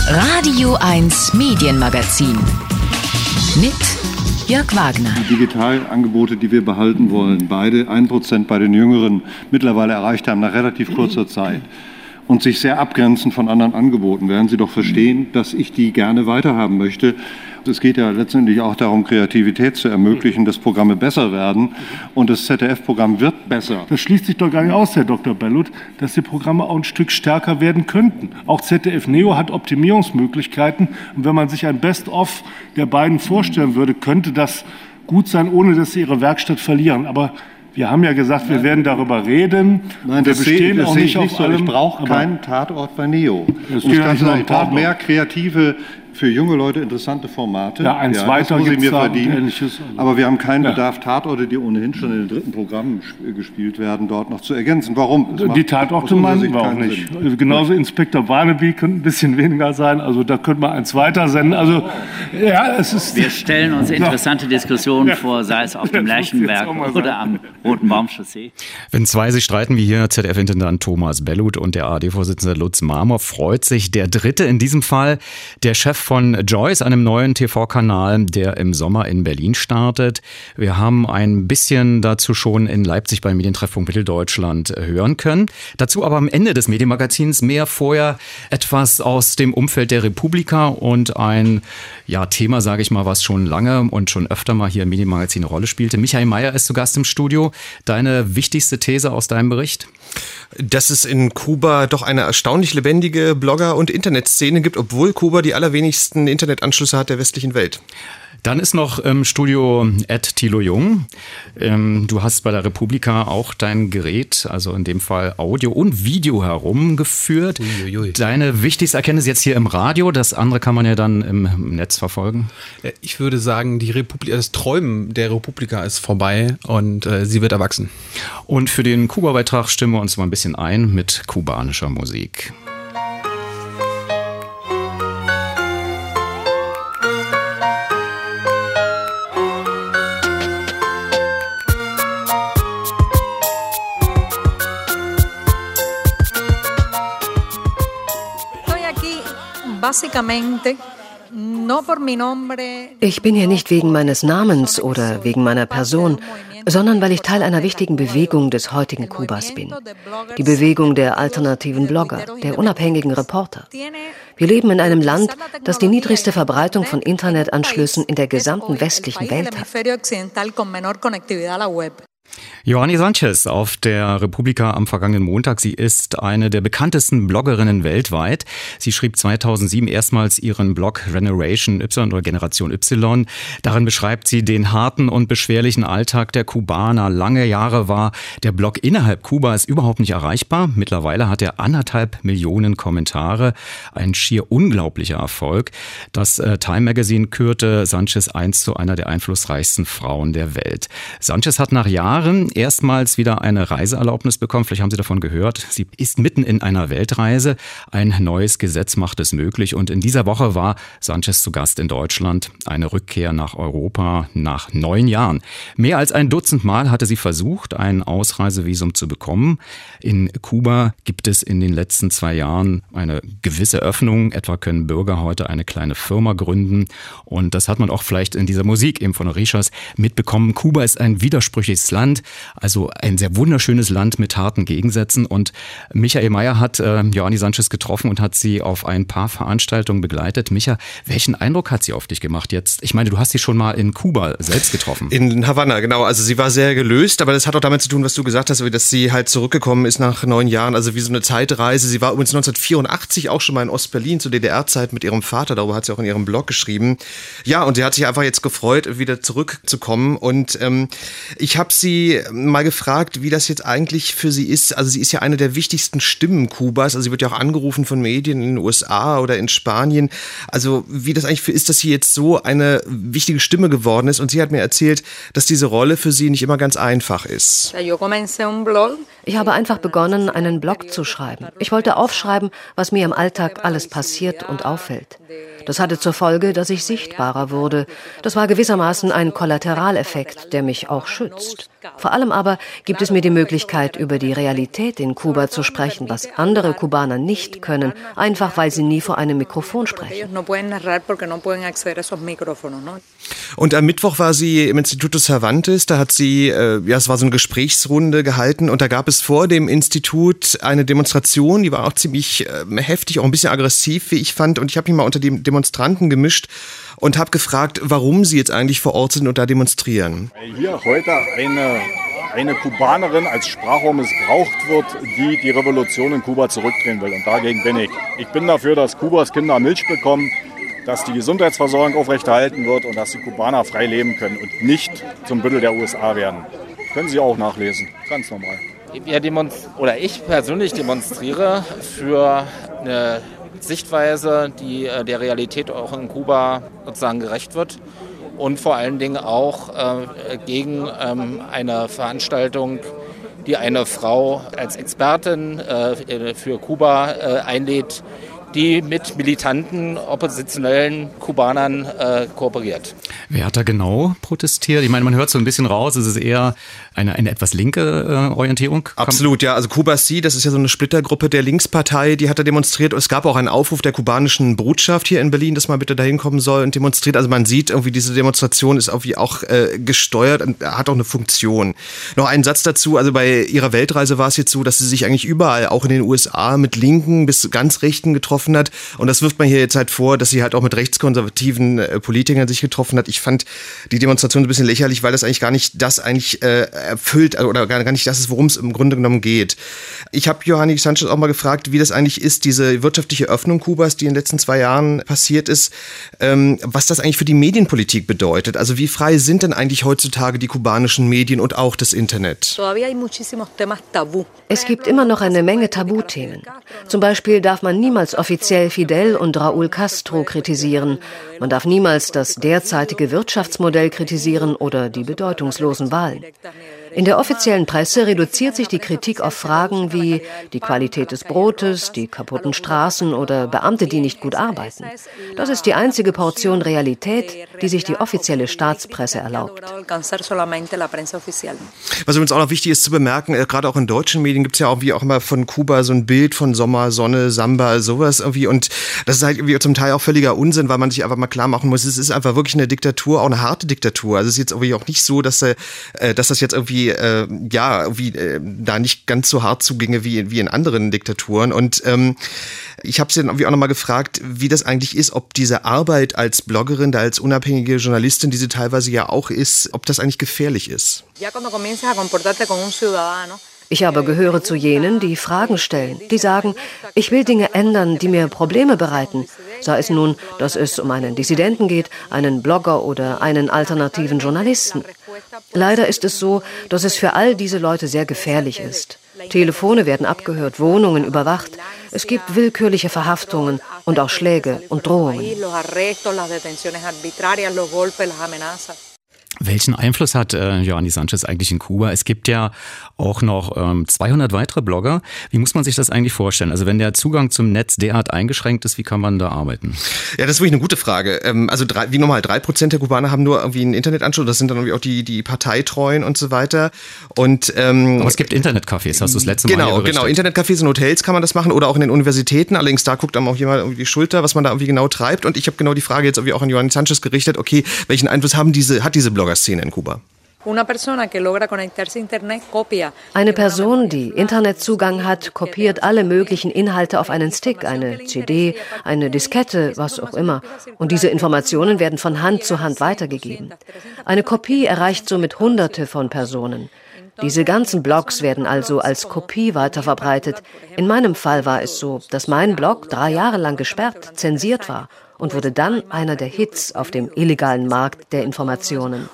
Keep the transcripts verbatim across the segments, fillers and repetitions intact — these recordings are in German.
Radio eins Medienmagazin mit Jörg Wagner. Die Digitalangebote, die wir behalten wollen, beide ein Prozent bei den Jüngeren mittlerweile erreicht haben nach relativ kurzer Zeit und sich sehr abgrenzen von anderen Angeboten, werden Sie doch verstehen, dass ich die gerne weiterhaben möchte. Es geht ja letztendlich auch darum, Kreativität zu ermöglichen, dass Programme besser werden. Und das Z D F-Programm wird besser. Das schließt sich doch gar nicht aus, Herr Doktor Bellut, dass die Programme auch ein Stück stärker werden könnten. Auch Z D F Neo hat Optimierungsmöglichkeiten. Und wenn man sich ein Best-of der beiden vorstellen würde, könnte das gut sein, ohne dass sie ihre Werkstatt verlieren. Aber wir haben ja gesagt, wir werden darüber reden. Nein, wir das bestehen sehe, auch nicht nicht auf so. allem. Ich brauche keinen Tatort bei Neo. Das Und ich kann sagen, ich brauche Tatort. mehr kreative, für junge Leute interessante Formate. Ja, eins ja, weiter gibt es da verdienen. Aber wir haben keinen ja. Bedarf, Tatorte, die ohnehin schon in den dritten Programmen gespielt werden, dort noch zu ergänzen. Warum? Die Tatorte meinen wir auch nicht. Sinn. Genauso Inspektor Barnaby könnte ein bisschen weniger sein. Also da könnte man eins weiter senden. Also, ja, es ist wir stellen uns interessante Diskussionen ja. vor, sei es auf dem Lerchenberg oder am Roten Baumchaussee. Wenn zwei sich streiten, wie hier Z D F-Intendant Thomas Bellut und der A R D-Vorsitzende Lutz Marmor, freut sich der Dritte, in diesem Fall der Chef von Joyce, einem neuen T V-Kanal, der im Sommer in Berlin startet. Wir haben ein bisschen dazu schon in Leipzig beim Medientreffpunkt Mitteldeutschland hören können. Dazu aber am Ende des Medienmagazins mehr vorher etwas aus dem Umfeld der Republika und ein ja, Thema, sage ich mal, was schon lange und schon öfter mal hier im Medienmagazin eine Rolle spielte. Michael Mayer ist zu Gast im Studio. Deine wichtigste These aus deinem Bericht? Dass es in Kuba doch eine erstaunlich lebendige Blogger- und Internetszene gibt, obwohl Kuba die allerwenigsten Internetanschlüsse hat der westlichen Welt. Dann ist noch im Studio Ed Thilo Jung. Ähm, du hast bei der Republika auch dein Gerät, also in dem Fall Audio und Video herumgeführt. Uiuiui. Deine wichtigste Erkenntnis jetzt hier im Radio, das andere kann man ja dann im Netz verfolgen. Ich würde sagen, die Republika, das Träumen der Republika ist vorbei und äh, sie wird erwachsen. Und für den Kuba-Beitrag stimmen wir uns mal ein bisschen ein mit kubanischer Musik. Ich bin hier nicht wegen meines Namens oder wegen meiner Person, sondern weil ich Teil einer wichtigen Bewegung des heutigen Kubas bin. Die Bewegung der alternativen Blogger, der unabhängigen Reporter. Wir leben in einem Land, das die niedrigste Verbreitung von Internetanschlüssen in der gesamten westlichen Welt hat. Joanny Sanchez auf der Republika am vergangenen Montag. Sie ist eine der bekanntesten Bloggerinnen weltweit. Sie schrieb zweitausendsieben erstmals ihren Blog Generation Y oder Generation Y. Darin beschreibt sie den harten und beschwerlichen Alltag der Kubaner. Lange Jahre war der Blog innerhalb Kubas überhaupt nicht erreichbar. Mittlerweile hat er anderthalb Millionen Kommentare. Ein schier unglaublicher Erfolg. Das Time Magazine kürte Sanchez einst zu einer der einflussreichsten Frauen der Welt. Sanchez hat nach Jahren erstmals wieder eine Reiseerlaubnis bekommen. Vielleicht haben Sie davon gehört. Sie ist mitten in einer Weltreise. Ein neues Gesetz macht es möglich. Und in dieser Woche war Sanchez zu Gast in Deutschland. Eine Rückkehr nach Europa nach neun Jahren. Mehr als ein Dutzend Mal hatte sie versucht, ein Ausreisevisum zu bekommen. In Kuba gibt es in den letzten zwei Jahren eine gewisse Öffnung. Etwa können Bürger heute eine kleine Firma gründen. Und das hat man auch vielleicht in dieser Musik eben von Orishas mitbekommen. Kuba ist ein widersprüchliches Land. Also ein sehr wunderschönes Land mit harten Gegensätzen. Und Michael Mayer hat äh, Joanny Sanchez getroffen und hat sie auf ein paar Veranstaltungen begleitet. Micha, welchen Eindruck hat sie auf dich gemacht jetzt? Ich meine, du hast sie schon mal in Kuba selbst getroffen. In Havanna, genau. Also sie war sehr gelöst, aber das hat auch damit zu tun, was du gesagt hast, dass sie halt zurückgekommen ist nach neun Jahren. Also wie so eine Zeitreise. Sie war übrigens neunzehnhundertvierundachtzig auch schon mal in Ostberlin zu D D R-Zeit mit ihrem Vater. Darüber hat sie auch in ihrem Blog geschrieben. Ja, und sie hat sich einfach jetzt gefreut, wieder zurückzukommen. Und ähm, ich habe sie mal gefragt, wie das jetzt eigentlich für sie ist. Also sie ist ja eine der wichtigsten Stimmen Kubas. Also sie wird ja auch angerufen von Medien in den U S A oder in Spanien. Also wie das eigentlich für ist, dass sie jetzt so eine wichtige Stimme geworden ist. Und sie hat mir erzählt, dass diese Rolle für sie nicht immer ganz einfach ist. Ich habe einfach begonnen, einen Blog zu schreiben. Ich wollte aufschreiben, was mir im Alltag alles passiert und auffällt. Das hatte zur Folge, dass ich sichtbarer wurde. Das war gewissermaßen ein Kollateraleffekt, der mich auch schützt. Vor allem aber gibt es mir die Möglichkeit, über die Realität in Kuba zu sprechen, was andere Kubaner nicht können, einfach weil sie nie vor einem Mikrofon sprechen. Und am Mittwoch war sie im Instituto Cervantes, da hat sie, äh, ja, es war so eine Gesprächsrunde gehalten und da gab es vor dem Institut eine Demonstration, die war auch ziemlich äh, heftig, auch ein bisschen aggressiv, wie ich fand, und ich habe mich mal unter die Demonstranten gemischt und habe gefragt, warum sie jetzt eigentlich vor Ort sind und da demonstrieren. Hier heute eine, eine Kubanerin als Sprachrohr missbraucht wird, die die Revolution in Kuba zurückdrehen will. Und dagegen bin ich. Ich bin dafür, dass Kubas Kinder Milch bekommen, dass die Gesundheitsversorgung aufrechterhalten wird und dass die Kubaner frei leben können und nicht zum Büttel der U S A werden. Können Sie auch nachlesen, ganz normal. Wir demonst- oder ich persönlich demonstriere für eine Sichtweise, die äh, der Realität auch in Kuba sozusagen gerecht wird und vor allen Dingen auch äh, gegen ähm, eine Veranstaltung, die eine Frau als Expertin äh, für Kuba äh, einlädt, die mit militanten, oppositionellen Kubanern äh, kooperiert. Wer hat da genau protestiert? Ich meine, man hört so ein bisschen raus, es ist eher eine, eine etwas linke äh, Orientierung. Absolut, ja. Also Cuba Sí, das ist ja so eine Splittergruppe der Linkspartei, die hat da demonstriert. Es gab auch einen Aufruf der kubanischen Botschaft hier in Berlin, dass man bitte dahin kommen soll und demonstriert. Also man sieht irgendwie, diese Demonstration ist irgendwie auch äh, gesteuert und hat auch eine Funktion. Noch einen Satz dazu, also bei ihrer Weltreise war es jetzt so, dass sie sich eigentlich überall, auch in den U S A, mit Linken bis ganz Rechten getroffen hat. Und das wirft man hier jetzt halt vor, dass sie halt auch mit rechtskonservativen äh, Politikern sich getroffen hat. Ich fand die Demonstration ein bisschen lächerlich, weil das eigentlich gar nicht das eigentlich äh, erfüllt oder gar, gar nicht das ist, worum es im Grunde genommen geht. Ich habe Johanny Sanchez auch mal gefragt, wie das eigentlich ist, diese wirtschaftliche Öffnung Kubas, die in den letzten zwei Jahren passiert ist, ähm, was das eigentlich für die Medienpolitik bedeutet. Also wie frei sind denn eigentlich heutzutage die kubanischen Medien und auch das Internet? Es gibt immer noch eine Menge Tabuthemen. Zum Beispiel darf man niemals offiziell Fidel und Raúl Castro kritisieren. Man darf niemals das derzeitige Wirtschaftsmodell kritisieren oder die bedeutungslosen Wahlen. In der offiziellen Presse reduziert sich die Kritik auf Fragen wie die Qualität des Brotes, die kaputten Straßen oder Beamte, die nicht gut arbeiten. Das ist die einzige Portion Realität, die sich die offizielle Staatspresse erlaubt. Was übrigens auch noch wichtig ist zu bemerken, äh, gerade auch in deutschen Medien gibt es ja auch wie auch immer von Kuba so ein Bild von Sommer, Sonne, Samba, sowas irgendwie, und das ist halt irgendwie zum Teil auch völliger Unsinn, weil man sich einfach mal klar machen muss, es ist einfach wirklich eine Diktatur, auch eine harte Diktatur. Also es ist jetzt irgendwie auch nicht so, dass, äh, dass das jetzt irgendwie Äh, ja, irgendwie äh, da nicht ganz so hart zuginge wie, wie in anderen Diktaturen. Und ähm, ich habe sie dann irgendwie auch nochmal gefragt, wie das eigentlich ist, ob diese Arbeit als Bloggerin, da als unabhängige Journalistin, die sie teilweise ja auch ist, ob das eigentlich gefährlich ist. Ich aber gehöre zu jenen, die Fragen stellen, die sagen, ich will Dinge ändern, die mir Probleme bereiten. Sei es nun, dass es um einen Dissidenten geht, einen Blogger oder einen alternativen Journalisten. Leider ist es so, dass es für all diese Leute sehr gefährlich ist. Telefone werden abgehört, Wohnungen überwacht. Es gibt willkürliche Verhaftungen und auch Schläge und Drohungen. Welchen Einfluss hat äh, Johanny Sanchez eigentlich in Kuba? Es gibt ja auch noch ähm, zweihundert weitere Blogger. Wie muss man sich das eigentlich vorstellen? Also wenn der Zugang zum Netz derart eingeschränkt ist, wie kann man da arbeiten? Ja, das ist wirklich eine gute Frage. Ähm, also drei, wie normal, drei Prozent der Kubaner haben nur irgendwie einen Internetanschluss. Das sind dann irgendwie auch die, die Parteitreuen und so weiter. Und, ähm, Aber es gibt Internetcafés, hast du das letzte Mal Genau, berichtet. genau. Internetcafés und Hotels kann man das machen oder auch in den Universitäten. Allerdings da guckt einem auch jemand irgendwie die Schulter, was man da irgendwie genau treibt. Und ich habe genau die Frage jetzt irgendwie auch an Johanny Sanchez gerichtet. Okay, welchen Einfluss haben diese, hat diese Blogger-Szene in Kuba? Eine Person, die Internetzugang hat, kopiert alle möglichen Inhalte auf einen Stick, eine C D, eine Diskette, was auch immer. Und diese Informationen werden von Hand zu Hand weitergegeben. Eine Kopie erreicht somit Hunderte von Personen. Diese ganzen Blogs werden also als Kopie weiterverbreitet. In meinem Fall war es so, dass mein Blog drei Jahre lang gesperrt, zensiert war und wurde dann einer der Hits auf dem illegalen Markt der Informationen.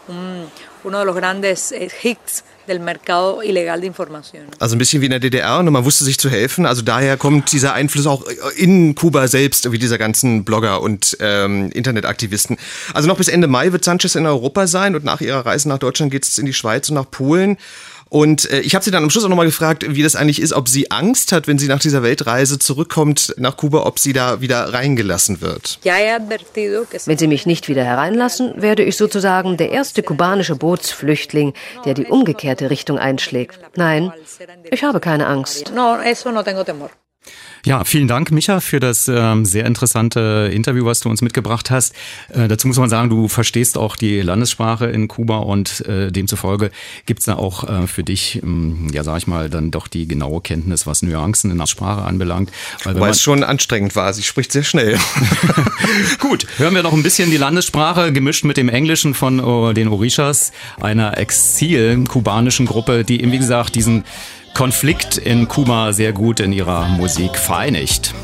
Also ein bisschen wie in der D D R, und man wusste sich zu helfen. Also daher kommt dieser Einfluss auch in Kuba selbst, wie dieser ganzen Blogger und ähm, Internetaktivisten. Also noch bis Ende Mai wird Sanchez in Europa sein und nach ihrer Reise nach Deutschland geht es in die Schweiz und nach Polen. Und äh, ich habe sie dann am Schluss auch nochmal gefragt, wie das eigentlich ist, ob sie Angst hat, wenn sie nach dieser Weltreise zurückkommt nach Kuba, ob sie da wieder reingelassen wird. Wenn sie mich nicht wieder hereinlassen, werde ich sozusagen der erste kubanische Bootsflüchtling, der die umgekehrte Richtung einschlägt. Nein, ich habe keine Angst. Ja, vielen Dank, Micha, für das ähm, sehr interessante Interview, was du uns mitgebracht hast. Äh, dazu muss man sagen, du verstehst auch die Landessprache in Kuba und äh, demzufolge gibt's da auch äh, für dich, ähm, ja sag ich mal, dann doch die genaue Kenntnis, was Nuancen in der Sprache anbelangt. Weil Wobei es schon anstrengend war, sie spricht sehr schnell. Gut, hören wir noch ein bisschen die Landessprache, gemischt mit dem Englischen von oh, den Orishas, einer exil-kubanischen Gruppe, die eben, wie gesagt, diesen Konflikt in Kuba sehr gut in ihrer Musik vereinigt.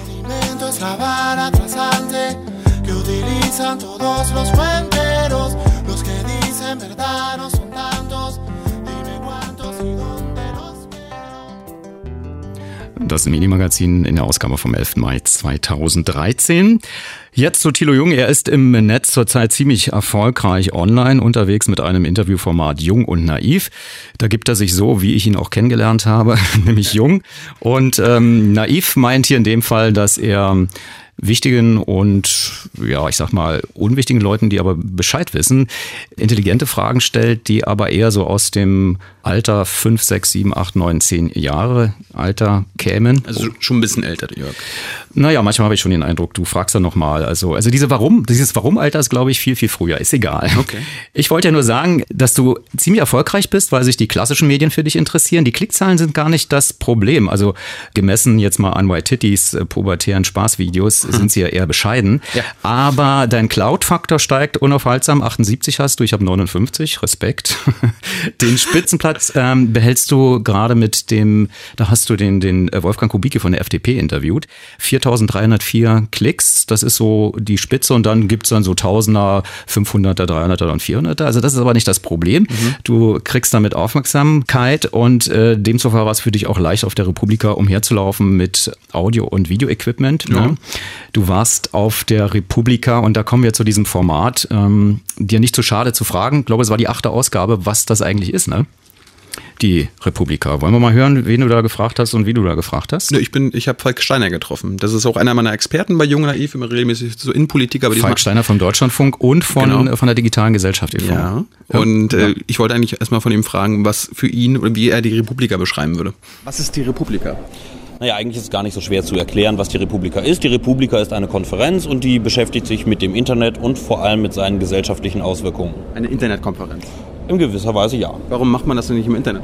Das Mini-Magazin in der Ausgabe vom elften Mai zweitausenddreizehn. Jetzt zu Thilo Jung. Er ist im Netz zurzeit ziemlich erfolgreich online unterwegs mit einem Interviewformat Jung und Naiv. Da gibt er sich so, wie ich ihn auch kennengelernt habe, nämlich jung. Und ähm, naiv meint hier in dem Fall, dass er wichtigen und, ja, ich sag mal, unwichtigen Leuten, die aber Bescheid wissen, intelligente Fragen stellt, die aber eher so aus dem Alter fünf, sechs, sieben, acht, neun, zehn Jahre Alter kämen. Also schon ein bisschen älter, Jörg. Naja, manchmal habe ich schon den Eindruck, du fragst dann nochmal. Also, also diese Warum, dieses Warum-Alter ist, glaube ich, viel, viel früher. Ist egal. Okay. Ich wollte ja nur sagen, dass du ziemlich erfolgreich bist, weil sich die klassischen Medien für dich interessieren. Die Klickzahlen sind gar nicht das Problem. Also gemessen jetzt mal an White Titties, pubertären Spaßvideos, hm. sind sie ja eher bescheiden. Ja. Aber dein Cloud-Faktor steigt unaufhaltsam. achtundsiebzig hast du, ich habe neunundfünfzig. Respekt. Den Spitzenplatz ähm, behältst du gerade mit dem, da hast du den, den Wolfgang Kubicki von der F D P interviewt. viertausenddreihundertvier Klicks, das ist so die Spitze und dann gibt's dann so Tausender, fünfhunderter, dreihunderter und vierhunderter. Also das ist aber nicht das Problem. Mhm. Du kriegst damit Aufmerksamkeit und äh, demzufolge war es für dich auch leicht, auf der Republika umherzulaufen mit Audio- und Videoequipment. Ja. Ne? Du warst auf der Republika und da kommen wir zu diesem Format, ähm, dir nicht zu schade zu fragen, ich glaube, es war die achte Ausgabe, was das eigentlich ist, ne? Die Republika. Wollen wir mal hören, wen du da gefragt hast und wie du da gefragt hast? Ich bin, ich habe Falk Steiner getroffen. Das ist auch einer meiner Experten bei Jung und Naiv, immer regelmäßig so Innenpolitik. Aber Falk Steiner vom Deutschlandfunk und von, genau. von der Digitalen Gesellschaft e V Ja. ja. Und äh, ich wollte eigentlich erstmal von ihm fragen, was für ihn oder wie er die Republika beschreiben würde. Was ist die Republika? Naja, eigentlich ist es gar nicht so schwer zu erklären, was die Republika ist. Die Republika ist eine Konferenz und die beschäftigt sich mit dem Internet und vor allem mit seinen gesellschaftlichen Auswirkungen. Eine Internetkonferenz? In gewisser Weise ja. Warum macht man das denn nicht im Internet?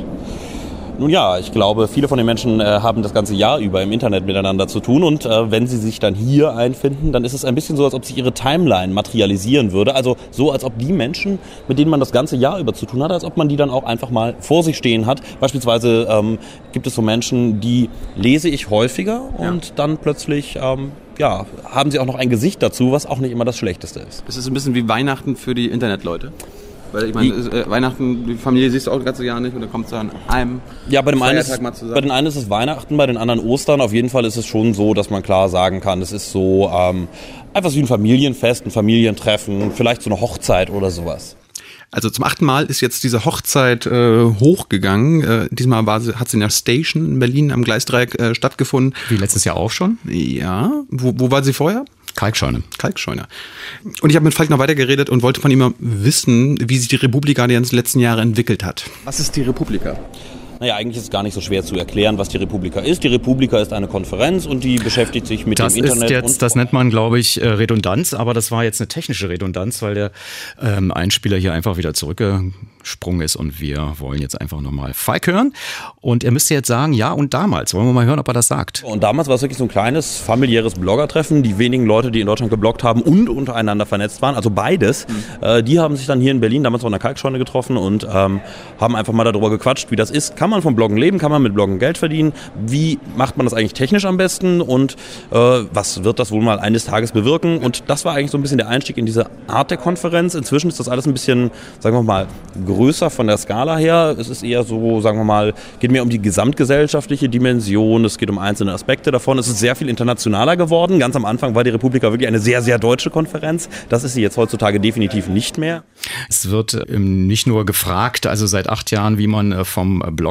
Nun ja, ich glaube, viele von den Menschen äh, haben das ganze Jahr über im Internet miteinander zu tun und äh, wenn sie sich dann hier einfinden, dann ist es ein bisschen so, als ob sich ihre Timeline materialisieren würde. Also so, als ob die Menschen, mit denen man das ganze Jahr über zu tun hat, als ob man die dann auch einfach mal vor sich stehen hat. Beispielsweise ähm, gibt es so Menschen, die lese ich häufiger und ja. dann plötzlich ähm, ja, haben sie auch noch ein Gesicht dazu, was auch nicht immer das Schlechteste ist. Es ist ein bisschen wie Weihnachten für die Internetleute. Weil ich meine, äh, Weihnachten, die Familie siehst du auch das ganze Jahr nicht und dann kommst du an einem ja, bei dem Feiertag einen ist, mal zusammen. Bei den einen ist es Weihnachten, bei den anderen Ostern. Auf jeden Fall ist es schon so, dass man klar sagen kann, es ist so ähm, einfach so wie ein Familienfest, ein Familientreffen, vielleicht so eine Hochzeit oder sowas. Also zum achten Mal ist jetzt diese Hochzeit äh, hochgegangen. Äh, diesmal war sie, hat sie in der Station in Berlin am Gleisdreieck äh, stattgefunden. Wie letztes Jahr auch schon? Ja. Wo, wo war sie vorher? Kalkscheune. Kalkscheune. Und ich habe mit Falk noch weiter geredet und wollte von ihm mal wissen, wie sich die Republika die ganzen letzten Jahre entwickelt hat. Was ist die Republika? Naja, eigentlich ist es gar nicht so schwer zu erklären, was die Republika ist. Die Republika ist eine Konferenz und die beschäftigt sich mit das dem Internet. Ist jetzt, das nennt man, glaube ich, Redundanz, aber das war jetzt eine technische Redundanz, weil der ähm, Einspieler hier einfach wieder zurückgesprungen ist und wir wollen jetzt einfach nochmal Falk hören. Und er müsste jetzt sagen, ja und damals. Wollen wir mal hören, ob er das sagt. Und damals war es wirklich so ein kleines familiäres Bloggertreffen. Die wenigen Leute, die in Deutschland gebloggt haben und untereinander vernetzt waren, also beides, mhm. äh, die haben sich dann hier in Berlin damals auch in der Kalkscheune getroffen und ähm, haben einfach mal darüber gequatscht, wie das ist. Kann man vom Bloggen leben? Kann man mit Bloggen Geld verdienen? Wie macht man das eigentlich technisch am besten? Und äh, was wird das wohl mal eines Tages bewirken? Und das war eigentlich so ein bisschen der Einstieg in diese Art der Konferenz. Inzwischen ist das alles ein bisschen, sagen wir mal, größer von der Skala her. Es ist eher so, sagen wir mal, geht mehr um die gesamtgesellschaftliche Dimension. Es geht um einzelne Aspekte davon. Es ist sehr viel internationaler geworden. Ganz am Anfang war die Republika wirklich eine sehr, sehr deutsche Konferenz. Das ist sie jetzt heutzutage definitiv nicht mehr. Es wird ähm, nicht nur gefragt, also seit acht Jahren, wie man äh, vom Blog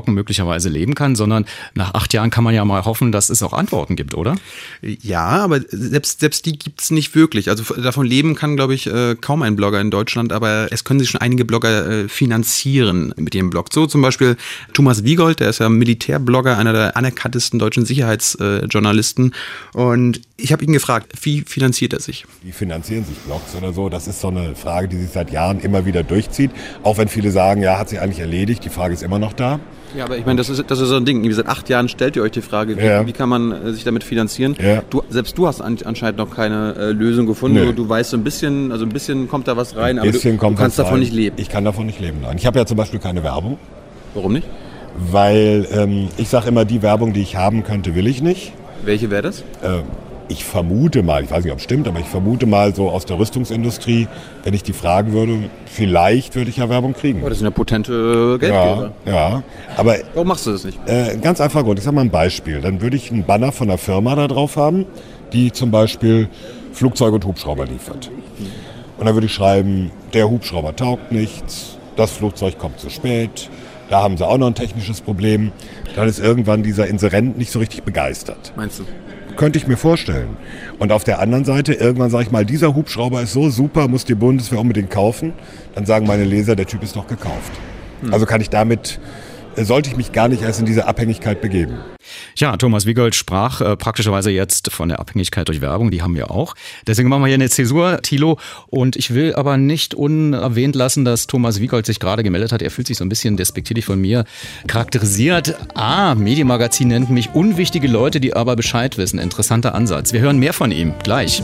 Bloggen möglicherweise leben kann, sondern nach acht Jahren kann man ja mal hoffen, dass es auch Antworten gibt, oder? Ja, aber selbst, selbst die gibt's nicht wirklich. Also davon leben kann, glaube ich, kaum ein Blogger in Deutschland, aber es können sich schon einige Blogger finanzieren mit ihrem Blog. So zum Beispiel Thomas Wiegold, der ist ja Militärblogger, einer der anerkanntesten deutschen Sicherheitsjournalisten. Und ich habe ihn gefragt, wie finanziert er sich? Wie finanzieren sich Blogs oder so? Das ist so eine Frage, die sich seit Jahren immer wieder durchzieht. Auch wenn viele sagen, ja, hat sich eigentlich erledigt, die Frage ist immer noch da. Ja, aber ich meine, das ist, das ist so ein Ding. Seit acht Jahren stellt ihr euch die Frage, wie, ja. wie kann man äh, sich damit finanzieren? Ja. Du, selbst du hast an, anscheinend noch keine äh, Lösung gefunden. Nö. Du, du weißt so ein bisschen, also ein bisschen kommt da was rein, ein aber du, du kannst davon rein. nicht leben. Ich kann davon nicht leben, nein. Ich habe ja zum Beispiel keine Werbung. Warum nicht? Weil ähm, ich sage immer, die Werbung, die ich haben könnte, will ich nicht. Welche wäre das? Äh, Ich vermute mal, ich weiß nicht, ob es stimmt, aber ich vermute mal so aus der Rüstungsindustrie, wenn ich die fragen würde, vielleicht würde ich ja Werbung kriegen. Oh, das sind ja potente Geldgeber. Ja, ja. Aber warum machst du das nicht? Äh, ganz einfach Grund. Ich sage mal ein Beispiel. Dann würde ich einen Banner von einer Firma da drauf haben, die zum Beispiel Flugzeuge und Hubschrauber liefert. Und dann würde ich schreiben, der Hubschrauber taugt nichts, das Flugzeug kommt zu spät, da haben sie auch noch ein technisches Problem. Dann ist irgendwann dieser Inserent nicht so richtig begeistert. Meinst du? Könnte ich mir vorstellen. Und auf der anderen Seite, irgendwann sage ich mal, dieser Hubschrauber ist so super, muss die Bundeswehr unbedingt kaufen. Dann sagen meine Leser, der Typ ist doch gekauft. Hm. Also kann ich damit, sollte ich mich gar nicht erst in diese Abhängigkeit begeben. Ja, Thomas Wiegold sprach äh, praktischerweise jetzt von der Abhängigkeit durch Werbung, die haben wir auch. Deswegen machen wir hier eine Zäsur, Thilo. Und ich will aber nicht unerwähnt lassen, dass Thomas Wiegold sich gerade gemeldet hat. Er fühlt sich so ein bisschen despektierlich von mir charakterisiert. Ah, Medienmagazin nennt mich unwichtige Leute, die aber Bescheid wissen. Interessanter Ansatz. Wir hören mehr von ihm. Gleich.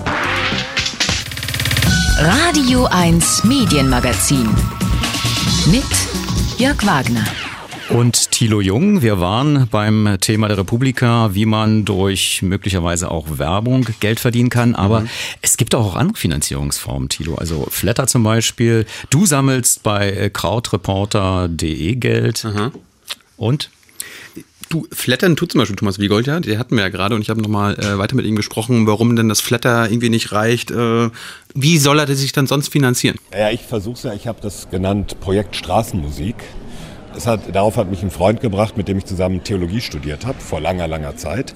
Radio eins Medienmagazin mit Jörg Wagner. Und Thilo Jung, wir waren beim Thema der Republika, wie man durch möglicherweise auch Werbung Geld verdienen kann. Aber mhm. es gibt auch andere Finanzierungsformen, Thilo. Also Flatter zum Beispiel. Du sammelst bei Krautreporter punkt de Geld. Mhm. Und? Du, Flattern tut zum Beispiel Thomas Wiegold, ja, der hatten wir ja gerade und ich habe nochmal äh, weiter mit ihm gesprochen, warum denn das Flatter irgendwie nicht reicht. Äh, wie soll er sich dann sonst finanzieren? Ja, ich versuch's ja, ich habe das genannt Projekt Straßenmusik. Das hat, darauf hat mich ein Freund gebracht, mit dem ich zusammen Theologie studiert habe, vor langer, langer Zeit.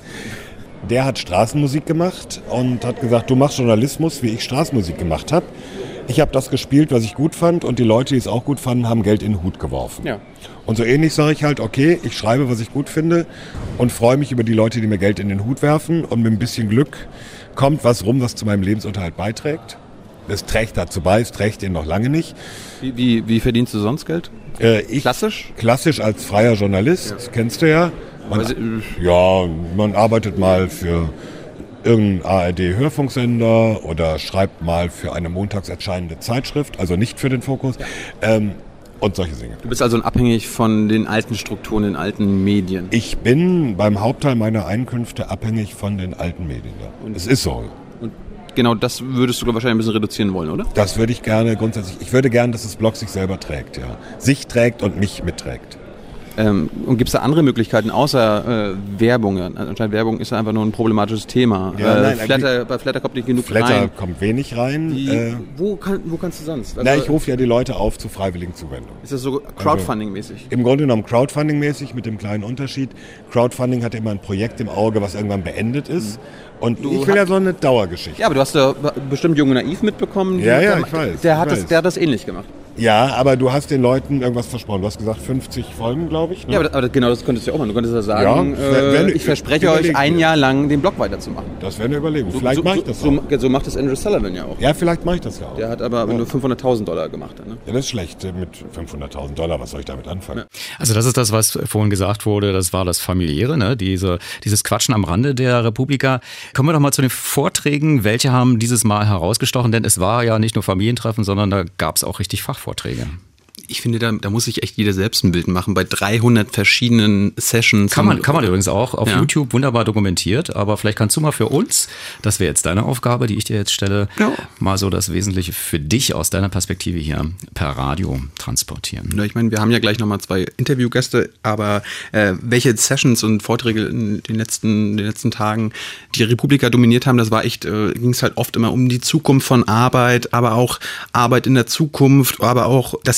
Der hat Straßenmusik gemacht und hat gesagt, du machst Journalismus, wie ich Straßenmusik gemacht habe. Ich habe das gespielt, was ich gut fand und die Leute, die es auch gut fanden, haben Geld in den Hut geworfen. Ja. Und so ähnlich sage ich halt, okay, ich schreibe, was ich gut finde und freue mich über die Leute, die mir Geld in den Hut werfen und mit ein bisschen Glück kommt was rum, was zu meinem Lebensunterhalt beiträgt. Es trägt dazu bei, es trägt ihn noch lange nicht. Wie, wie, wie verdienst du sonst Geld? Äh, ich, klassisch? Klassisch als freier Journalist, ja. Kennst du ja. Man, also, ja, man arbeitet mal für irgendeinen A R D-Hörfunksender oder schreibt mal für eine montags erscheinende Zeitschrift, also nicht für den Fokus. Ja. Ähm, und solche Dinge. Du bist also abhängig von den alten Strukturen, den alten Medien? Ich bin beim Hauptteil meiner Einkünfte abhängig von den alten Medien. Ja. Und es ist so. Und genau das würdest du wahrscheinlich ein bisschen reduzieren wollen, oder? Das würde ich gerne grundsätzlich. Ich würde gerne, dass das Blog sich selber trägt, ja. Sich trägt und mich mitträgt. Ähm, und gibt es da andere Möglichkeiten außer äh, Werbung? Anscheinend Werbung ist ja einfach nur ein problematisches Thema. Ja, äh, nein, Flatter, bei Flatter kommt nicht genug Flatter rein. Flatter kommt wenig rein. Die, äh, wo, kann, wo kannst du sonst? Also, na, ich rufe ja die Leute auf zu freiwilligen Zuwendungen. Ist das so Crowdfunding-mäßig? Also, im Grunde genommen Crowdfunding-mäßig mit dem kleinen Unterschied. Crowdfunding hat immer ein Projekt im Auge, was irgendwann beendet ist. Mhm. Und du ich will ja so eine Dauergeschichte. Ja, aber du hast ja bestimmt Jung und Naiv mitbekommen. Ja, ja, der, ich weiß. Der ich hat, weiß. Das, der hat das ähnlich gemacht. Ja, aber du hast den Leuten irgendwas versprochen. Du hast gesagt fünfzig Folgen, glaube ich. Ne? Ja, aber, aber genau das könntest du ja auch machen. Du könntest ja sagen, ja, äh, eine, ich verspreche euch, ein Jahr lang den Blog weiterzumachen. Das wäre eine Überlegung. So, vielleicht so, mache ich das so, auch. So macht das Andrew Sullivan ja auch. Ja, vielleicht mache ich das ja auch. Der hat aber ja. nur fünfhunderttausend Dollar gemacht. Ne? Ja, das ist schlecht. Mit fünfhunderttausend Dollar, was soll ich damit anfangen? Ja. Also das ist das, was vorhin gesagt wurde. Das war das Familiäre, ne? Diese, dieses Quatschen am Rande der Republika. Kommen wir doch mal zu den Vorträgen. Welche haben dieses Mal herausgestochen? Denn es war ja nicht nur Familientreffen, sondern da gab es auch richtig Fachvorträge. Ich finde, da, da muss sich echt jeder selbst ein Bild machen, bei dreihundert verschiedenen Sessions. Kann man, kann man übrigens auch auf ja. YouTube wunderbar dokumentiert, aber vielleicht kannst du mal für uns, das wäre jetzt deine Aufgabe, die ich dir jetzt stelle, ja. mal so das Wesentliche für dich aus deiner Perspektive hier per Radio transportieren. Ja, ich meine, wir haben ja gleich nochmal zwei Interviewgäste, aber äh, welche Sessions und Vorträge in den letzten, den letzten Tagen die Republika dominiert haben, das war echt, äh, ging es halt oft immer um die Zukunft von Arbeit, aber auch Arbeit in der Zukunft, aber auch das Ende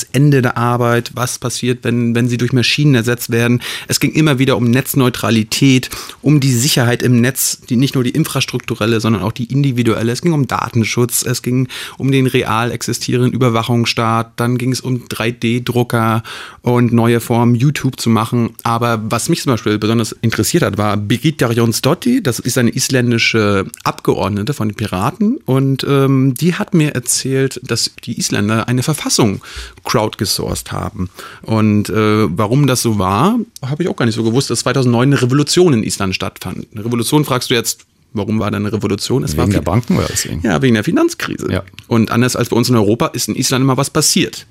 der Arbeit, was passiert, wenn, wenn sie durch Maschinen ersetzt werden. Es ging immer wieder um Netzneutralität, um die Sicherheit im Netz, die nicht nur die infrastrukturelle, sondern auch die individuelle. Es ging um Datenschutz, es ging um den real existierenden Überwachungsstaat, dann ging es um drei D Drucker und neue Formen, YouTube zu machen. Aber was mich zum Beispiel besonders interessiert hat, war Birgitta Jonsdottir. Das ist eine isländische Abgeordnete von den Piraten. Und ähm, die hat mir erzählt, dass die Isländer eine Verfassung crowdgesourced haben. Und äh, warum das so war, habe ich auch gar nicht so gewusst, dass zweitausendneun eine Revolution in Island stattfand. Eine Revolution, fragst du jetzt, warum war da eine Revolution? Es wegen war der Banken oder deswegen? Ja, wegen der Finanzkrise. Ja. Und anders als bei uns in Europa ist in Island immer was passiert.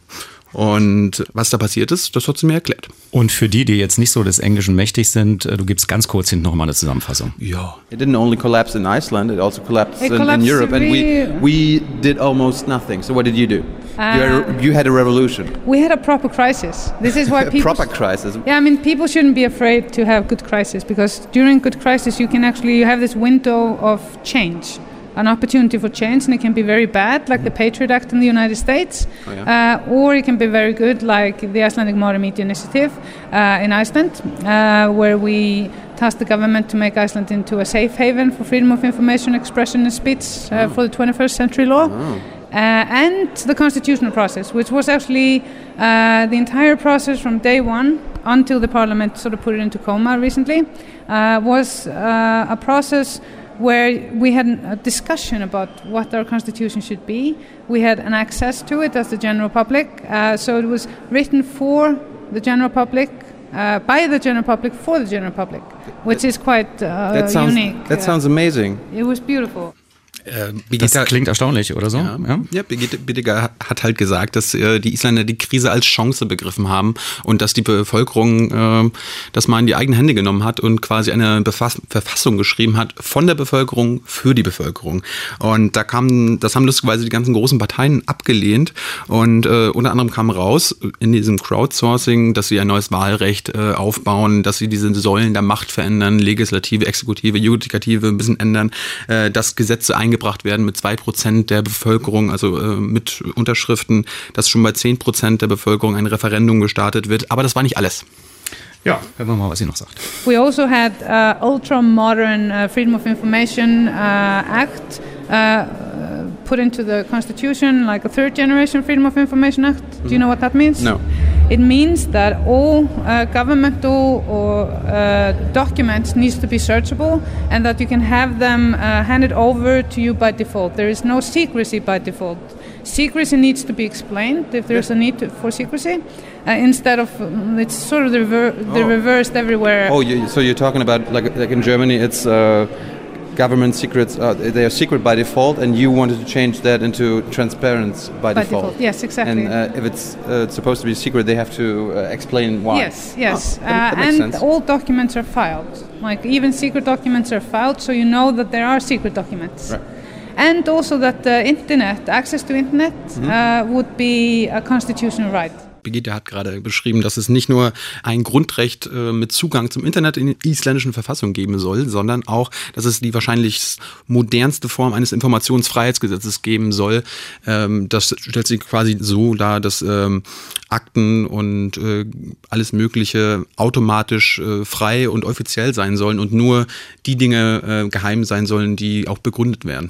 Und was da passiert ist, das hat sie mir erklärt. Und für die, die jetzt nicht so des Englischen mächtig sind, du gibst ganz kurz hinten noch mal eine Zusammenfassung. Ja. It didn't only collapse in Iceland, it also collapsed, It in, collapsed in Europe, and we really- we did almost nothing. So what did you do? Uh, you, had a, you had a revolution. We had a proper crisis. This is why A people. proper crisis. Yeah, I mean, people shouldn't be afraid to have good crisis, because during good crisis you can actually you have this window of change, an opportunity for change, and it can be very bad, like the Patriot Act in the United States, Oh, yeah. uh, or it can be very good, like the Icelandic Modern Media Initiative uh, in Iceland, uh, where we tasked the government to make Iceland into a safe haven for freedom of information, expression, and speech uh, Oh. for the twenty-first century law. Oh. Uh, and the constitutional process, which was actually uh, the entire process from day one until the parliament sort of put it into coma recently, uh, was uh, a process where we had a discussion about what our constitution should be. We had an access to it as the general public, uh, so it was written for the general public, uh, by the general public, for the general public, which is quite uh, That sounds unique. that sounds amazing. Uh, it was beautiful. Äh, Das klingt erstaunlich, oder so? Ja, ja. ja Birgitta, Birgitta hat halt gesagt, dass äh, die Isländer die Krise als Chance begriffen haben und dass die Bevölkerung äh, das mal in die eigenen Hände genommen hat und quasi eine Befass- Verfassung geschrieben hat von der Bevölkerung für die Bevölkerung. Und da kam, das haben lustigerweise die ganzen großen Parteien abgelehnt und äh, unter anderem kam raus in diesem Crowdsourcing, dass sie ein neues Wahlrecht äh, aufbauen, dass sie diese Säulen der Macht verändern, Legislative, Exekutive, Judikative ein bisschen ändern, äh, dass Gesetze eingebracht werden mit zwei Prozent der Bevölkerung, also äh, mit Unterschriften, dass schon bei zehn Prozent der Bevölkerung ein Referendum gestartet wird. Aber das war nicht alles. Ja, hören wir mal, was sie noch sagt. We also had uh, ultra-modern uh, Freedom of Information uh, Act uh, put into the Constitution, like a third-generation Freedom of Information Act. Do you know what that means? No. It means that all uh, governmental or uh, documents needs to be searchable, and that you can have them uh, handed over to you by default. There is no secrecy by default. Secrecy needs to be explained if there's a need to, for secrecy. Uh, instead of um, it's sort of the, rever- the Oh. reversed everywhere. Oh, you, so you're talking about like like in Germany, it's uh, government secrets. Uh, they are secret by default, and you wanted to change that into transparency by, By default. default, yes, exactly. And uh, if it's uh, supposed to be secret, they have to uh, explain why. Yes, yes. Oh, that, that uh, makes and sense. all documents are filed. Like even secret documents are filed, so you know that there are secret documents. Right. And also that the internet, access to internet, Mhm. uh, would be a constitutional right. Birgitta hat gerade beschrieben, dass es nicht nur ein Grundrecht äh, mit Zugang zum Internet in der isländischen Verfassung geben soll, sondern auch, dass es die wahrscheinlich modernste Form eines Informationsfreiheitsgesetzes geben soll. Ähm, das stellt sich quasi so dar, dass ähm, Akten und äh, alles Mögliche automatisch äh, frei und offiziell sein sollen und nur die Dinge äh, geheim sein sollen, die auch begründet werden.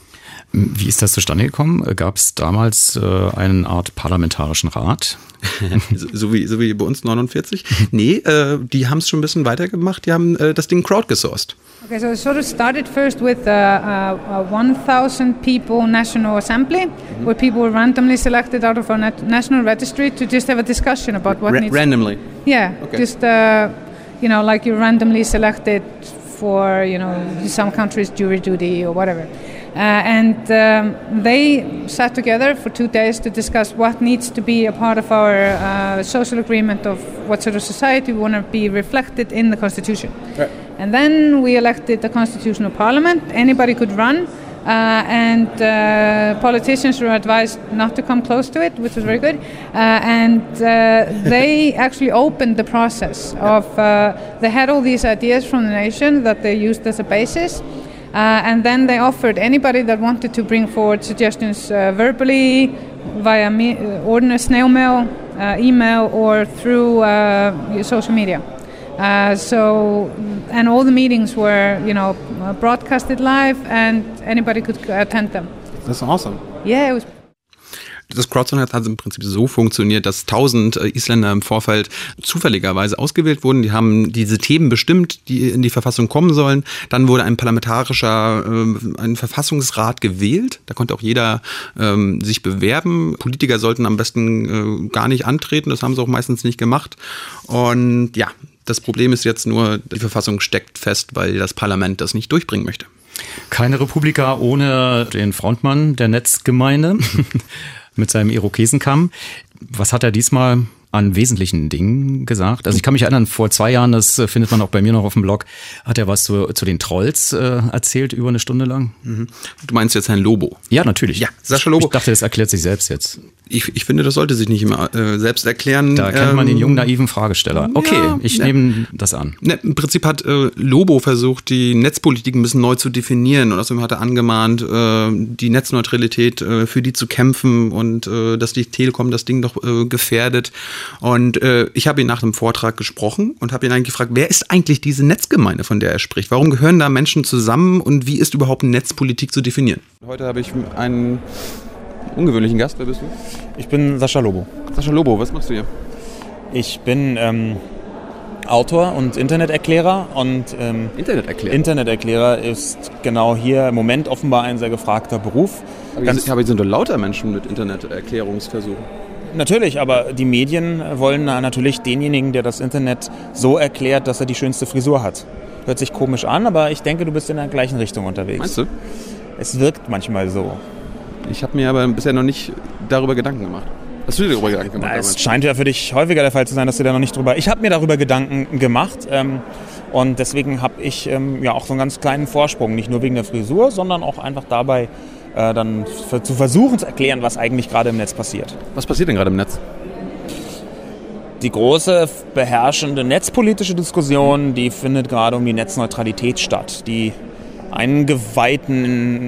Wie ist das zustande gekommen? Gab es damals äh, eine Art parlamentarischen Rat? so, so, wie, so wie bei uns neunundvierzig? Nee, äh, die haben es schon ein bisschen weitergemacht. Die haben äh, das Ding crowdgesourced. Okay, so it sort of started first with a, a, a one thousand people national assembly, Mm-hmm. where people were randomly selected out of a nat- national registry to just have a discussion about what Ra- needs. randomly. Yeah, Okay. just uh, you know, like you're randomly selected for you know some country's jury duty or whatever. Uh, and um, they sat together for two days to discuss what needs to be a part of our uh, social agreement of what sort of society we want to be reflected in the constitution. Right. And then we elected the constitutional parliament. Anybody could run, uh, and uh, politicians were advised not to come close to it, which was very good. Uh, and uh, they actually opened the process of, uh, they had all these ideas from the nation that they used as a basis. Uh, and then they offered anybody that wanted to bring forward suggestions uh, verbally, via me- uh, ordinary snail mail, uh, email or through uh, social media. Uh, so, and all the meetings were, you know, broadcasted live, and anybody could attend them. That's awesome. Yeah, it was. Das Crowdsourcing hat im Prinzip so funktioniert, dass tausend Isländer im Vorfeld zufälligerweise ausgewählt wurden. Die haben diese Themen bestimmt, die in die Verfassung kommen sollen. Dann wurde ein parlamentarischer, äh, ein Verfassungsrat gewählt. Da konnte auch jeder ähm, sich bewerben. Politiker sollten am besten äh, gar nicht antreten. Das haben sie auch meistens nicht gemacht. Und ja, das Problem ist jetzt nur, die Verfassung steckt fest, weil das Parlament das nicht durchbringen möchte. Keine Republika ohne den Frontmann der Netzgemeinde mit seinem Irokesenkamm. Was hat er diesmal an wesentlichen Dingen gesagt? Also ich kann mich erinnern, vor zwei Jahren, das findet man auch bei mir noch auf dem Blog, hat er was zu, zu den Trolls äh, erzählt, über eine Stunde lang. Mhm. Du meinst jetzt Herrn Lobo? Ja, natürlich. Ja, Sascha Lobo. Ich dachte, das erklärt sich selbst jetzt. Ich, ich finde, das sollte sich nicht immer äh, selbst erklären. Da kennt man ähm, den jungen, naiven Fragesteller. Okay, ja, ich ja. nehme das an. Ne, im Prinzip hat äh, Lobo versucht, die Netzpolitik ein bisschen neu zu definieren. Und außerdem hat er angemahnt, äh, die Netzneutralität, äh, für die zu kämpfen und äh, dass die Telekom das Ding doch äh, gefährdet. Und äh, ich habe ihn nach dem Vortrag gesprochen und habe ihn eigentlich gefragt, wer ist eigentlich diese Netzgemeinde, von der er spricht? Warum gehören da Menschen zusammen und wie ist überhaupt Netzpolitik zu definieren? Heute habe ich einen ungewöhnlichen Gast. Wer bist du? Ich bin Sascha Lobo. Sascha Lobo, was machst du hier? Ich bin ähm, Autor und Interneterklärer. Und ähm, Interneterklärer? Interneterklärer ist genau hier im Moment offenbar ein sehr gefragter Beruf. Aber Ganz, hier sind doch lauter Menschen mit Interneterklärungsversuchen. Natürlich, aber die Medien wollen natürlich denjenigen, der das Internet so erklärt, dass er die schönste Frisur hat. Hört sich komisch an, aber ich denke, du bist in der gleichen Richtung unterwegs. Meinst du? Es wirkt manchmal so. Ich habe mir aber bisher noch nicht darüber Gedanken gemacht. Hast du dir darüber Gedanken gemacht? Na, es scheint ja für dich häufiger der Fall zu sein, dass du da noch nicht drüber... Ich habe mir darüber Gedanken gemacht ähm, und deswegen habe ich ähm, ja auch so einen ganz kleinen Vorsprung. Nicht nur wegen der Frisur, sondern auch einfach dabei, äh, dann für, zu versuchen zu erklären, was eigentlich gerade im Netz passiert. Was passiert denn gerade im Netz? Die große, beherrschende netzpolitische Diskussion, die findet gerade um die Netzneutralität statt. Die eingeweihten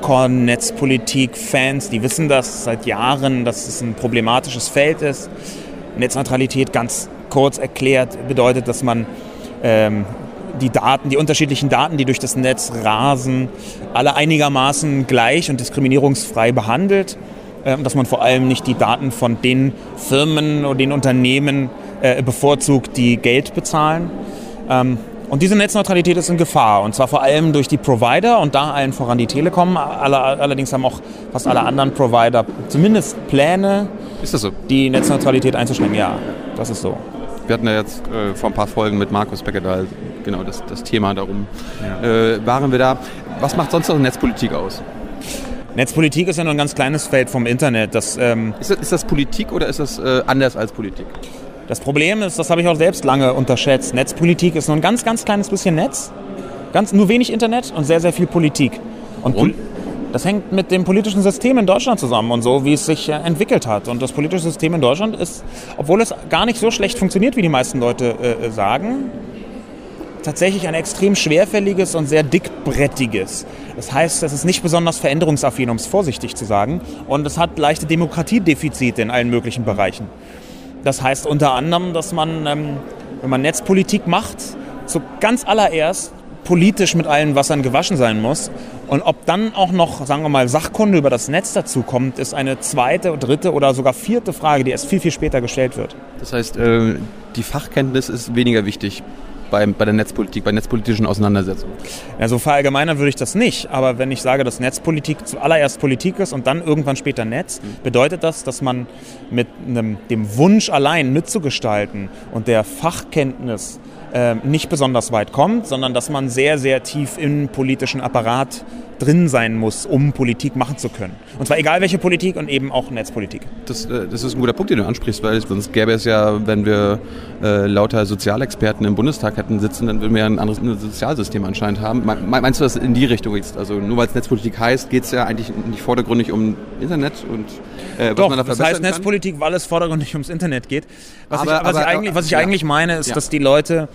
Hardcore-Netzpolitik-Fans, die wissen das seit Jahren, dass es ein problematisches Feld ist. Netzneutralität, ganz kurz erklärt, bedeutet, dass man ähm, die Daten, die unterschiedlichen Daten, die durch das Netz rasen, alle einigermaßen gleich und diskriminierungsfrei behandelt. Ähm, dass man vor allem nicht die Daten von den Firmen oder den Unternehmen äh, bevorzugt, die Geld bezahlen. Ähm, Und diese Netzneutralität ist in Gefahr, und zwar vor allem durch die Provider und da allen voran die Telekom. Allerdings haben auch fast alle anderen Provider zumindest Pläne, ist das so? Die Netzneutralität einzuschränken. Ja, das ist so. Wir hatten ja jetzt äh, vor ein paar Folgen mit Markus Beckedahl genau das, das Thema darum. Ja. Äh, waren wir da. Was macht sonst noch Netzpolitik aus? Netzpolitik ist ja nur ein ganz kleines Feld vom Internet. Das, ähm ist, das, ist das Politik oder ist das äh, anders als Politik? Das Problem ist, das habe ich auch selbst lange unterschätzt, Netzpolitik ist nur ein ganz, ganz kleines bisschen Netz, ganz, nur wenig Internet und sehr, sehr viel Politik. Und Pol- das hängt mit dem politischen System in Deutschland zusammen und so, wie es sich äh, entwickelt hat. Und das politische System in Deutschland ist, obwohl es gar nicht so schlecht funktioniert, wie die meisten Leute äh, sagen, tatsächlich ein extrem schwerfälliges und sehr dickbrettiges. Das heißt, es ist nicht besonders veränderungsaffin, um es vorsichtig zu sagen. Und es hat leichte Demokratiedefizite in allen möglichen Bereichen. Das heißt unter anderem, dass man, ähm, wenn man Netzpolitik macht, so ganz allererst politisch mit allen Wassern gewaschen sein muss. Und ob dann auch noch, sagen wir mal, Sachkunde über das Netz dazu kommt, ist eine zweite, dritte oder sogar vierte Frage, die erst viel, viel später gestellt wird. Das heißt, äh, die Fachkenntnis ist weniger wichtig bei, bei der Netzpolitik, bei netzpolitischen Auseinandersetzungen? Ja, so verallgemeinern würde ich das nicht. Aber wenn ich sage, dass Netzpolitik zuallererst Politik ist und dann irgendwann später Netz, bedeutet das, dass man mit einem, dem Wunsch allein mitzugestalten und der Fachkenntnis äh, nicht besonders weit kommt, sondern dass man sehr, sehr tief im politischen Apparat drin sein muss, um Politik machen zu können. Und zwar egal welche Politik und eben auch Netzpolitik. Das, äh, das ist ein guter Punkt, den du ansprichst, weil sonst gäbe es ja, wenn wir äh, lauter Sozialexperten im Bundestag hätten sitzen, dann würden wir ja ein anderes Sozialsystem anscheinend haben. Me- meinst du, dass in die Richtung jetzt, also nur weil es Netzpolitik heißt, geht es ja eigentlich nicht vordergründig um Internet und äh, was Doch, man da das heißt kann? Netzpolitik, weil es vordergründig ums Internet geht. Was aber, ich, was aber, ich, eigentlich, was ich ja. eigentlich meine, ist, ja. dass die Leute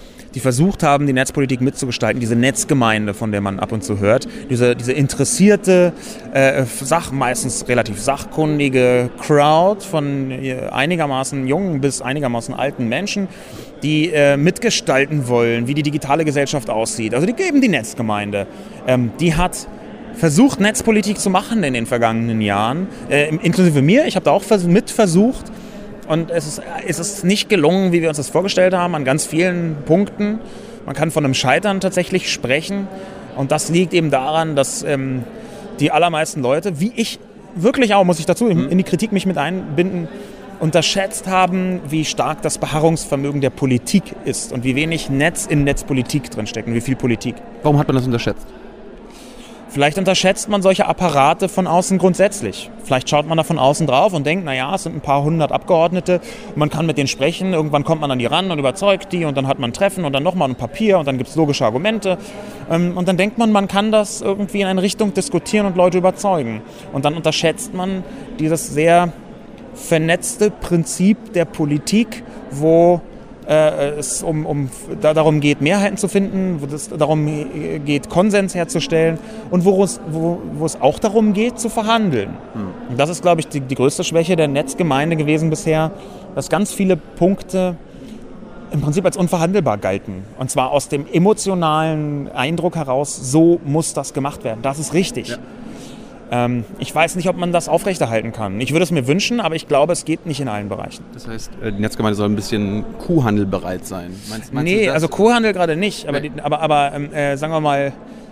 die versucht haben, die Netzpolitik mitzugestalten, diese Netzgemeinde, von der man ab und zu hört, diese, diese interessierte, äh, Sach, meistens relativ sachkundige Crowd von einigermaßen jungen bis einigermaßen alten Menschen, die äh, mitgestalten wollen, wie die digitale Gesellschaft aussieht. Also die geben die Netzgemeinde. Ähm, die hat versucht, Netzpolitik zu machen in den vergangenen Jahren, äh, inklusive mir. Ich habe da auch vers- mit versucht. Und es ist, es ist nicht gelungen, wie wir uns das vorgestellt haben, an ganz vielen Punkten. Man kann von einem Scheitern tatsächlich sprechen. Und das liegt eben daran, dass ähm, die allermeisten Leute, wie ich wirklich auch, muss ich dazu in, in die Kritik mich mit einbinden, unterschätzt haben, wie stark das Beharrungsvermögen der Politik ist und wie wenig Netz in Netzpolitik drinsteckt und wie viel Politik. Warum hat man das unterschätzt? Vielleicht unterschätzt man solche Apparate von außen grundsätzlich. Vielleicht schaut man da von außen drauf und denkt, naja, es sind ein paar hundert Abgeordnete, man kann mit denen sprechen, irgendwann kommt man an die ran und überzeugt die und dann hat man ein Treffen und dann nochmal ein Papier und dann gibt es logische Argumente. Und dann denkt man, man kann das irgendwie in eine Richtung diskutieren und Leute überzeugen. Und dann unterschätzt man dieses sehr vernetzte Prinzip der Politik, wo äh, es um, um, da, darum geht, Mehrheiten zu finden, wo es darum geht, Konsens herzustellen und wo es, wo, wo es auch darum geht, zu verhandeln. Hm. Und das ist, glaube ich, die, die größte Schwäche der Netzgemeinde gewesen bisher, dass ganz viele Punkte im Prinzip als unverhandelbar galten. Und zwar aus dem emotionalen Eindruck heraus, so muss das gemacht werden. Das ist richtig. Ja. Ähm, ich weiß nicht, ob man das aufrechterhalten kann. Ich würde es mir wünschen, aber ich glaube, es geht nicht in allen Bereichen. Das heißt, die Netzgemeinde soll ein bisschen kuhhandelbereit sein. Meinst, meinst nee, also Kuhhandel gerade nicht. Aber, nee. die, aber, aber äh, sagen wir mal,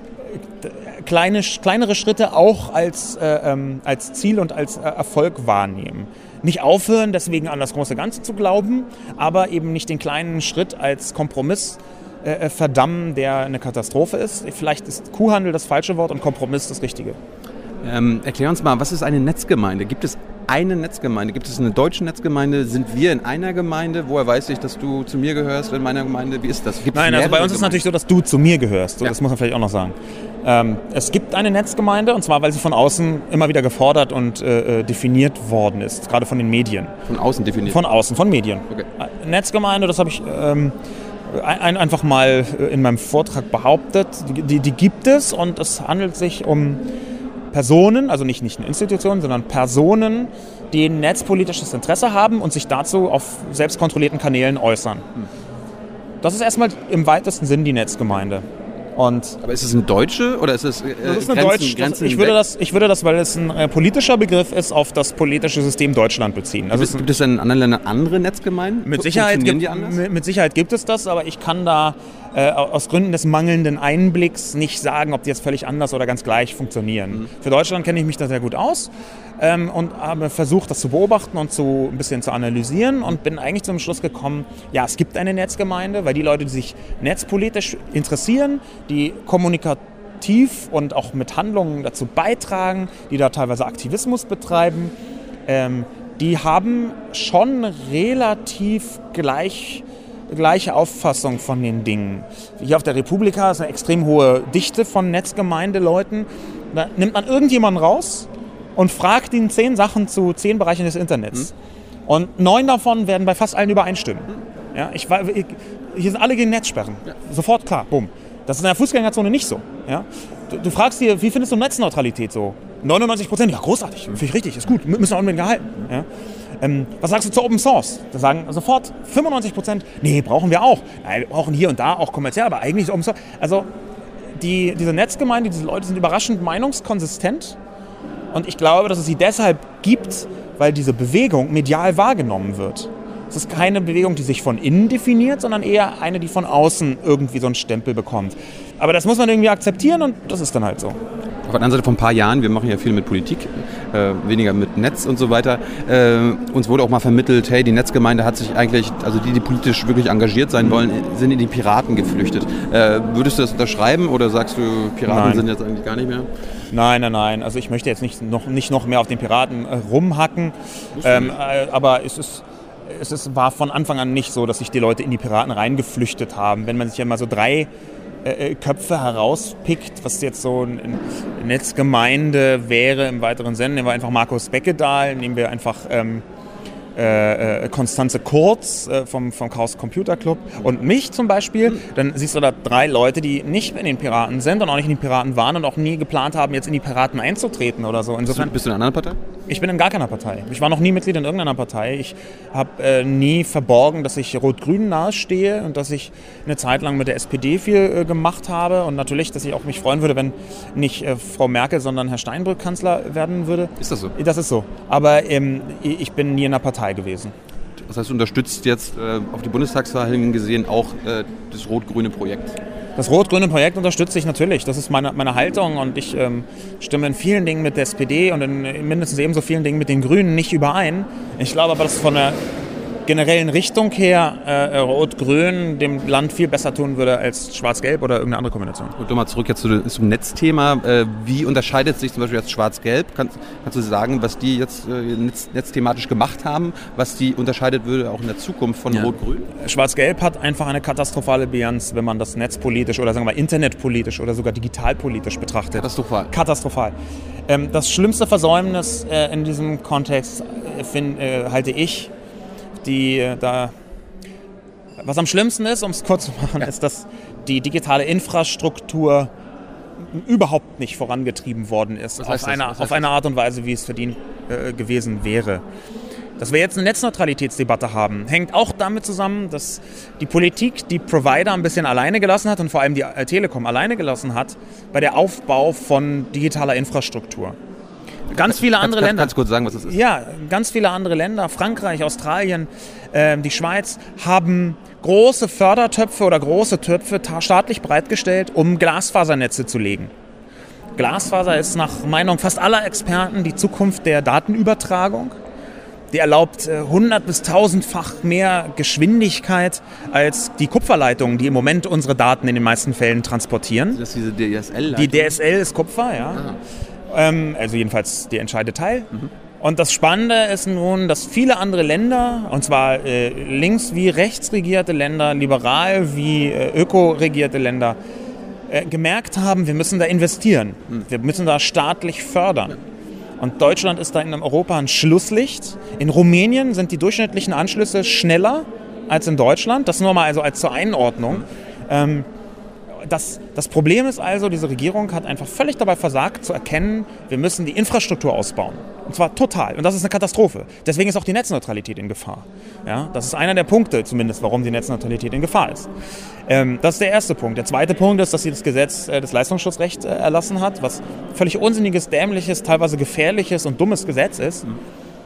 kleine, kleinere Schritte auch als, äh, ähm, als Ziel und als äh, Erfolg wahrnehmen. Nicht aufhören, deswegen an das große Ganze zu glauben, aber eben nicht den kleinen Schritt als Kompromiss äh, verdammen, der eine Katastrophe ist. Vielleicht ist Kuhhandel das falsche Wort und Kompromiss das richtige. Ähm, erklär uns mal, was ist eine Netzgemeinde? Gibt es eine Netzgemeinde? Gibt es eine deutsche Netzgemeinde? Sind wir in einer Gemeinde? Woher weiß ich, dass du zu mir gehörst in meiner Gemeinde? Wie ist das? Gibt's Nein, also bei uns ist es natürlich so, dass du zu mir gehörst. So, ja. Das muss man vielleicht auch noch sagen. Ähm, es gibt eine Netzgemeinde, und zwar, weil sie von außen immer wieder gefordert und äh, definiert worden ist, gerade von den Medien. Von außen definiert? Von außen, von Medien. Okay. Netzgemeinde, das habe ich ähm, ein, einfach mal in meinem Vortrag behauptet, die, die gibt es, und es handelt sich um Personen, also nicht, nicht eine Institution, sondern Personen, die ein netzpolitisches Interesse haben und sich dazu auf selbstkontrollierten Kanälen äußern. Das ist erstmal im weitesten Sinn die Netzgemeinde. Und aber ist es eine deutsche oder ist es äh, das ist eine Grenzen, Deutsch, Grenzen das, ich, würde das, ich würde das, weil es ein äh, politischer Begriff ist, auf das politische System Deutschland beziehen. Also gibt, es, gibt es in anderen Ländern andere Netzgemeinden? Mit Sicherheit, gibt, mit, mit Sicherheit gibt es das, aber ich kann da äh, aus Gründen des mangelnden Einblicks nicht sagen, ob die jetzt völlig anders oder ganz gleich funktionieren. Mhm. Für Deutschland kenne ich mich da sehr gut aus. Ähm, und habe versucht, das zu beobachten und zu, ein bisschen zu analysieren und bin eigentlich zum Schluss gekommen, ja, es gibt eine Netzgemeinde, weil die Leute, die sich netzpolitisch interessieren, die kommunikativ und auch mit Handlungen dazu beitragen, die da teilweise Aktivismus betreiben, ähm, die haben schon relativ gleich gleiche Auffassung von den Dingen. Hier auf der Republika ist eine extrem hohe Dichte von Netzgemeindeleuten. Da nimmt man irgendjemanden raus und fragt ihn zehn Sachen zu zehn Bereichen des Internets. Mhm. Und neun davon werden bei fast allen übereinstimmen. Mhm. Ja, ich, ich, hier sind alle gegen Netzsperren. Ja. Sofort klar, bumm. Das ist in der Fußgängerzone nicht so. Ja? Du, du fragst dir, wie findest du Netzneutralität so? neunundneunzig Prozent, ja großartig, mhm. finde ich richtig, ist gut, müssen wir unbedingt gehalten. Ja? Ähm, was sagst du zu Open Source? Da sagen sofort fünfundneunzig Prozent, nee, brauchen wir auch. Nein, wir brauchen hier und da auch kommerziell, aber eigentlich ist Open Source. Also die, diese Netzgemeinde, diese Leute sind überraschend meinungskonsistent. Und ich glaube, dass es sie deshalb gibt, weil diese Bewegung medial wahrgenommen wird. Es ist keine Bewegung, die sich von innen definiert, sondern eher eine, die von außen irgendwie so einen Stempel bekommt. Aber das muss man irgendwie akzeptieren und das ist dann halt so. Auf der anderen Seite, vor ein paar Jahren, wir machen ja viel mit Politik, äh, weniger mit Netz und so weiter. Äh, uns wurde auch mal vermittelt, hey, die Netzgemeinde hat sich eigentlich, also die, die politisch wirklich engagiert sein wollen, sind in die Piraten geflüchtet. Äh, würdest du das unterschreiben oder sagst du, Piraten nein. sind jetzt eigentlich gar nicht mehr? Nein, nein, nein. Also ich möchte jetzt nicht noch, nicht noch mehr auf den Piraten äh, rumhacken, ähm, äh, aber es ist... Es ist, war von Anfang an nicht so, dass sich die Leute in die Piraten reingeflüchtet haben. Wenn man sich ja mal so drei äh, Köpfe herauspickt, was jetzt so eine Netzgemeinde wäre im weiteren Sinne, nehmen wir einfach Markus Beckedahl, nehmen wir einfach ähm, äh, Konstanze Kurz äh, vom, vom Chaos Computer Club und mich zum Beispiel, dann siehst du da drei Leute, die nicht in den Piraten sind und auch nicht in den Piraten waren und auch nie geplant haben, jetzt in die Piraten einzutreten oder so. Insofern, bist du in einer anderen Partei? Ich bin in gar keiner Partei. Ich war noch nie Mitglied in irgendeiner Partei. Ich habe äh, nie verborgen, dass ich Rot-Grün nahestehe und dass ich eine Zeit lang mit der S P D viel äh, gemacht habe und natürlich, dass ich auch mich freuen würde, wenn nicht äh, Frau Merkel, sondern Herr Steinbrück Kanzler werden würde. Ist das so? Das ist so. Aber ähm, ich bin nie in einer Partei gewesen. Das heißt, du unterstützt jetzt äh, auf die Bundestagswahl hin gesehen auch äh, das rot-grüne Projekt? Das rot-grüne Projekt unterstütze ich natürlich. Das ist meine, meine Haltung und ich ähm, stimme in vielen Dingen mit der S P D und in, in mindestens ebenso vielen Dingen mit den Grünen nicht überein. Ich glaube aber, dass von der generellen Richtung her äh, Rot-Grün dem Land viel besser tun würde als Schwarz-Gelb oder irgendeine andere Kombination. Und nochmal zurück jetzt zu, zum Netzthema. Äh, wie unterscheidet sich zum Beispiel jetzt Schwarz-Gelb? Kannst, kannst du sagen, was die jetzt äh, netz, netzthematisch gemacht haben, was die unterscheidet würde auch in der Zukunft von ja. Rot-Grün? Schwarz-Gelb hat einfach eine katastrophale Bilanz, wenn man das netzpolitisch oder sagen wir mal internetpolitisch oder sogar digitalpolitisch betrachtet. Katastrophal. Katastrophal. Ähm, das schlimmste Versäumnis äh, in diesem Kontext äh, find, äh, halte ich, die da, was am schlimmsten ist, um es kurz zu machen, ja. ist, dass die digitale Infrastruktur überhaupt nicht vorangetrieben worden ist, auf, eine, auf eine Art und Weise, wie es verdient äh, gewesen wäre. Dass wir jetzt eine Netzneutralitätsdebatte haben, hängt auch damit zusammen, dass die Politik die Provider ein bisschen alleine gelassen hat und vor allem die äh, Telekom alleine gelassen hat bei der Aufbau von digitaler Infrastruktur. Ganz viele andere kannst, Länder. Kannst du kurz sagen, was das ist? Ja, ganz viele andere Länder, Frankreich, Australien, äh, die Schweiz, haben große Fördertöpfe oder große Töpfe staatlich bereitgestellt, um Glasfasernetze zu legen. Glasfaser ist nach Meinung fast aller Experten die Zukunft der Datenübertragung. Die erlaubt äh, hundert- bis tausendfach mehr Geschwindigkeit als die Kupferleitungen, die im Moment unsere Daten in den meisten Fällen transportieren. Das ist diese D S L-Leitung? Die D S L ist Kupfer, ja. Ah. Also jedenfalls der entscheidende Teil. Mhm. Und das Spannende ist nun, dass viele andere Länder, und zwar äh, links- wie rechts regierte Länder, liberal wie äh, öko-regierte Länder, äh, gemerkt haben, wir müssen da investieren. Mhm. Wir müssen da staatlich fördern. Und Deutschland ist da in Europa ein Schlusslicht. In Rumänien sind die durchschnittlichen Anschlüsse schneller als in Deutschland. Das nur mal also als zur Einordnung. Mhm. Ähm, Das, das Problem ist also, diese Regierung hat einfach völlig dabei versagt zu erkennen, wir müssen die Infrastruktur ausbauen. Und zwar total. Und das ist eine Katastrophe. Deswegen ist auch die Netzneutralität in Gefahr. Ja, das ist einer der Punkte zumindest, warum die Netzneutralität in Gefahr ist. Ähm, das ist der erste Punkt. Der zweite Punkt ist, dass sie das Gesetz, äh, das Leistungsschutzrecht äh, erlassen hat, was völlig unsinniges, dämliches, teilweise gefährliches und dummes Gesetz ist. Mhm.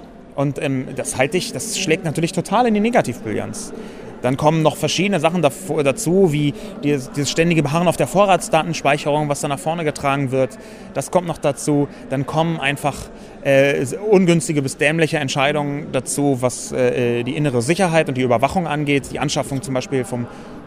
Und ähm, das halte ich, das schlägt natürlich total in die Negativbilanz. Dann kommen noch verschiedene Sachen dazu, wie dieses, dieses ständige Beharren auf der Vorratsdatenspeicherung, was da nach vorne getragen wird. Das kommt noch dazu. Dann kommen einfach äh, ungünstige bis dämliche Entscheidungen dazu, was äh, die innere Sicherheit und die Überwachung angeht. Die Anschaffung zum Beispiel vom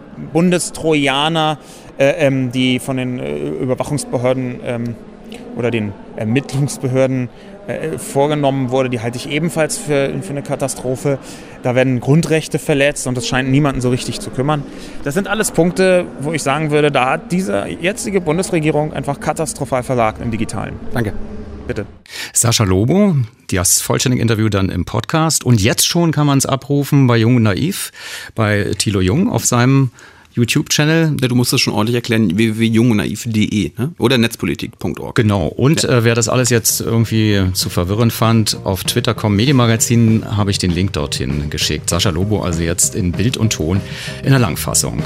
Bundestrojaner, äh, ähm, die von den äh, Überwachungsbehörden ähm, oder den Ermittlungsbehörden äh, vorgenommen wurde, die halte ich ebenfalls für, für eine Katastrophe. Da werden Grundrechte verletzt und das scheint niemanden so richtig zu kümmern. Das sind alles Punkte, wo ich sagen würde, da hat diese jetzige Bundesregierung einfach katastrophal versagt im Digitalen. Danke. Bitte. Sascha Lobo, das vollständige Interview dann im Podcast. Und jetzt schon kann man es abrufen bei Jung und Naiv, bei Thilo Jung auf seinem YouTube-Channel. Ja, du musst das schon ordentlich erklären, w w w punkt jung und naiv punkt de, ne? Oder netzpolitik punkt org. Genau. Und ja. äh, wer das alles jetzt irgendwie zu verwirrend fand, auf Twitter Punkt com Medienmagazin habe ich den Link dorthin geschickt. Sascha Lobo also jetzt in Bild und Ton in der Langfassung.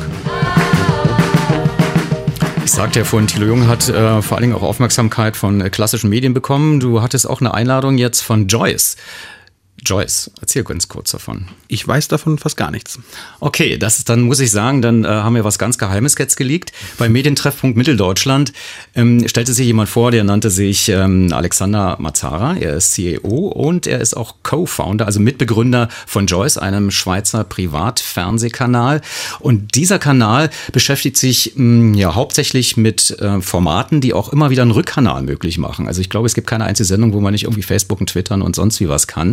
Ich sagte ja vorhin, Thilo Jung hat äh, vor allen Dingen auch Aufmerksamkeit von äh, klassischen Medien bekommen. Du hattest auch eine Einladung jetzt von Joyce. Joyce, erzähl ganz kurz davon. Ich weiß davon fast gar nichts. Okay, das ist, dann muss ich sagen, dann äh, haben wir was ganz Geheimes jetzt geleakt. Bei Medientreffpunkt Mitteldeutschland ähm, stellte sich jemand vor, der nannte sich ähm, Alexander Mazara. Er ist C E O und er ist auch Co-Founder, also Mitbegründer von Joyce, einem Schweizer Privatfernsehkanal. Und dieser Kanal beschäftigt sich mh, ja hauptsächlich mit äh, Formaten, die auch immer wieder einen Rückkanal möglich machen. Also ich glaube, es gibt keine einzige Sendung, wo man nicht irgendwie Facebooken, Twittern und sonst wie was kann.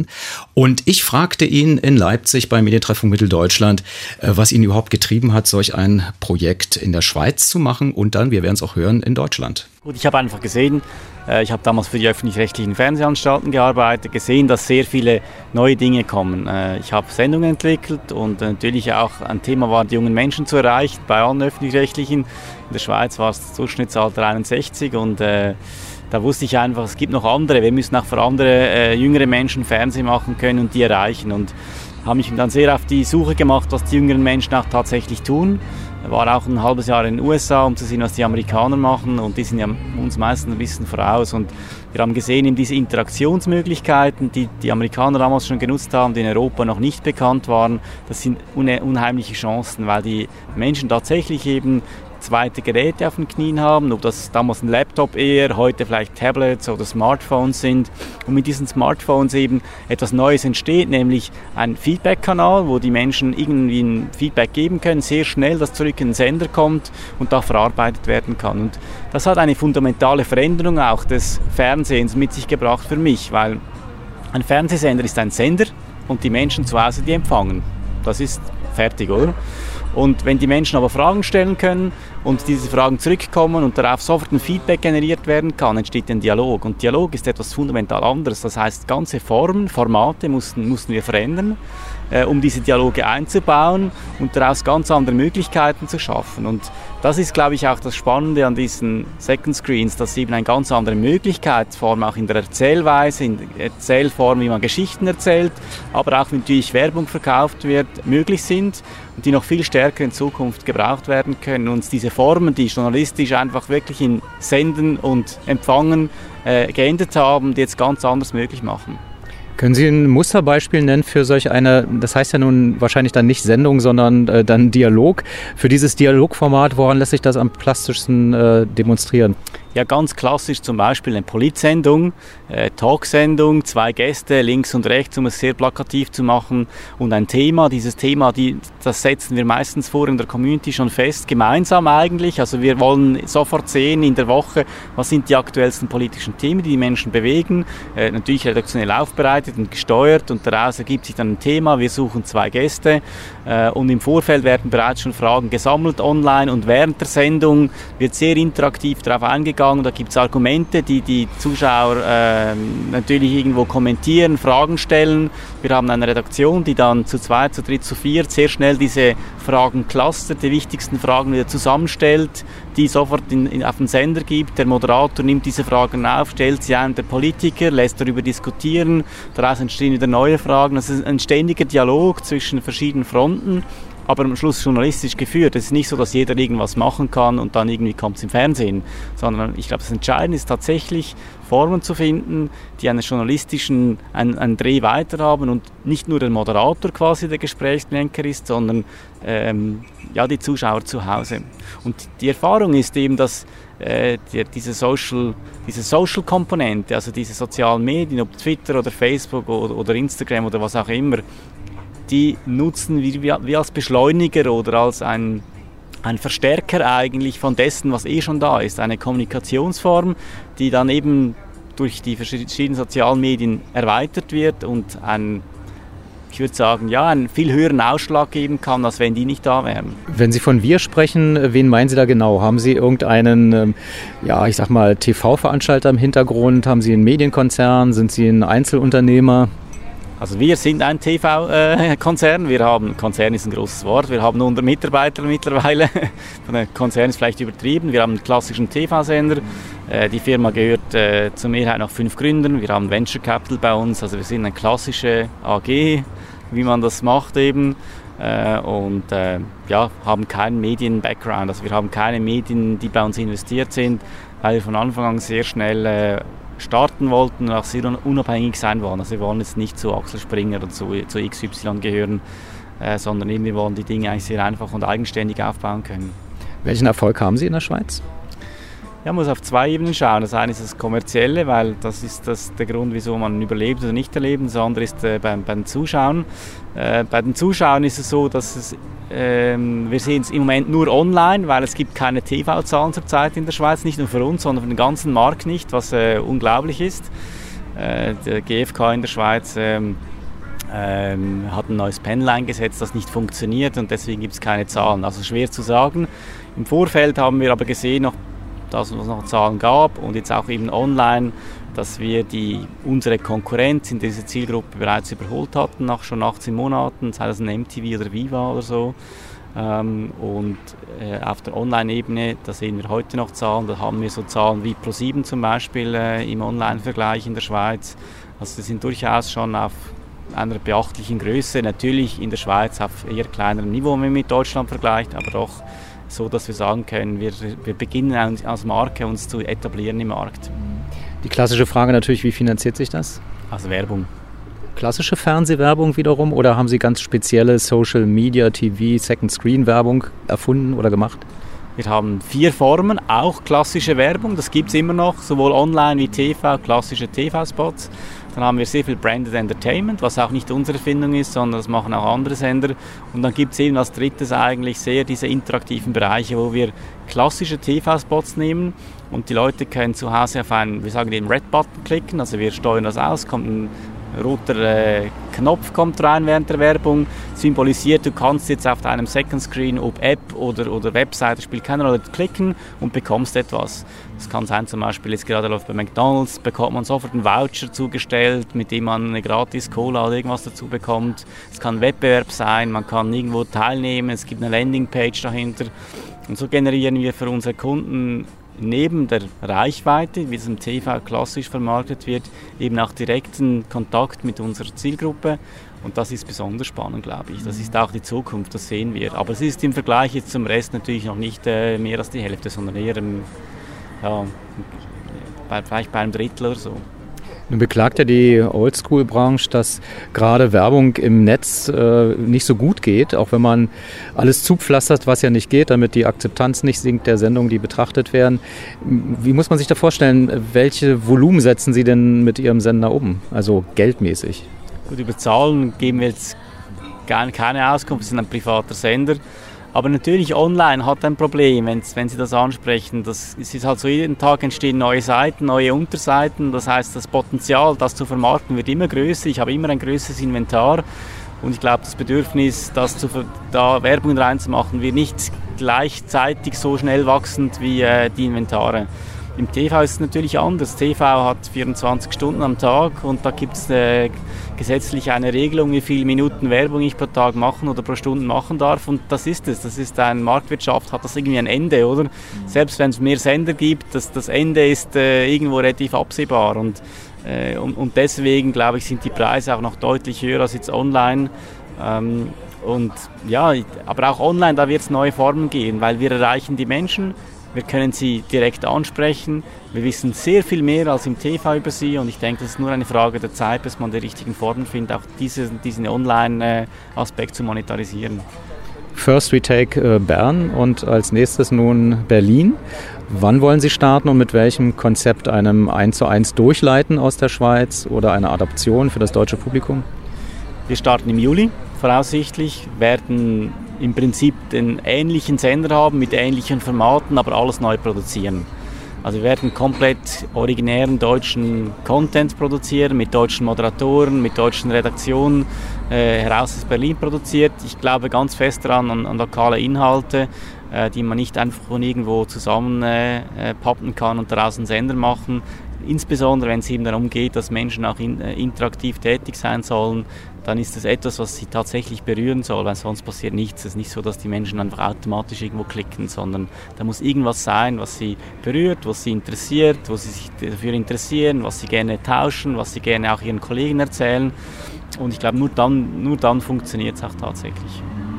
Und ich fragte ihn in Leipzig beim Medientreffpunkt Mitteldeutschland, was ihn überhaupt getrieben hat, solch ein Projekt in der Schweiz zu machen und dann, wir werden es auch hören, in Deutschland. Gut, ich habe einfach gesehen, ich habe damals für die öffentlich-rechtlichen Fernsehanstalten gearbeitet, gesehen, dass sehr viele neue Dinge kommen. Ich habe Sendungen entwickelt und natürlich auch ein Thema war, die jungen Menschen zu erreichen, bei allen öffentlich-rechtlichen. In der Schweiz war es das Durchschnittsalter einundsechzig und äh, da wusste ich einfach, es gibt noch andere, wir müssen auch für andere äh, jüngere Menschen Fernsehen machen können und die erreichen. Und habe mich dann sehr auf die Suche gemacht, was die jüngeren Menschen auch tatsächlich tun. War auch ein halbes Jahr in den U S A, um zu sehen, was die Amerikaner machen und die sind ja uns meistens ein bisschen voraus und wir haben gesehen, eben diese Interaktionsmöglichkeiten, die die Amerikaner damals schon genutzt haben, die in Europa noch nicht bekannt waren, das sind unheimliche Chancen, weil die Menschen tatsächlich eben zweite Geräte auf den Knien haben, ob das damals ein Laptop eher, heute vielleicht Tablets oder Smartphones sind und mit diesen Smartphones eben etwas Neues entsteht, nämlich ein Feedback-Kanal, wo die Menschen irgendwie ein Feedback geben können, sehr schnell, das zurück in den Sender kommt und da verarbeitet werden kann. Und das hat eine fundamentale Veränderung auch des Fernsehens mit sich gebracht für mich, weil ein Fernsehsender ist ein Sender und die Menschen zu Hause, die empfangen. Das ist fertig, oder? Und wenn die Menschen aber Fragen stellen können und diese Fragen zurückkommen und darauf sofort ein Feedback generiert werden kann, entsteht ein Dialog. Und Dialog ist etwas fundamental anderes. Das heißt, ganze Formen, Formate mussten, mussten wir verändern, äh, um diese Dialoge einzubauen und daraus ganz andere Möglichkeiten zu schaffen. Und das ist, glaube ich, auch das Spannende an diesen Second Screens, dass eben eine ganz andere Möglichkeitsform auch in der Erzählweise, in der Erzählform, wie man Geschichten erzählt, aber auch, wie natürlich Werbung verkauft wird, möglich sind und die noch viel stärker in Zukunft gebraucht werden können. Und diese Formen, die journalistisch einfach wirklich in Senden und Empfangen äh, geendet haben, die jetzt ganz anders möglich machen. Können Sie ein Musterbeispiel nennen für solch eine, das heißt ja nun wahrscheinlich dann nicht Sendung, sondern äh, dann Dialog. Für dieses Dialogformat, woran lässt sich das am plastischsten äh, demonstrieren? Ja, ganz klassisch zum Beispiel eine Politsendung, äh, Talksendung, zwei Gäste links und rechts, um es sehr plakativ zu machen und ein Thema. Dieses Thema, die, das setzen wir meistens vor in der Community schon fest, gemeinsam eigentlich. Also wir wollen sofort sehen in der Woche, was sind die aktuellsten politischen Themen, die die Menschen bewegen. Äh, natürlich redaktionell aufbereitet und gesteuert und daraus ergibt sich dann ein Thema. Wir suchen zwei Gäste äh, und im Vorfeld werden bereits schon Fragen gesammelt online und während der Sendung wird sehr interaktiv darauf eingegangen. Da gibt es Argumente, die die Zuschauer äh, natürlich irgendwo kommentieren, Fragen stellen. Wir haben eine Redaktion, die dann zu zweit, zu dritt, zu viert sehr schnell diese Fragen clustert, die wichtigsten Fragen wieder zusammenstellt, die sofort in, in, auf den Sender gibt. Der Moderator nimmt diese Fragen auf, stellt sie ein, der Politiker lässt darüber diskutieren. Daraus entstehen wieder neue Fragen. Das ist ein ständiger Dialog zwischen verschiedenen Fronten, aber am Schluss journalistisch geführt. Es ist nicht so, dass jeder irgendwas machen kann und dann irgendwie kommt es im Fernsehen, sondern ich glaube, das Entscheidende ist tatsächlich, Formen zu finden, die einen journalistischen einen, einen Dreh weiter haben und nicht nur der Moderator quasi der Gesprächslenker ist, sondern ähm, ja, die Zuschauer zu Hause. Und die Erfahrung ist eben, dass äh, die, diese Social, diese Social-Komponente, also diese sozialen Medien, ob Twitter oder Facebook oder, oder Instagram oder was auch immer, die nutzen wir wie als Beschleuniger oder als ein, ein Verstärker eigentlich von dessen, was eh schon da ist. Eine Kommunikationsform, die dann eben durch die verschiedenen sozialen Medien erweitert wird und ein, ich würde sagen, ja, einen viel höheren Ausschlag geben kann, als wenn die nicht da wären. Wenn Sie von wir sprechen, wen meinen Sie da genau? Haben Sie irgendeinen, ja, ich sag mal, T V-Veranstalter im Hintergrund? Haben Sie einen Medienkonzern? Sind Sie ein Einzelunternehmer? Also wir sind ein T V-Konzern, wir haben, Konzern ist ein großes Wort, wir haben hundert Mitarbeiter mittlerweile, von der Konzern ist vielleicht übertrieben, wir haben einen klassischen T V-Sender, die Firma gehört äh, zur Mehrheit nach fünf Gründern, wir haben Venture Capital bei uns, also wir sind eine klassische A G, wie man das macht eben äh, und äh, ja, haben keinen Medien-Background, also wir haben keine Medien, die bei uns investiert sind, weil wir von Anfang an sehr schnell äh, starten wollten und auch sehr unabhängig sein wollen. Also wir wollen jetzt nicht zu Axel Springer oder zu, zu X Y gehören, äh, sondern eben wir wollen die Dinge eigentlich sehr einfach und eigenständig aufbauen können. Welchen Erfolg haben Sie in der Schweiz? Ja, man muss auf zwei Ebenen schauen. Das eine ist das Kommerzielle, weil das ist das, der Grund, wieso man überlebt oder nicht erlebt. Das andere ist äh, beim, beim Zuschauen. Äh, bei den Zuschauern ist es so, dass es, äh, wir sehen es im Moment nur online, weil es gibt keine T V-Zahlen zurzeit in der Schweiz, nicht nur für uns, sondern für den ganzen Markt nicht, was äh, unglaublich ist. Äh, der G F K in der Schweiz äh, ähm, hat ein neues Panel eingesetzt, das nicht funktioniert und deswegen gibt es keine Zahlen. Also schwer zu sagen. Im Vorfeld haben wir aber gesehen, noch, dass es noch Zahlen gab und jetzt auch eben online, dass wir die, unsere Konkurrenz in dieser Zielgruppe bereits überholt hatten, nach schon achtzehn Monaten, sei das ein M T V oder Viva oder so. Ähm, und äh, auf der Online-Ebene, da sehen wir heute noch Zahlen, da haben wir so Zahlen wie ProSieben zum Beispiel äh, im Online-Vergleich in der Schweiz. Also das sind durchaus schon auf einer beachtlichen Größe, natürlich in der Schweiz auf eher kleinerem Niveau, wenn man mit Deutschland vergleicht, aber doch so, dass wir sagen können, wir, wir beginnen als Marke uns zu etablieren im Markt. Die klassische Frage natürlich, wie finanziert sich das? Also Werbung. Klassische Fernsehwerbung wiederum oder haben Sie ganz spezielle Social Media, T V, Second Screen Werbung erfunden oder gemacht? Wir haben vier Formen, auch klassische Werbung, das gibt es immer noch, sowohl online wie T V, klassische T V-Spots. Dann haben wir sehr viel Branded Entertainment, was auch nicht unsere Erfindung ist, sondern das machen auch andere Sender. Und dann gibt es eben als drittes eigentlich sehr diese interaktiven Bereiche, wo wir klassische T V-Spots nehmen und die Leute können zu Hause auf einen, wir sagen den Red-Button klicken, also wir steuern das aus, kommt ein roter äh, Knopf kommt rein während der Werbung, symbolisiert, du kannst jetzt auf deinem Second Screen, ob App oder, oder Webseite, spielt keine Rolle, klicken und bekommst etwas. Das kann sein, zum Beispiel jetzt gerade läuft bei McDonald's, bekommt man sofort einen Voucher zugestellt, mit dem man eine gratis Cola oder irgendwas dazu bekommt. Es kann ein Wettbewerb sein, man kann irgendwo teilnehmen, es gibt eine Landingpage dahinter. Und so generieren wir für unsere Kunden neben der Reichweite, wie es im T V klassisch vermarktet wird, eben auch direkten Kontakt mit unserer Zielgruppe. Und das ist besonders spannend, glaube ich. Das ist auch die Zukunft, das sehen wir. Aber es ist im Vergleich jetzt zum Rest natürlich noch nicht äh, mehr als die Hälfte, sondern eher im, ja, bei, vielleicht bei einem Drittel oder so. Nun beklagt ja die Oldschool-Branche, dass gerade Werbung im Netz äh, nicht so gut geht, auch wenn man alles zupflastert, was ja nicht geht, damit die Akzeptanz nicht sinkt der Sendungen, die betrachtet werden. Wie muss man sich da vorstellen, welche Volumen setzen Sie denn mit Ihrem Sender um, also geldmäßig? Gut, über Zahlen geben wir jetzt gar keine Auskunft, wir sind ein privater Sender. Aber natürlich online hat ein Problem, wenn, wenn Sie das ansprechen. Das, es ist halt so, jeden Tag entstehen neue Seiten, neue Unterseiten. Das heißt, das Potenzial, das zu vermarkten, wird immer größer. Ich habe immer ein größeres Inventar. Und ich glaube, das Bedürfnis, das zu, da Werbung reinzumachen, wird nicht gleichzeitig so schnell wachsend wie äh, die Inventare. Im T V ist es natürlich anders. T V hat vierundzwanzig Stunden am Tag und da gibt es äh, gesetzlich eine Regelung, wie viele Minuten Werbung ich pro Tag machen oder pro Stunde machen darf. Und das ist es. Das ist eine Marktwirtschaft, hat das irgendwie ein Ende, oder? Mhm. Selbst wenn es mehr Sender gibt, das, das Ende ist äh, irgendwo relativ absehbar. Und, äh, und, und deswegen, glaube ich, sind die Preise auch noch deutlich höher als jetzt online. Ähm, und ja, aber auch online, da wird es neue Formen gehen, weil wir erreichen die Menschen. Wir können sie direkt ansprechen. Wir wissen sehr viel mehr als im T V über sie und ich denke, das ist nur eine Frage der Zeit, bis man die richtigen Formen findet, auch diese, diesen Online-Aspekt zu monetarisieren. First we take äh, Bern und als nächstes nun Berlin. Wann wollen Sie starten und mit welchem Konzept, einem eins zu eins Durchleiten aus der Schweiz oder eine Adaption für das deutsche Publikum? Wir starten im Juli voraussichtlich, werden im Prinzip den ähnlichen Sender haben mit ähnlichen Formaten, aber alles neu produzieren. Also wir werden komplett originären deutschen Content produzieren, mit deutschen Moderatoren, mit deutschen Redaktionen, äh, heraus aus Berlin produziert. Ich glaube ganz fest daran, an, an lokale Inhalte, äh, die man nicht einfach von irgendwo zusammenpappen äh, kann und daraus einen Sender machen. Insbesondere wenn es eben darum geht, dass Menschen auch in, äh, interaktiv tätig sein sollen, dann ist das etwas, was sie tatsächlich berühren soll, weil sonst passiert nichts. Es ist nicht so, dass die Menschen einfach automatisch irgendwo klicken, sondern da muss irgendwas sein, was sie berührt, was sie interessiert, wo sie sich dafür interessieren, was sie gerne tauschen, was sie gerne auch ihren Kollegen erzählen. Und ich glaube, nur dann, nur dann funktioniert es auch tatsächlich.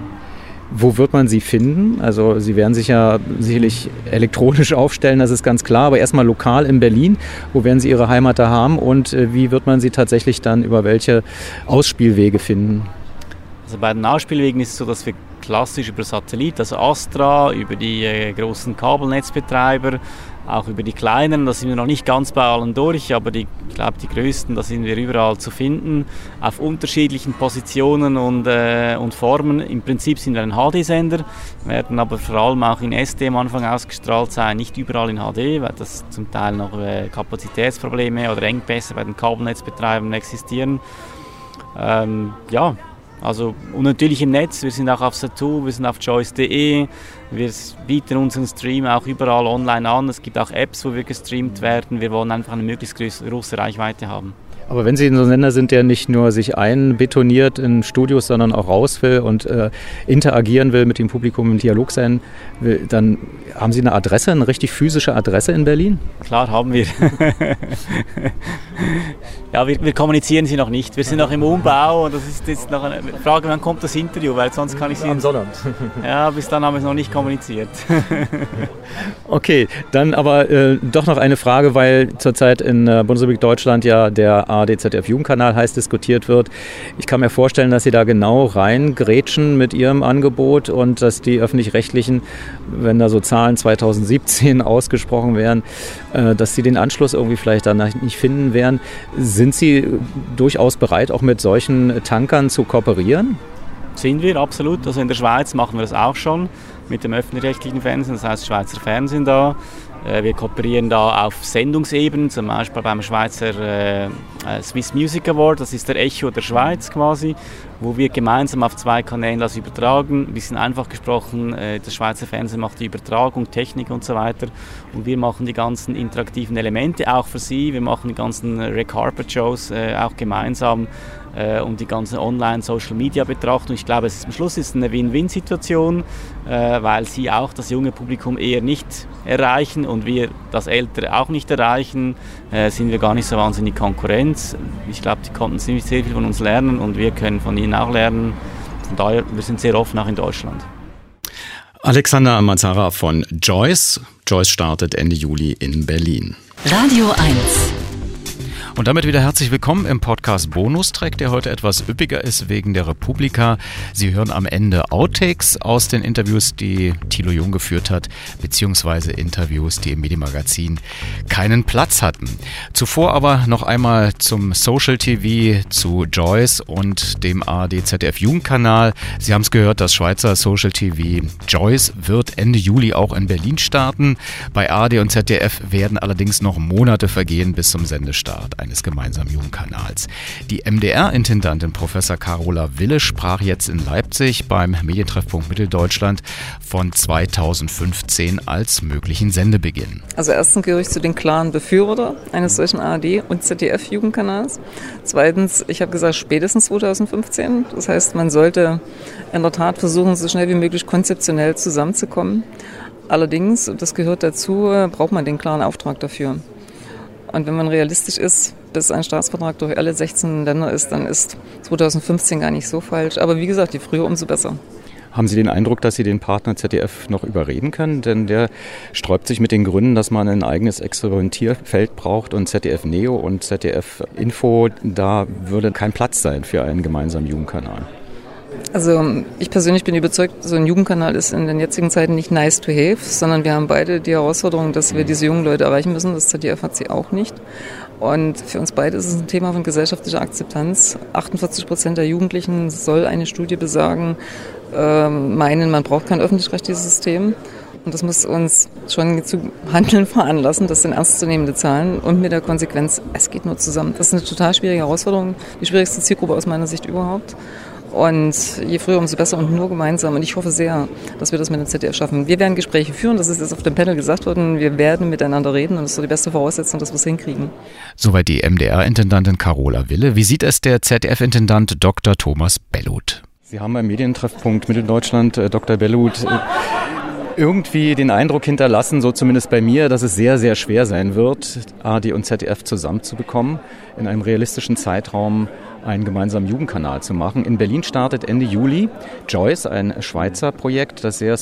Wo wird man Sie finden? Also Sie werden sich ja sicherlich elektronisch aufstellen, das ist ganz klar, aber erstmal lokal in Berlin. Wo werden Sie Ihre Heimat da haben und wie wird man Sie tatsächlich dann über welche Ausspielwege finden? Also bei den Ausspielwegen ist es so, dass wir klassisch über Satellit, also Astra, über die äh, großen Kabelnetzbetreiber, auch über die kleinen, da sind wir noch nicht ganz bei allen durch, aber die, ich glaube, die größten, da sind wir überall zu finden, auf unterschiedlichen Positionen und, äh, und Formen. Im Prinzip sind wir ein H D-Sender, werden aber vor allem auch in S D am Anfang ausgestrahlt sein, nicht überall in H D, weil das zum Teil noch äh, Kapazitätsprobleme oder Engpässe bei den Kabelnetzbetreibern existieren. Ähm, ja, also und natürlich im Netz, wir sind auch auf Satu, wir sind auf joyce punkt de, wir bieten unseren Stream auch überall online an, es gibt auch Apps, wo wir gestreamt werden, wir wollen einfach eine möglichst große Reichweite haben. Aber wenn Sie in so einem Sender sind, der nicht nur sich einbetoniert in Studios, sondern auch raus will und äh, interagieren will mit dem Publikum, im Dialog sein will, dann haben Sie eine Adresse, eine richtig physische Adresse in Berlin? Klar, haben wir. Ja, wir, wir kommunizieren sie noch nicht. Wir sind noch im Umbau und das ist jetzt noch eine Frage, wann kommt das Interview, weil sonst kann ich Sie... Am Sonnabend. Ja, bis dann haben wir es noch nicht kommuniziert. Okay, dann aber äh, doch noch eine Frage, weil zurzeit in äh, Bundesrepublik Deutschland ja der A R D Z D F-Jugendkanal heiß diskutiert wird. Ich kann mir vorstellen, dass Sie da genau reingrätschen mit Ihrem Angebot und dass die Öffentlich-Rechtlichen, wenn da so Zahlen zweitausendsiebzehn ausgesprochen wären, äh, dass sie den Anschluss irgendwie vielleicht danach nicht finden werden. Sind Sie durchaus bereit, auch mit solchen Tankern zu kooperieren? Sind wir, absolut. Also in der Schweiz machen wir das auch schon mit dem öffentlich-rechtlichen Fernsehen, das heißt Schweizer Fernsehen da. Wir kooperieren da auf Sendungsebene, zum Beispiel beim Schweizer äh, Swiss Music Award, das ist der Echo der Schweiz quasi, wo wir gemeinsam auf zwei Kanälen das übertragen. Ein bisschen einfach gesprochen, äh, das Schweizer Fernsehen macht die Übertragung, Technik und so weiter und wir machen die ganzen interaktiven Elemente auch für Sie. Wir machen die ganzen Red Carpet Shows äh, auch gemeinsam äh, und die ganze Online-Social-Media-Betrachtung. Ich glaube, es ist, am Schluss ist es eine Win-Win-Situation, äh, weil Sie auch das junge Publikum eher nicht erreichen und wir das Ältere auch nicht erreichen, äh, sind wir gar nicht so wahnsinnig Konkurrenz. Ich glaube, die konnten ziemlich sehr viel von uns lernen und wir können von ihnen auch lernen. Von daher, wir sind sehr offen auch in Deutschland. Alexander Mazara von Joyce. Joyce startet Ende Juli in Berlin. Radio eins. Und damit wieder herzlich willkommen im Podcast Bonustrack, der heute etwas üppiger ist wegen der Republika. Sie hören am Ende Outtakes aus den Interviews, die Thilo Jung geführt hat, beziehungsweise Interviews, die im Medienmagazin keinen Platz hatten. Zuvor aber noch einmal zum Social T V, zu Joyce und dem A R D Z D F Jugendkanal. Sie haben es gehört, das Schweizer Social T V Joyce wird Ende Juli auch in Berlin starten. Bei A R D und Z D F werden allerdings noch Monate vergehen bis zum Sendestart eines gemeinsamen Jugendkanals. Die M D R-Intendantin Professor Carola Wille sprach jetzt in Leipzig beim Medientreffpunkt Mitteldeutschland von zweitausendfünfzehn als möglichen Sendebeginn. Also erstens gehöre ich zu den klaren Befürworter eines solchen A R D- und Z D F-Jugendkanals. Zweitens, ich habe gesagt, spätestens zweitausendfünfzehn. Das heißt, man sollte in der Tat versuchen, so schnell wie möglich konzeptionell zusammenzukommen. Allerdings, und das gehört dazu, braucht man den klaren Auftrag dafür. Und wenn man realistisch ist, bis ein Staatsvertrag durch alle sechzehn Länder ist, dann ist zweitausendfünfzehn gar nicht so falsch. Aber wie gesagt, je früher, umso besser. Haben Sie den Eindruck, dass Sie den Partner Z D F noch überreden können? Denn der sträubt sich mit den Gründen, dass man ein eigenes Experimentierfeld braucht und Z D F Neo und Z D F Info, da würde kein Platz sein für einen gemeinsamen Jugendkanal. Also ich persönlich bin überzeugt, so ein Jugendkanal ist in den jetzigen Zeiten nicht nice to have, sondern wir haben beide die Herausforderung, dass wir diese jungen Leute erreichen müssen. Das Z D F hat sie auch nicht. Und für uns beide ist es ein Thema von gesellschaftlicher Akzeptanz. achtundvierzig Prozent der Jugendlichen, soll eine Studie besagen, äh, meinen, man braucht kein öffentlich-rechtliches System. Und das muss uns schon zu handeln veranlassen. Das sind ernstzunehmende Zahlen und mit der Konsequenz, es geht nur zusammen. Das ist eine total schwierige Herausforderung, die schwierigste Zielgruppe aus meiner Sicht überhaupt. Und je früher, umso besser und nur gemeinsam. Und ich hoffe sehr, dass wir das mit dem Z D F schaffen. Wir werden Gespräche führen, das ist jetzt auf dem Panel gesagt worden. Wir werden miteinander reden und das ist so die beste Voraussetzung, dass wir es hinkriegen. Soweit die M D R-Intendantin Carola Wille. Wie sieht es der Z D F-Intendant Doktor Thomas Belluth? Sie haben beim Medientreffpunkt Mitteldeutschland, äh, Doktor Belluth, äh, irgendwie den Eindruck hinterlassen, so zumindest bei mir, dass es sehr, sehr schwer sein wird, A R D und Z D F zusammenzubekommen, in einem realistischen Zeitraum einen gemeinsamen Jugendkanal zu machen. In Berlin startet Ende Juli Joyce, ein Schweizer Projekt, das sehr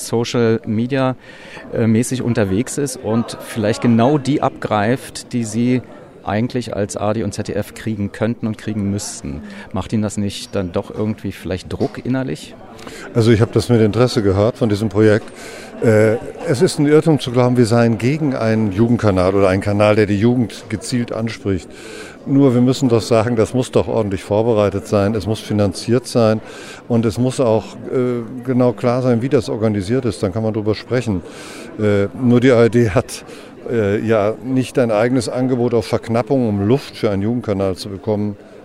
Social-Media-mäßig unterwegs ist und vielleicht genau die abgreift, die Sie eigentlich als A R D und Z D F kriegen könnten und kriegen müssten. Macht Ihnen das nicht dann doch irgendwie vielleicht Druck innerlich? Also ich habe das mit Interesse gehört von diesem Projekt. Äh, es ist ein Irrtum zu glauben, wir seien gegen einen Jugendkanal oder einen Kanal, der die Jugend gezielt anspricht. Nur wir müssen doch sagen, das muss doch ordentlich vorbereitet sein, es muss finanziert sein und es muss auch äh, genau klar sein, wie das organisiert ist, dann kann man darüber sprechen. Äh, nur die A R D hat äh, ja nicht ein eigenes Angebot auf Verknappung, um Luft für einen Jugendkanal zu bekommen,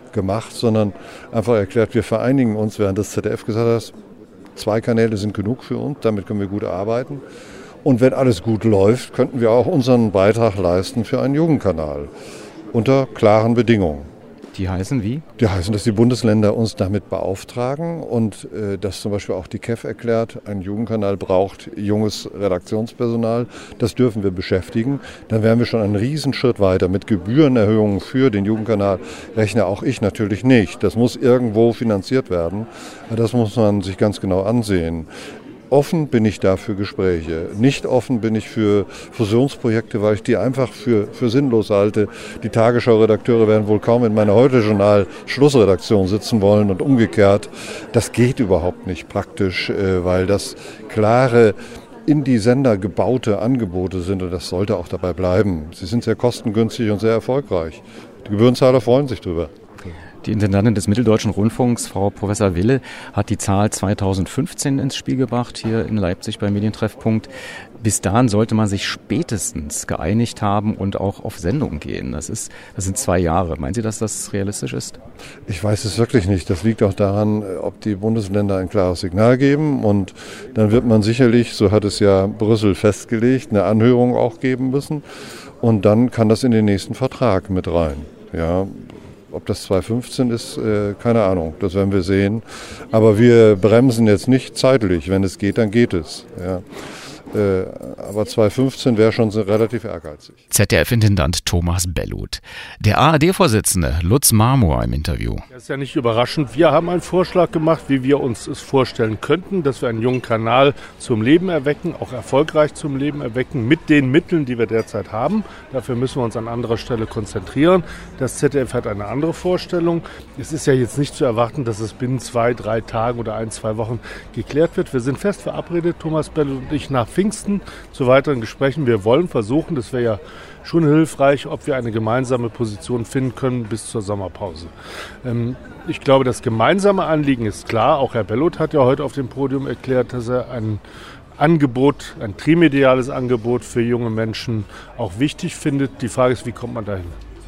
gemacht, sondern einfach erklärt, wir vereinigen uns, während das Z D F gesagt hat, zwei Kanäle sind genug für uns, damit können wir gut arbeiten. Und wenn alles gut läuft, könnten wir auch unseren Beitrag leisten für einen Jugendkanal unter klaren Bedingungen. Die heißen wie? Die heißen, dass die Bundesländer uns damit beauftragen und äh, dass zum Beispiel auch die K E F erklärt, ein Jugendkanal braucht junges Redaktionspersonal. Das dürfen wir beschäftigen. Dann wären wir schon einen Riesenschritt weiter. Mit Gebührenerhöhungen für den Jugendkanal rechne auch ich natürlich nicht. Das muss irgendwo finanziert werden. Das muss man sich ganz genau ansehen. Offen bin ich da für Gespräche. Nicht offen bin ich für Fusionsprojekte, weil ich die einfach für, für sinnlos halte. Die Tagesschau-Redakteure werden wohl kaum in meiner Heute-Journal-Schlussredaktion sitzen wollen und umgekehrt. Das geht überhaupt nicht praktisch, weil das klare, in die Sender gebaute Angebote sind und das sollte auch dabei bleiben. Sie sind sehr kostengünstig und sehr erfolgreich. Die Gebührenzahler freuen sich drüber. Die Intendantin des Mitteldeutschen Rundfunks, Frau Professor Wille, hat die Zahl zweitausendfünfzehn ins Spiel gebracht, hier in Leipzig beim Medientreffpunkt. Bis dahin sollte man sich spätestens geeinigt haben und auch auf Sendung gehen. Das ist, das sind zwei Jahre. Meinen Sie, dass das realistisch ist? Ich weiß es wirklich nicht. Das liegt auch daran, ob die Bundesländer ein klares Signal geben. Und dann wird man sicherlich, so hat es ja Brüssel festgelegt, eine Anhörung auch geben müssen. Und dann kann das in den nächsten Vertrag mit rein. Ja. Ob das zweitausendfünfzehn ist, äh, keine Ahnung, das werden wir sehen. Aber wir bremsen jetzt nicht zeitlich. Wenn es geht, dann geht es. Ja. Äh, aber zweitausendfünfzehn wäre schon so relativ ehrgeizig. Z D F-Intendant Thomas Belluth. Der A R D-Vorsitzende Lutz Marmor im Interview. Das ist ja nicht überraschend. Wir haben einen Vorschlag gemacht, wie wir uns es vorstellen könnten, dass wir einen jungen Kanal zum Leben erwecken, auch erfolgreich zum Leben erwecken, mit den Mitteln, die wir derzeit haben. Dafür müssen wir uns an anderer Stelle konzentrieren. Das Z D F hat eine andere Vorstellung. Es ist ja jetzt nicht zu erwarten, dass es binnen zwei, drei Tagen oder ein, zwei Wochen geklärt wird. Wir sind fest verabredet, Thomas Belluth und ich, nach Pfingsten zu weiteren Gesprächen. Wir wollen versuchen, das wäre ja schon hilfreich, ob wir eine gemeinsame Position finden können bis zur Sommerpause. Ähm, ich glaube, das gemeinsame Anliegen ist klar. Auch Herr Belluth hat ja heute auf dem Podium erklärt, dass er ein Angebot, ein trimediales Angebot für junge Menschen auch wichtig findet. Die Frage ist, wie kommt man dahin?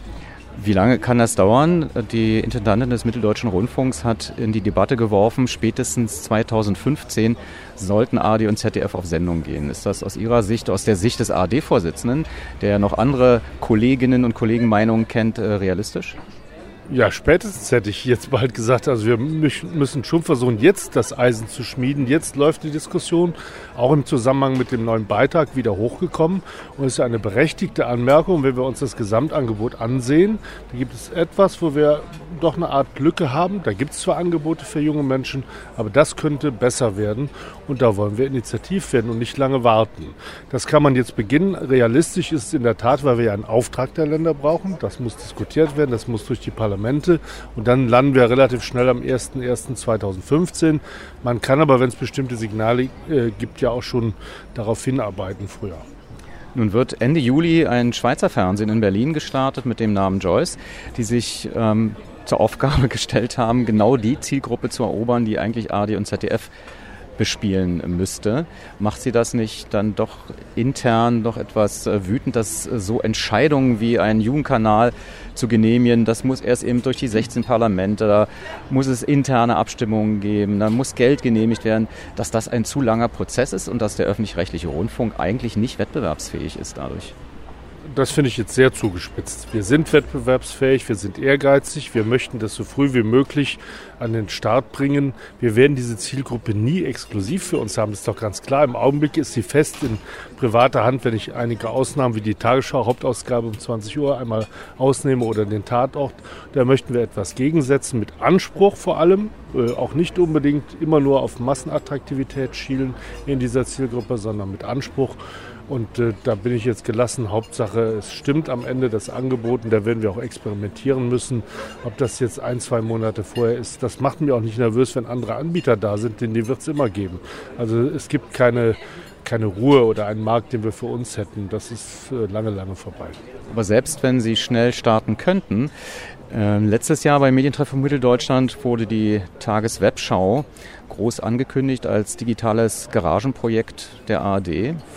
Wie lange kann das dauern? Die Intendantin des Mitteldeutschen Rundfunks hat in die Debatte geworfen, spätestens zweitausendfünfzehn sollten A R D und Z D F auf Sendung gehen. Ist das aus Ihrer Sicht, aus der Sicht des A R D-Vorsitzenden, der noch andere Kolleginnen und Kollegen Meinungen kennt, realistisch? Ja, spätestens hätte ich jetzt bald gesagt, also wir müssen schon versuchen, jetzt das Eisen zu schmieden. Jetzt läuft die Diskussion, auch im Zusammenhang mit dem neuen Beitrag, wieder hochgekommen. Und es ist ja eine berechtigte Anmerkung, wenn wir uns das Gesamtangebot ansehen. Da gibt es etwas, wo wir doch eine Art Lücke haben. Da gibt es zwar Angebote für junge Menschen, aber das könnte besser werden. Und da wollen wir initiativ werden und nicht lange warten. Das kann man jetzt beginnen. Realistisch ist es in der Tat, weil wir ja einen Auftrag der Länder brauchen. Das muss diskutiert werden, das muss durch die Parlamente. Und dann landen wir relativ schnell am erster erster zweitausendfünfzehn. Man kann aber, wenn es bestimmte Signale äh, gibt, ja auch schon darauf hinarbeiten früher. Nun wird Ende Juli ein Schweizer Fernsehen in Berlin gestartet mit dem Namen Joyce, die sich ähm, zur Aufgabe gestellt haben, genau die Zielgruppe zu erobern, die eigentlich A R D und Z D F bespielen müsste. Macht Sie das nicht dann doch intern doch etwas wütend, dass so Entscheidungen wie einen Jugendkanal zu genehmigen, das muss erst eben durch die sechzehn Parlamente, da muss es interne Abstimmungen geben, da muss Geld genehmigt werden, dass das ein zu langer Prozess ist und dass der öffentlich-rechtliche Rundfunk eigentlich nicht wettbewerbsfähig ist dadurch? Das finde ich jetzt sehr zugespitzt. Wir sind wettbewerbsfähig, wir sind ehrgeizig, wir möchten das so früh wie möglich an den Start bringen. Wir werden diese Zielgruppe nie exklusiv für uns haben, das ist doch ganz klar. Im Augenblick ist sie fest in privater Hand, wenn ich einige Ausnahmen wie die Tagesschau-Hauptausgabe um zwanzig Uhr einmal ausnehme oder den Tatort. Da möchten wir etwas gegensetzen mit Anspruch vor allem, äh, auch nicht unbedingt immer nur auf Massenattraktivität schielen in dieser Zielgruppe, sondern mit Anspruch. Und äh, da bin ich jetzt gelassen. Hauptsache, es stimmt am Ende das Angebot. Und da werden wir auch experimentieren müssen. Ob das jetzt ein, zwei Monate vorher ist, das macht mich auch nicht nervös, wenn andere Anbieter da sind. Denn die wird es immer geben. Also es gibt keine, keine Ruhe oder einen Markt, den wir für uns hätten. Das ist äh, lange, lange vorbei. Aber selbst wenn Sie schnell starten könnten, äh, letztes Jahr bei Medientreff Mitteldeutschland wurde die Tageswebschau groß angekündigt als digitales Garagenprojekt der A R D.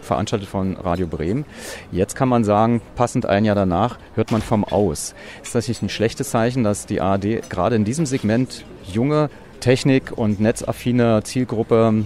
veranstaltet von Radio Bremen. Jetzt kann man sagen, passend ein Jahr danach hört man vom Aus. Ist das nicht ein schlechtes Zeichen, dass die A R D gerade in diesem Segment junge Technik- und netzaffine Zielgruppe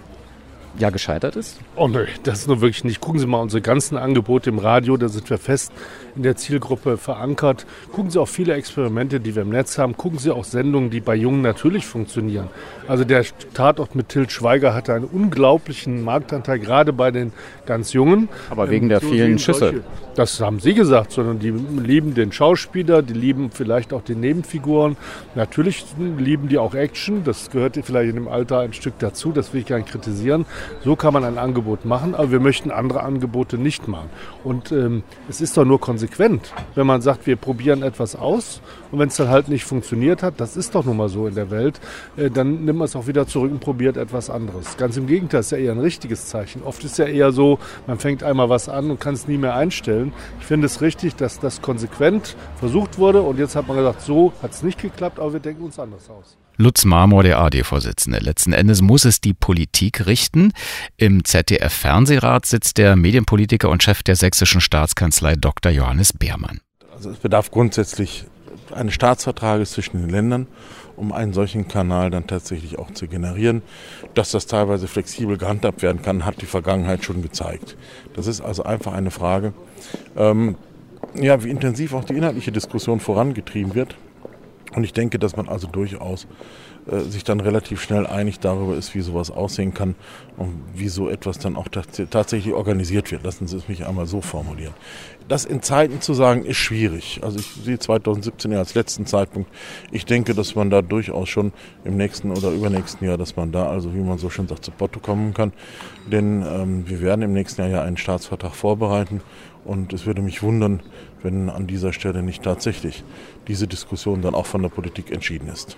ja gescheitert ist? Oh nein, das ist nur wirklich nicht. Gucken Sie mal unsere ganzen Angebote im Radio, da sind wir fest in der Zielgruppe verankert. Gucken Sie auch viele Experimente, die wir im Netz haben. Gucken Sie auch Sendungen, die bei Jungen natürlich funktionieren. Also der Tatort mit Til Schweiger hatte einen unglaublichen Marktanteil, gerade bei den ganz Jungen. Aber wegen ähm, der so vielen Schüsse. Solche, das haben Sie gesagt, sondern die lieben den Schauspieler, die lieben vielleicht auch die Nebenfiguren. Natürlich lieben die auch Action, das gehört vielleicht in dem Alter ein Stück dazu, das will ich gar nicht kritisieren. So kann man ein Angebot machen, aber wir möchten andere Angebote nicht machen. Und ähm, es ist doch nur konsequent, wenn man sagt, wir probieren etwas aus und wenn es dann halt nicht funktioniert hat, das ist doch nun mal so in der Welt, äh, dann nimmt man es auch wieder zurück und probiert etwas anderes. Ganz im Gegenteil, ist ja eher ein richtiges Zeichen. Oft ist ja eher so, man fängt einmal was an und kann es nie mehr einstellen. Ich finde es richtig, dass das konsequent versucht wurde und jetzt hat man gesagt, so hat es nicht geklappt, aber wir denken uns anders aus. Lutz Marmor, der A R D-Vorsitzende. Letzten Endes muss es die Politik richten. Im Z D F-Fernsehrat sitzt der Medienpolitiker und Chef der Sächsischen Staatskanzlei Doktor Johannes Beermann. Also es bedarf grundsätzlich eines Staatsvertrages zwischen den Ländern, um einen solchen Kanal dann tatsächlich auch zu generieren. Dass das teilweise flexibel gehandhabt werden kann, hat die Vergangenheit schon gezeigt. Das ist also einfach eine Frage, ähm, ja, wie intensiv auch die inhaltliche Diskussion vorangetrieben wird. Und ich denke, dass man also durchaus äh, sich dann relativ schnell einig darüber ist, wie sowas aussehen kann und wie so etwas dann auch tats- tatsächlich organisiert wird. Lassen Sie es mich einmal so formulieren. Das in Zeiten zu sagen, ist schwierig. Also ich sehe zwanzig siebzehn ja als letzten Zeitpunkt. Ich denke, dass man da durchaus schon im nächsten oder übernächsten Jahr, dass man da also, wie man so schön sagt, zu Potte kommen kann. Denn ähm, wir werden im nächsten Jahr ja einen Staatsvertrag vorbereiten. Und es würde mich wundern, wenn an dieser Stelle nicht tatsächlich diese Diskussion dann auch von der Politik entschieden ist.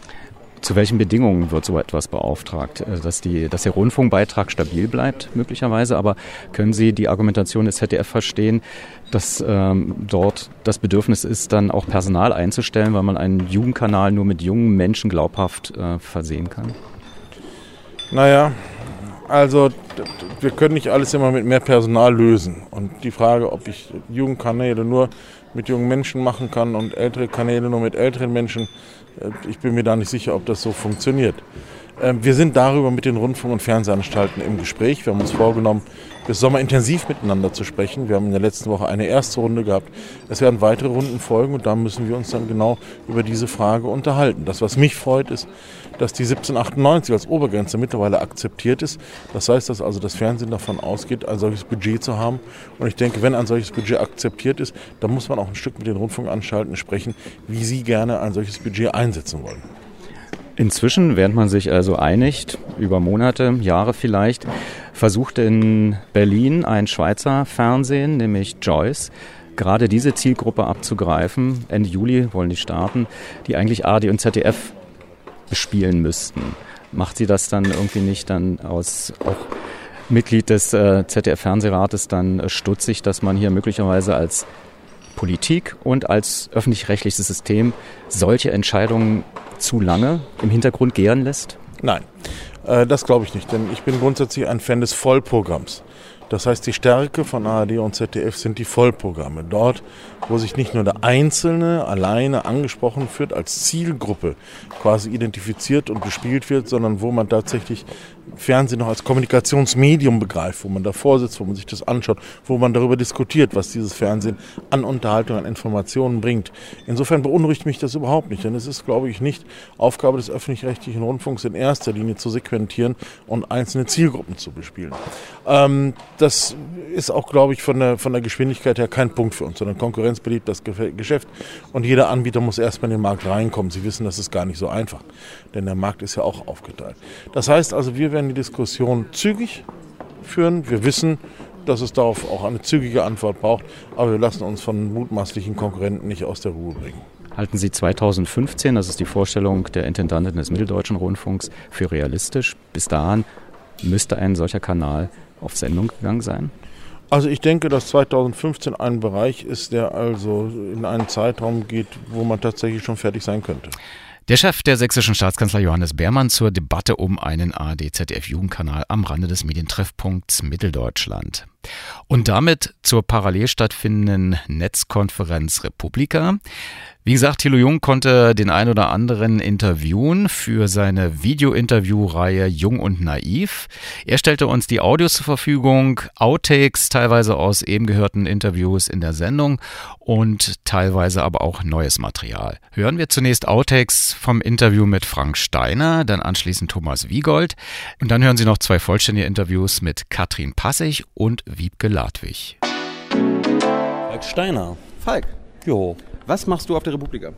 Zu welchen Bedingungen wird so etwas beauftragt? Dass, die, dass der Rundfunkbeitrag stabil bleibt, möglicherweise. Aber können Sie die Argumentation des Z D F verstehen, dass ähm, dort das Bedürfnis ist, dann auch Personal einzustellen, weil man einen Jugendkanal nur mit jungen Menschen glaubhaft äh, versehen kann? Naja, also wir können nicht alles immer mit mehr Personal lösen. Und die Frage, ob ich Jugendkanäle nur mit jungen Menschen machen kann und ältere Kanäle nur mit älteren Menschen, ich bin mir da nicht sicher, ob das so funktioniert. Wir sind darüber mit den Rundfunk- und Fernsehanstalten im Gespräch. Wir haben uns vorgenommen, bis Sommer intensiv miteinander zu sprechen. Wir haben in der letzten Woche eine erste Runde gehabt. Es werden weitere Runden folgen und da müssen wir uns dann genau über diese Frage unterhalten. Das, was mich freut, ist, dass die siebzehnhundertachtundneunzig als Obergrenze mittlerweile akzeptiert ist. Das heißt, dass also das Fernsehen davon ausgeht, ein solches Budget zu haben. Und ich denke, wenn ein solches Budget akzeptiert ist, dann muss man auch ein Stück mit den Rundfunkanstalten sprechen, wie sie gerne ein solches Budget einsetzen wollen. Inzwischen, während man sich also einigt, über Monate, Jahre vielleicht, versucht in Berlin ein Schweizer Fernsehen, nämlich Joyce, gerade diese Zielgruppe abzugreifen. Ende Juli wollen die starten, die eigentlich A R D und Z D F bespielen müssten. Macht sie das dann irgendwie nicht dann aus auch Mitglied des äh, Z D F-Fernsehrates dann äh, stutzig, dass man hier möglicherweise als Politik und als öffentlich-rechtliches System solche Entscheidungen zu lange im Hintergrund gären lässt? Nein, äh, das glaube ich nicht, denn ich bin grundsätzlich ein Fan des Vollprogramms. Das heißt, die Stärke von A R D und Z D F sind die Vollprogramme. Dort, wo sich nicht nur der Einzelne alleine angesprochen führt, als Zielgruppe quasi identifiziert und bespielt wird, sondern wo man tatsächlich Fernsehen noch als Kommunikationsmedium begreift, wo man davor sitzt, wo man sich das anschaut, wo man darüber diskutiert, was dieses Fernsehen an Unterhaltung, an Informationen bringt. Insofern beunruhigt mich das überhaupt nicht, denn es ist, glaube ich, nicht Aufgabe des öffentlich-rechtlichen Rundfunks in erster Linie zu sequentieren und einzelne Zielgruppen zu bespielen. Ähm, das ist auch, glaube ich, von der, von der Geschwindigkeit her kein Punkt für uns, sondern Konkurrenz beliebt das Geschäft und jeder Anbieter muss erstmal in den Markt reinkommen. Sie wissen, das ist gar nicht so einfach, denn der Markt ist ja auch aufgeteilt. Das heißt also, wir werden die Diskussion zügig führen. Wir wissen, dass es darauf auch eine zügige Antwort braucht, aber wir lassen uns von mutmaßlichen Konkurrenten nicht aus der Ruhe bringen. Halten Sie zweitausendfünfzehn, das ist die Vorstellung der Intendantin des Mitteldeutschen Rundfunks, für realistisch? Bis dahin müsste ein solcher Kanal auf Sendung gegangen sein? Also ich denke, dass zweitausendfünfzehn ein Bereich ist, der also in einen Zeitraum geht, wo man tatsächlich schon fertig sein könnte. Der Chef der sächsischen Staatskanzlei Johannes Beermann zur Debatte um einen A R D-Z D F-Jugendkanal am Rande des Medientreffpunkts Mitteldeutschland. Und damit zur parallel stattfindenden Netzkonferenz Republika. Wie gesagt, Thilo Jung konnte den ein oder anderen interviewen für seine Video-Interview-Reihe Jung und Naiv. Er stellte uns die Audios zur Verfügung, Outtakes teilweise aus eben gehörten Interviews in der Sendung und teilweise aber auch neues Material. Hören wir zunächst Outtakes vom Interview mit Frank Steiner, dann anschließend Thomas Wiegold und dann hören Sie noch zwei vollständige Interviews mit Katrin Passig und Wiebke Ladwig. Frank Steiner. Falk. Jo. Was machst du auf der Republika?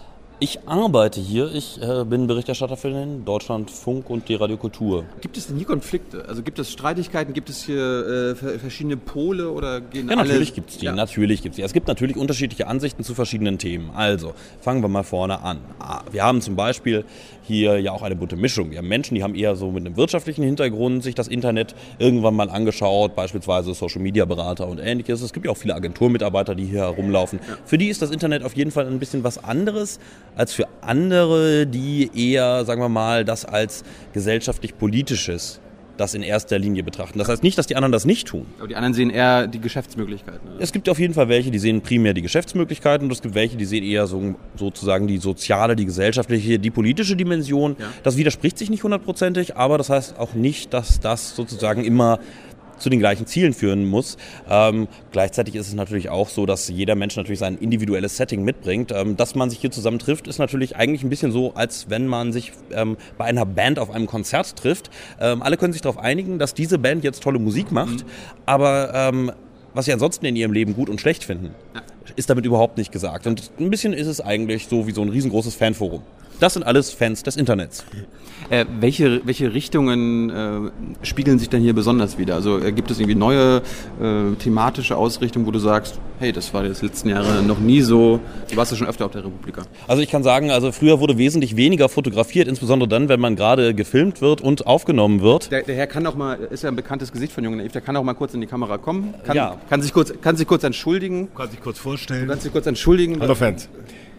Ich arbeite hier. Ich äh, bin Berichterstatter für den Deutschlandfunk und die Radiokultur. Gibt es denn hier Konflikte? Also gibt es Streitigkeiten? Gibt es hier äh, verschiedene Pole oder gehen ja, alle? Natürlich gibt es die. Ja. Natürlich gibt's die. Es gibt natürlich unterschiedliche Ansichten zu verschiedenen Themen. Also fangen wir mal vorne an. Wir haben zum Beispiel hier ja auch eine bunte Mischung. Wir haben Menschen, die haben eher so mit einem wirtschaftlichen Hintergrund sich das Internet irgendwann mal angeschaut, beispielsweise Social-Media-Berater und Ähnliches. Es gibt ja auch viele Agenturmitarbeiter, die hier herumlaufen. Ja. Für die ist das Internet auf jeden Fall ein bisschen was anderes als für andere, die eher, sagen wir mal, das als gesellschaftlich-politisches das in erster Linie betrachten. Das heißt nicht, dass die anderen das nicht tun. Aber die anderen sehen eher die Geschäftsmöglichkeiten. Oder? Es gibt auf jeden Fall welche, die sehen primär die Geschäftsmöglichkeiten und es gibt welche, die sehen eher so, sozusagen die soziale, die gesellschaftliche, die politische Dimension. Ja. Das widerspricht sich nicht hundertprozentig, aber das heißt auch nicht, dass das sozusagen immer zu den gleichen Zielen führen muss. Ähm, gleichzeitig ist es natürlich auch so, dass jeder Mensch natürlich sein individuelles Setting mitbringt. Ähm, dass man sich hier zusammen trifft, ist natürlich eigentlich ein bisschen so, als wenn man sich ähm, bei einer Band auf einem Konzert trifft. Ähm, alle können sich darauf einigen, dass diese Band jetzt tolle Musik macht, mhm. aber ähm, was sie ansonsten in ihrem Leben gut und schlecht finden, ja. ist damit überhaupt nicht gesagt. Und ein bisschen ist es eigentlich so wie so ein riesengroßes Fanforum. Das sind alles Fans des Internets. Äh, welche, welche Richtungen äh, spiegeln sich denn hier besonders wider? Also äh, gibt es irgendwie neue äh, thematische Ausrichtungen, wo du sagst, hey, das war jetzt letzten Jahre noch nie so, du warst ja schon öfter auf der Republika. Also ich kann sagen, also früher wurde wesentlich weniger fotografiert, insbesondere dann, wenn man gerade gefilmt wird und aufgenommen wird. Der, der Herr kann auch mal, ist ja ein bekanntes Gesicht von Jung und Naiv, der kann auch mal kurz in die Kamera kommen, kann, ja. kann, sich, kurz, kann sich kurz entschuldigen. Kann sich kurz vorstellen. Kann sich kurz entschuldigen. Hallo Fans.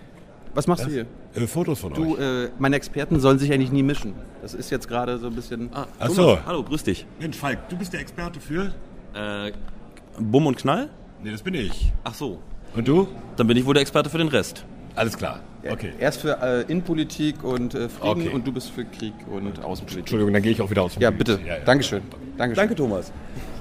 Was machst Was? du hier? Äh, Fotos von du, euch. Äh, meine Experten sollen sich eigentlich nie mischen. Das ist jetzt gerade so ein bisschen... Ah, Ach so. Hallo, grüß dich. Mensch, Falk, du bist der Experte für? Äh, Bumm und Knall? Nee, das bin ich. Ach so. Und du? Dann bin ich wohl der Experte für den Rest. Alles klar. Okay. Er ist für äh, Innenpolitik und äh, Frieden Okay. und du bist für Krieg und Außenpolitik. Entschuldigung, dann gehe ich auch wieder aus dem Ja, Bild. bitte. Ja, ja. Dankeschön. Dankeschön. Danke, Thomas.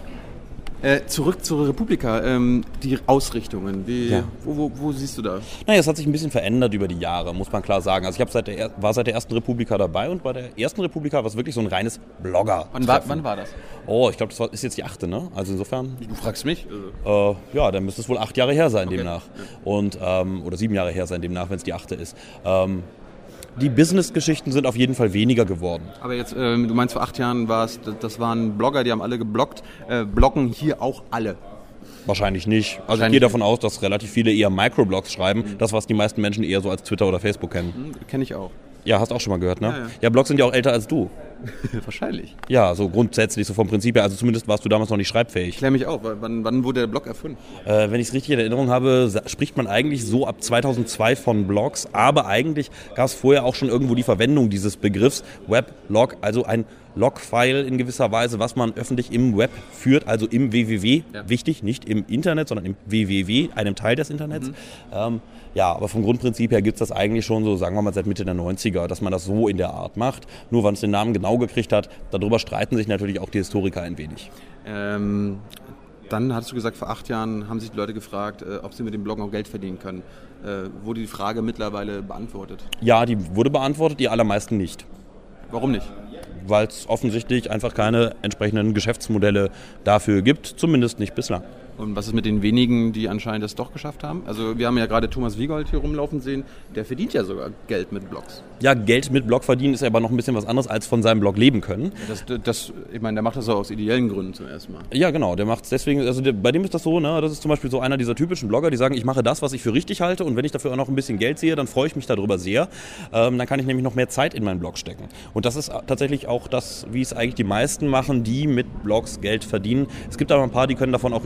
Äh, zurück zur Republika, ähm, die Ausrichtungen, wie, Ja. wo, wo, wo siehst du da? Naja, es hat sich ein bisschen verändert über die Jahre, muss man klar sagen. Also ich hab seit der, war seit der ersten Republika dabei und bei der ersten Republika war es wirklich so ein reines Blogger. Wann war, wann war das? Oh, ich glaube, das war, ist jetzt die achte, ne? Also insofern... Du fragst mich? Äh, ja, dann müsste es wohl acht Jahre her sein Okay. demnach. Und, ähm, oder sieben Jahre her sein demnach, wenn es die achte ist. Ähm, die Business-Geschichten sind auf jeden Fall weniger geworden. Aber jetzt, ähm, du meinst, vor acht Jahren war es, das waren Blogger, die haben alle gebloggt. Äh, bloggen hier auch alle? Wahrscheinlich nicht. Also Wahrscheinlich ich gehe davon aus, dass relativ viele eher Microblogs schreiben. Mhm. Das, was die meisten Menschen eher so als Twitter oder Facebook kennen. Mhm, Kenne ich auch. Ja, hast auch schon mal gehört, ne? Ja, ja. Ja, Blogs sind ja auch älter als du. Wahrscheinlich. Ja, so grundsätzlich, so vom Prinzip her. Also zumindest warst du damals noch nicht schreibfähig. Klär mich auf, wann, wann wurde der Blog erfunden? Äh, wenn ich es richtig in Erinnerung habe, sa- spricht man eigentlich so ab zweitausendzwei von Blogs. Aber eigentlich gab es vorher auch schon irgendwo die Verwendung dieses Begriffs Weblog, also ein Logfile in gewisser Weise, was man öffentlich im Web führt, also im W W W. Ja. Wichtig, nicht im Internet, sondern im W W W, einem Teil des Internets. Mhm. Ähm, ja, aber vom Grundprinzip her gibt es das eigentlich schon so, sagen wir mal, seit Mitte der neunziger, dass man das so in der Art macht. Nur wann es den Namen genau gekriegt hat, darüber streiten sich natürlich auch die Historiker ein wenig. Ähm, dann hattest du gesagt, vor acht Jahren haben sich die Leute gefragt, äh, ob sie mit dem Bloggen auch Geld verdienen können. Äh, wurde die Frage mittlerweile beantwortet? Ja, die wurde beantwortet, die allermeisten nicht. Warum nicht? Weil es offensichtlich einfach keine entsprechenden Geschäftsmodelle dafür gibt, zumindest nicht bislang. Und was ist mit den wenigen, die anscheinend das doch geschafft haben? Also wir haben ja gerade Thomas Wiegold hier rumlaufen sehen, der verdient ja sogar Geld mit Blogs. Ja, Geld mit Blog verdienen ist aber noch ein bisschen was anderes, als von seinem Blog leben können. Das, das, ich meine, der macht das auch aus ideellen Gründen zum ersten Mal. Ja, genau, der macht es deswegen, also der, bei dem ist das so, ne, das ist zum Beispiel so einer dieser typischen Blogger, die sagen, ich mache das, was ich für richtig halte und wenn ich dafür auch noch ein bisschen Geld sehe, dann freue ich mich darüber sehr. Ähm, dann kann ich nämlich noch mehr Zeit in meinen Blog stecken. Und das ist tatsächlich auch das, wie es eigentlich die meisten machen, die mit Blogs Geld verdienen. Es gibt aber ein paar, die können davon auch richtig gut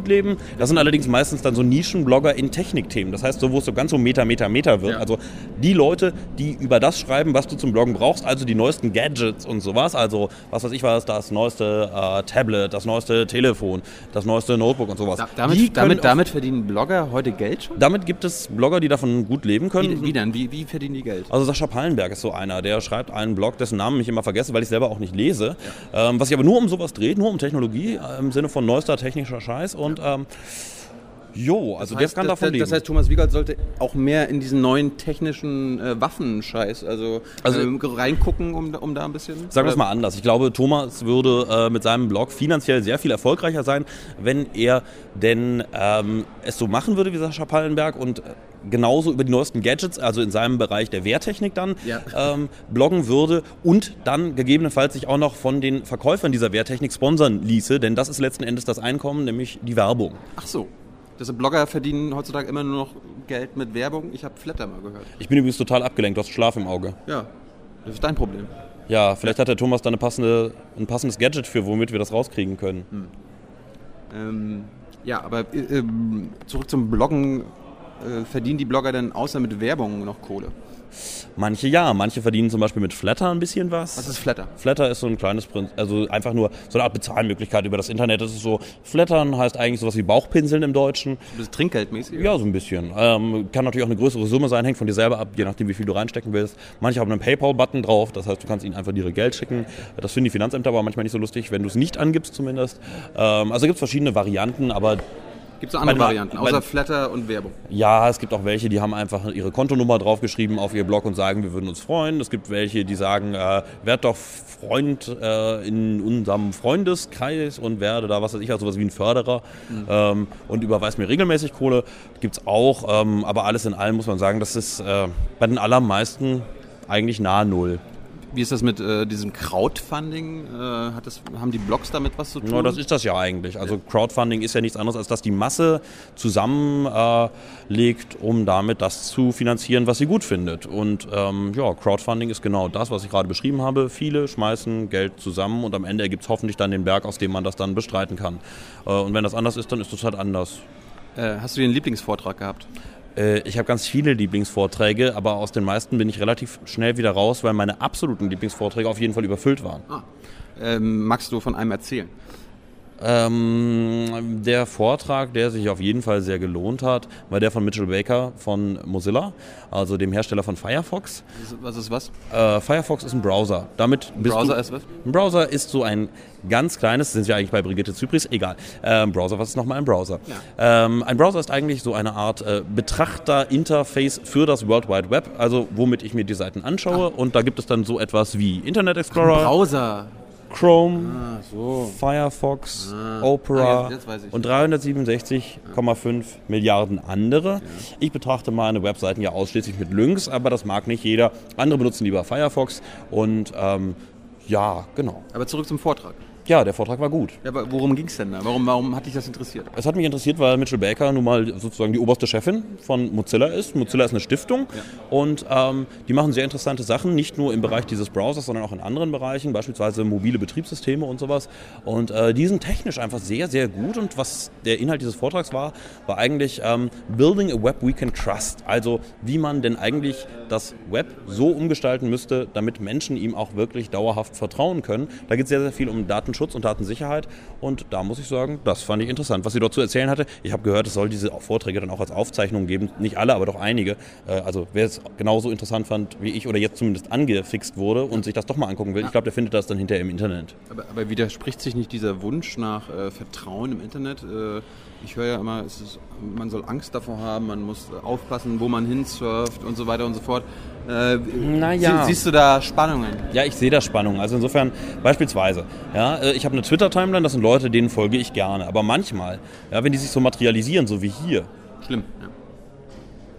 gut leben. Das sind allerdings meistens dann so Nischenblogger in Technikthemen. Das heißt, so wo es so ganz so Meta, Meta, Meta wird. Ja. Also die Leute, die über das schreiben, was du zum Bloggen brauchst, also die neuesten Gadgets und sowas. Also was weiß ich was, das neueste äh, Tablet, das neueste Telefon, das neueste Notebook und sowas. Da, damit, damit, damit verdienen Blogger heute Geld schon? Damit gibt es Blogger, die davon gut leben können. Wie, wie dann? Wie, wie verdienen die Geld? Also Sascha Pallenberg ist so einer, der schreibt einen Blog, dessen Namen ich immer vergesse, weil ich selber auch nicht lese. Ja. Ähm, was sich aber nur um sowas dreht, nur um Technologie, äh, im Sinne von neuester technischer Scheiß. Und ähm, jo, also das heißt, der kann das, davon leben. Das heißt, Thomas Wiegold sollte auch mehr in diesen neuen technischen äh, Waffenscheiß, also, also ähm, reingucken, um, um da ein bisschen... Sagen wir es mal anders. Ich glaube, Thomas würde äh, mit seinem Blog finanziell sehr viel erfolgreicher sein, wenn er denn ähm, es so machen würde wie Sascha Pallenberg und äh, genauso über die neuesten Gadgets, also in seinem Bereich der Wehrtechnik dann, ja. ähm, bloggen würde und dann gegebenenfalls sich auch noch von den Verkäufern dieser Wehrtechnik sponsern ließe, denn das ist letzten Endes das Einkommen, nämlich die Werbung. Ach so. Deshalb Blogger verdienen heutzutage immer nur noch Geld mit Werbung. Ich habe Flatter mal gehört. Ich bin übrigens total abgelenkt, du hast Schlaf im Auge. Ja, das ist dein Problem. Ja, vielleicht hat der Thomas da eine passende, ein passendes Gadget für, womit wir das rauskriegen können. Hm. Ähm, ja, aber äh, zurück zum Bloggen. Äh, verdienen die Blogger denn außer mit Werbung noch Kohle? Manche ja, manche verdienen zum Beispiel mit Flatter ein bisschen was. Was ist Flatter? Flatter ist so ein kleines Prinzip, also einfach nur so eine Art Bezahlmöglichkeit über das Internet. Das ist so, Flattern heißt eigentlich sowas wie Bauchpinseln im Deutschen. Das ist trinkgeldmäßig? Ja, so ein bisschen. Ähm, kann natürlich auch eine größere Summe sein, hängt von dir selber ab, je nachdem wie viel du reinstecken willst. Manche haben einen PayPal-Button drauf, das heißt, du kannst ihnen einfach direkt Geld schicken. Das finden die Finanzämter aber manchmal nicht so lustig, wenn du es nicht angibst zumindest. Ähm, also gibt es verschiedene Varianten, aber... Gibt es noch andere Varianten, außer Flatter und Werbung? Ja, es gibt auch welche, die haben einfach ihre Kontonummer draufgeschrieben auf ihr Blog und sagen, wir würden uns freuen. Es gibt welche, die sagen, äh, werd doch Freund äh, in unserem Freundeskreis und werde da, was weiß ich, also sowas wie ein Förderer mhm. ähm, und überweist mir regelmäßig Kohle. Gibt es auch, ähm, aber alles in allem muss man sagen, das ist äh, bei den allermeisten eigentlich nahe Null. Wie ist das mit äh, diesem Crowdfunding? Äh, hat das, haben die Blogs damit was zu tun? Ja, das ist das ja eigentlich. Also Crowdfunding ist ja nichts anderes, als dass die Masse zusammenlegt, äh, um damit das zu finanzieren, was sie gut findet. Und ähm, ja, Crowdfunding ist genau das, was ich gerade beschrieben habe. Viele schmeißen Geld zusammen und am Ende ergibt es hoffentlich dann den Berg, aus dem man das dann bestreiten kann. Äh, und wenn das anders ist, dann ist das halt anders. Äh, hast du den Lieblingsvortrag gehabt? Ich habe ganz viele Lieblingsvorträge, aber aus den meisten bin ich relativ schnell wieder raus, weil meine absoluten Lieblingsvorträge auf jeden Fall überfüllt waren. Ah. Ähm, magst du von einem erzählen? Ähm, der Vortrag, der sich auf jeden Fall sehr gelohnt hat, war der von Mitchell Baker von Mozilla, also dem Hersteller von Firefox. Was ist was? Äh, Firefox ist ein Browser. Damit ein Browser du, ist was? Ein Browser ist so ein ganz kleines, sind ja eigentlich bei Brigitte Zypris, egal. Ähm, Browser, was ist nochmal ein Browser? Ja. Ähm, ein Browser ist eigentlich so eine Art äh, Betrachter-Interface für das World Wide Web, also womit ich mir die Seiten anschaue. Ach. Und da gibt es dann so etwas wie Internet Explorer. Ein Browser. Chrome, ah, so. Firefox, ah. Opera ah, jetzt, jetzt und dreihundertsiebenundsechzig Komma fünf ja. Milliarden andere. Ja. Ich betrachte meine Webseiten ja ausschließlich mit Links, aber das mag nicht jeder. Andere benutzen lieber Firefox und ähm, ja, genau. Aber zurück zum Vortrag. Ja, der Vortrag war gut. Ja, aber worum ging es denn da? Warum, warum hat dich das interessiert? Es hat mich interessiert, weil Mitchell Baker nun mal sozusagen die oberste Chefin von Mozilla ist. Mozilla ist eine Stiftung ja. und ähm, die machen sehr interessante Sachen, nicht nur im Bereich dieses Browsers, sondern auch in anderen Bereichen, beispielsweise mobile Betriebssysteme und sowas. Und äh, die sind technisch einfach sehr, sehr gut und was der Inhalt dieses Vortrags war, war eigentlich ähm, Building a Web we can trust. Also wie man denn eigentlich das Web so umgestalten müsste, damit Menschen ihm auch wirklich dauerhaft vertrauen können. Da geht es sehr, sehr viel um Daten Datenschutz und Datensicherheit und da muss ich sagen, das fand ich interessant, was sie dort zu erzählen hatte. Ich habe gehört, es soll diese Vorträge dann auch als Aufzeichnungen geben, nicht alle, aber doch einige. Also wer es genauso interessant fand wie ich oder jetzt zumindest angefixt wurde und sich das doch mal angucken will, ich glaube, der findet das dann hinterher im Internet. Aber, aber widerspricht sich nicht dieser Wunsch nach äh, Vertrauen im Internet? Äh, ich höre ja immer, es ist, man soll Angst davor haben, man muss aufpassen, wo man hinsurft und so weiter und so fort. Äh, naja. sie, siehst du da Spannungen? Ja, ich sehe da Spannungen. Also insofern beispielsweise, ja, ich habe eine Twitter-Timeline, das sind Leute, denen folge ich gerne. Aber manchmal, ja, wenn die sich so materialisieren, so wie hier. Schlimm, ja.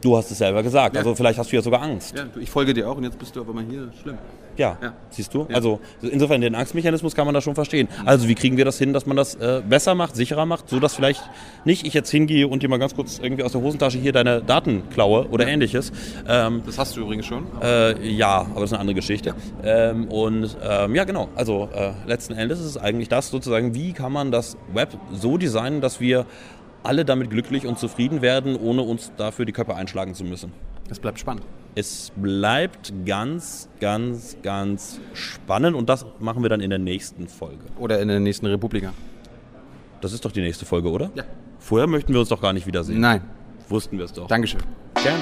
Du hast es selber gesagt, Ja. also vielleicht hast du ja sogar Angst. Ja, du, ich folge dir auch und jetzt bist du auf einmal hier. Schlimm. Ja, Ja. siehst du? Ja. Also insofern den Angstmechanismus kann man da schon verstehen. Also wie kriegen wir das hin, dass man das äh, besser macht, sicherer macht, so dass vielleicht nicht ich jetzt hingehe und dir mal ganz kurz irgendwie aus der Hosentasche hier deine Daten klaue oder ähnliches. Ähm, das hast du übrigens schon. Äh, ja, aber das ist eine andere Geschichte. Ähm, und ähm, ja, genau. Also äh, letzten Endes ist es eigentlich das sozusagen, wie kann man das Web so designen, dass wir alle damit glücklich und zufrieden werden, ohne uns dafür die Köpfe einschlagen zu müssen. Das bleibt spannend. Es bleibt ganz, ganz, ganz spannend und das machen wir dann in der nächsten Folge. Oder in der nächsten Republika. Das ist doch die nächste Folge, oder? Ja. Vorher möchten wir uns doch gar nicht wiedersehen. Nein. Wussten wir es doch. Dankeschön. Gerne.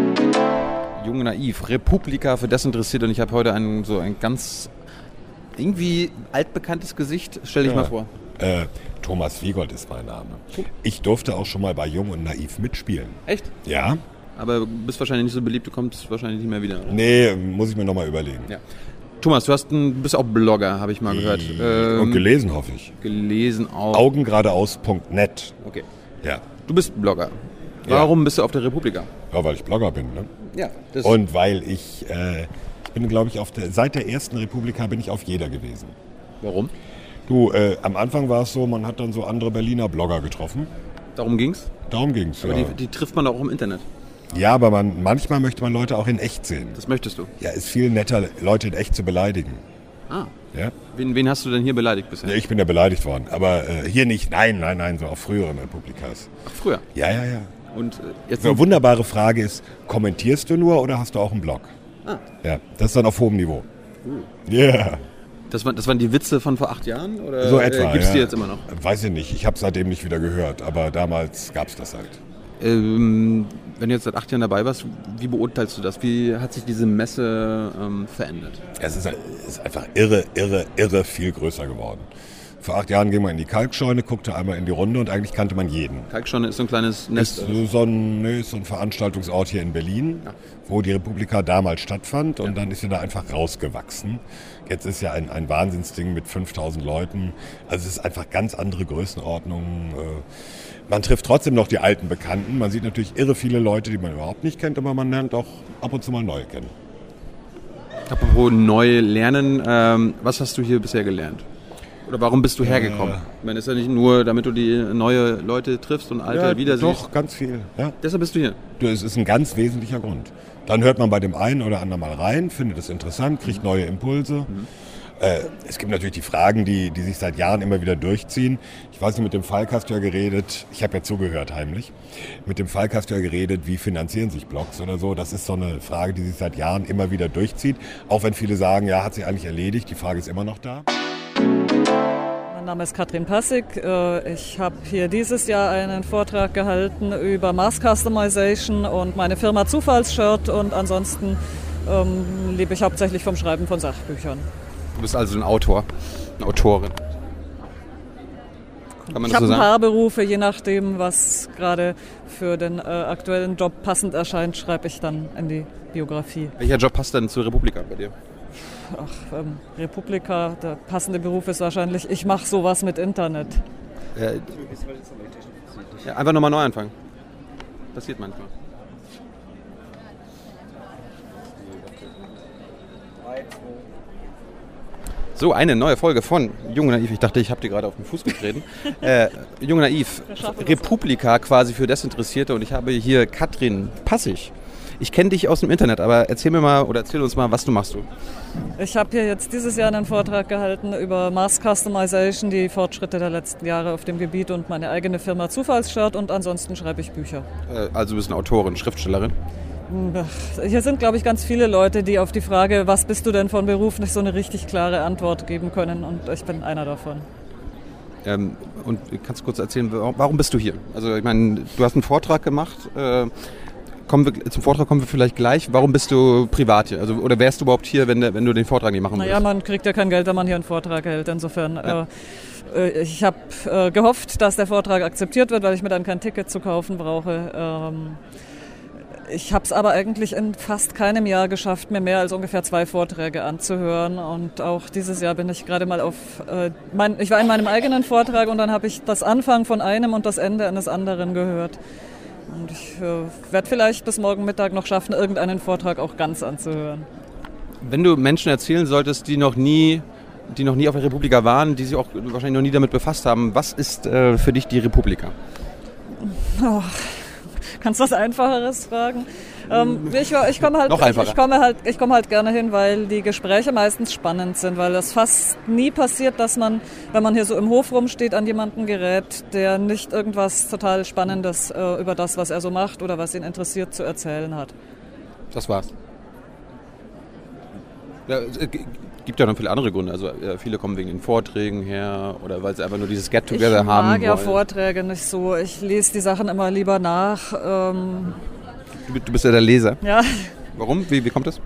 Jung Naiv, Republika für Desinteressierte und ich habe heute ein, so ein ganz irgendwie altbekanntes Gesicht. Stell dich Ja. mal vor. Äh, Thomas Wiegold ist mein Name. Ich durfte auch schon mal bei Jung und Naiv mitspielen. Echt? Ja. Aber du bist wahrscheinlich nicht so beliebt, du kommst wahrscheinlich nicht mehr wieder. Oder? Nee, muss ich mir nochmal überlegen. Ja. Thomas, du hast ein, bist auch Blogger, habe ich mal gehört. Ähm, Und gelesen, hoffe ich. Gelesen auch. Augengeradeaus punkt net. Okay. Ja. Du bist Blogger. Warum bist du auf der Republika? Ja, weil ich Blogger bin, ne? Ja. Das Und weil ich, äh, ich bin, glaube ich, auf der, seit der ersten Republika bin ich auf jeder gewesen. Warum? Du, äh, am Anfang war es so, man hat dann so andere Berliner Blogger getroffen. Darum ging's? Darum ging's, Aber ja. die, die trifft man auch im Internet. Ja, aber man, manchmal möchte man Leute auch in echt sehen. Das möchtest du? Ja, ist viel netter, Leute in echt zu beleidigen. Ah. Ja? Wen, wen hast du denn hier beleidigt bisher? Ja, ich bin ja beleidigt worden, aber äh, hier nicht. Nein, nein, nein, so auf früheren Republikas. Ach, früher? Ja, ja, ja. Und äh, jetzt Eine wunderbare Frage ist, kommentierst du nur oder hast du auch einen Blog? Ah. Ja, das ist dann auf hohem Niveau. Ja. Uh. Yeah. Das, war, das waren die Witze von vor acht Jahren? Oder So etwa, äh, gibt's ja. die jetzt immer noch? Weiß ich nicht, ich habe seitdem nicht wieder gehört, aber damals gab es das halt. Ähm, wenn du jetzt seit acht Jahren dabei warst, wie beurteilst du das? Wie hat sich diese Messe ähm, verändert? Es ist, ist einfach irre, irre, irre viel größer geworden. Vor acht Jahren ging man in die Kalkscheune, guckte einmal in die Runde und eigentlich kannte man jeden. Kalkscheune ist so ein kleines Nest? Ist so ein, nee, ist so ein Veranstaltungsort hier in Berlin, ja. wo die Republika damals stattfand und ja. dann ist sie da einfach rausgewachsen. Jetzt ist ja ein, ein Wahnsinnsding mit fünftausend Leuten. Also es ist einfach ganz andere Größenordnungen. Man trifft trotzdem noch die alten Bekannten. Man sieht natürlich irre viele Leute, die man überhaupt nicht kennt, aber man lernt auch ab und zu mal neue kennen. Apropos neu lernen, ähm, was hast du hier bisher gelernt? Oder warum bist du hergekommen? Äh, ich meine, ist ja nicht nur, damit du die neue Leute triffst und alte ja, wieder siehst. Doch, ganz viel. Ja. Deshalb bist du hier? Du, es ist ein ganz wesentlicher Grund. Dann hört man bei dem einen oder anderen mal rein, findet es interessant, kriegt neue Impulse. Mhm. Äh, es gibt natürlich die Fragen, die, die sich seit Jahren immer wieder durchziehen. Ich weiß nicht, mit dem Falk hast du ja geredet, ich habe ja zugehört heimlich, mit dem Falk hast du ja geredet, wie finanzieren sich Blogs oder so. Das ist so eine Frage, die sich seit Jahren immer wieder durchzieht. Auch wenn viele sagen, ja, hat sich eigentlich erledigt, die Frage ist immer noch da. Mein Name ist Katrin Passig. Ich habe hier dieses Jahr einen Vortrag gehalten über Mass Customization und meine Firma Zufallsshirt und ansonsten ähm, lebe ich hauptsächlich vom Schreiben von Sachbüchern. Du bist also ein Autor, eine Autorin. Kann man ich das habe so ein sagen? paar Berufe, je nachdem, was gerade für den äh, aktuellen Job passend erscheint, schreibe ich dann in die Biografie. Welcher Job passt denn zur Republika bei dir? Ach, ähm, Republika, der passende Beruf ist wahrscheinlich, ich mache sowas mit Internet. Äh, ja, einfach nochmal neu anfangen. Passiert manchmal. So, eine neue Folge von Jung und Naiv. Ich dachte, ich habe dir gerade auf den Fuß getreten. äh, Jung und Naiv, Republika quasi für Desinteressierte. Und ich habe hier Katrin Passig. Ich kenne dich aus dem Internet, aber erzähl mir mal oder erzähl uns mal, was du machst. Du. Ich habe hier jetzt dieses Jahr einen Vortrag gehalten über Mass Customization, die Fortschritte der letzten Jahre auf dem Gebiet und meine eigene Firma Zufallsshirt und ansonsten schreibe ich Bücher. Äh, also du bist eine Autorin, Schriftstellerin? Hier sind, glaube ich, ganz viele Leute, die auf die Frage, was bist du denn von Beruf, nicht so eine richtig klare Antwort geben können und ich bin einer davon. Ähm, und kannst du kurz erzählen, warum bist du hier? Also ich meine, du hast einen Vortrag gemacht, äh, kommen wir, zum Vortrag kommen wir vielleicht gleich. Warum bist du privat hier? Also, oder wärst du überhaupt hier, wenn, wenn du den Vortrag nicht machen würdest? Naja, man kriegt ja kein Geld, wenn man hier einen Vortrag hält, insofern... Ja. Äh, Ich habe äh, gehofft, dass der Vortrag akzeptiert wird, weil ich mir dann kein Ticket zu kaufen brauche. Ähm, ich habe es aber eigentlich in fast keinem Jahr geschafft, mir mehr als ungefähr zwei Vorträge anzuhören. Und auch dieses Jahr bin ich gerade mal auf... Äh, mein, ich war in meinem eigenen Vortrag und dann habe ich das Anfang von einem und das Ende eines anderen gehört. Und ich äh, werde vielleicht bis morgen Mittag noch schaffen, irgendeinen Vortrag auch ganz anzuhören. Wenn du Menschen erzählen solltest, die noch nie, die noch nie auf der Republika waren, die sich auch wahrscheinlich noch nie damit befasst haben, was ist äh, für dich die Republika? Oh, kannst du was Einfacheres fragen? Ähm, ich ich komme halt, ich, ich komme halt, ich komme halt gerne hin, weil die Gespräche meistens spannend sind, weil es fast nie passiert, dass man, wenn man hier so im Hof rumsteht, an jemanden gerät, der nicht irgendwas total Spannendes äh, über das, was er so macht oder was ihn interessiert, zu erzählen hat. Das war's. Ja, es gibt ja noch viele andere Gründe. Also äh, viele kommen wegen den Vorträgen her oder weil sie einfach nur dieses Get-Together haben wollen. Ich mag ja Vorträge nicht so. Ich lese die Sachen immer lieber nach. Ähm Du, du bist ja der Leser. Ja. Warum? Wie, wie kommt das?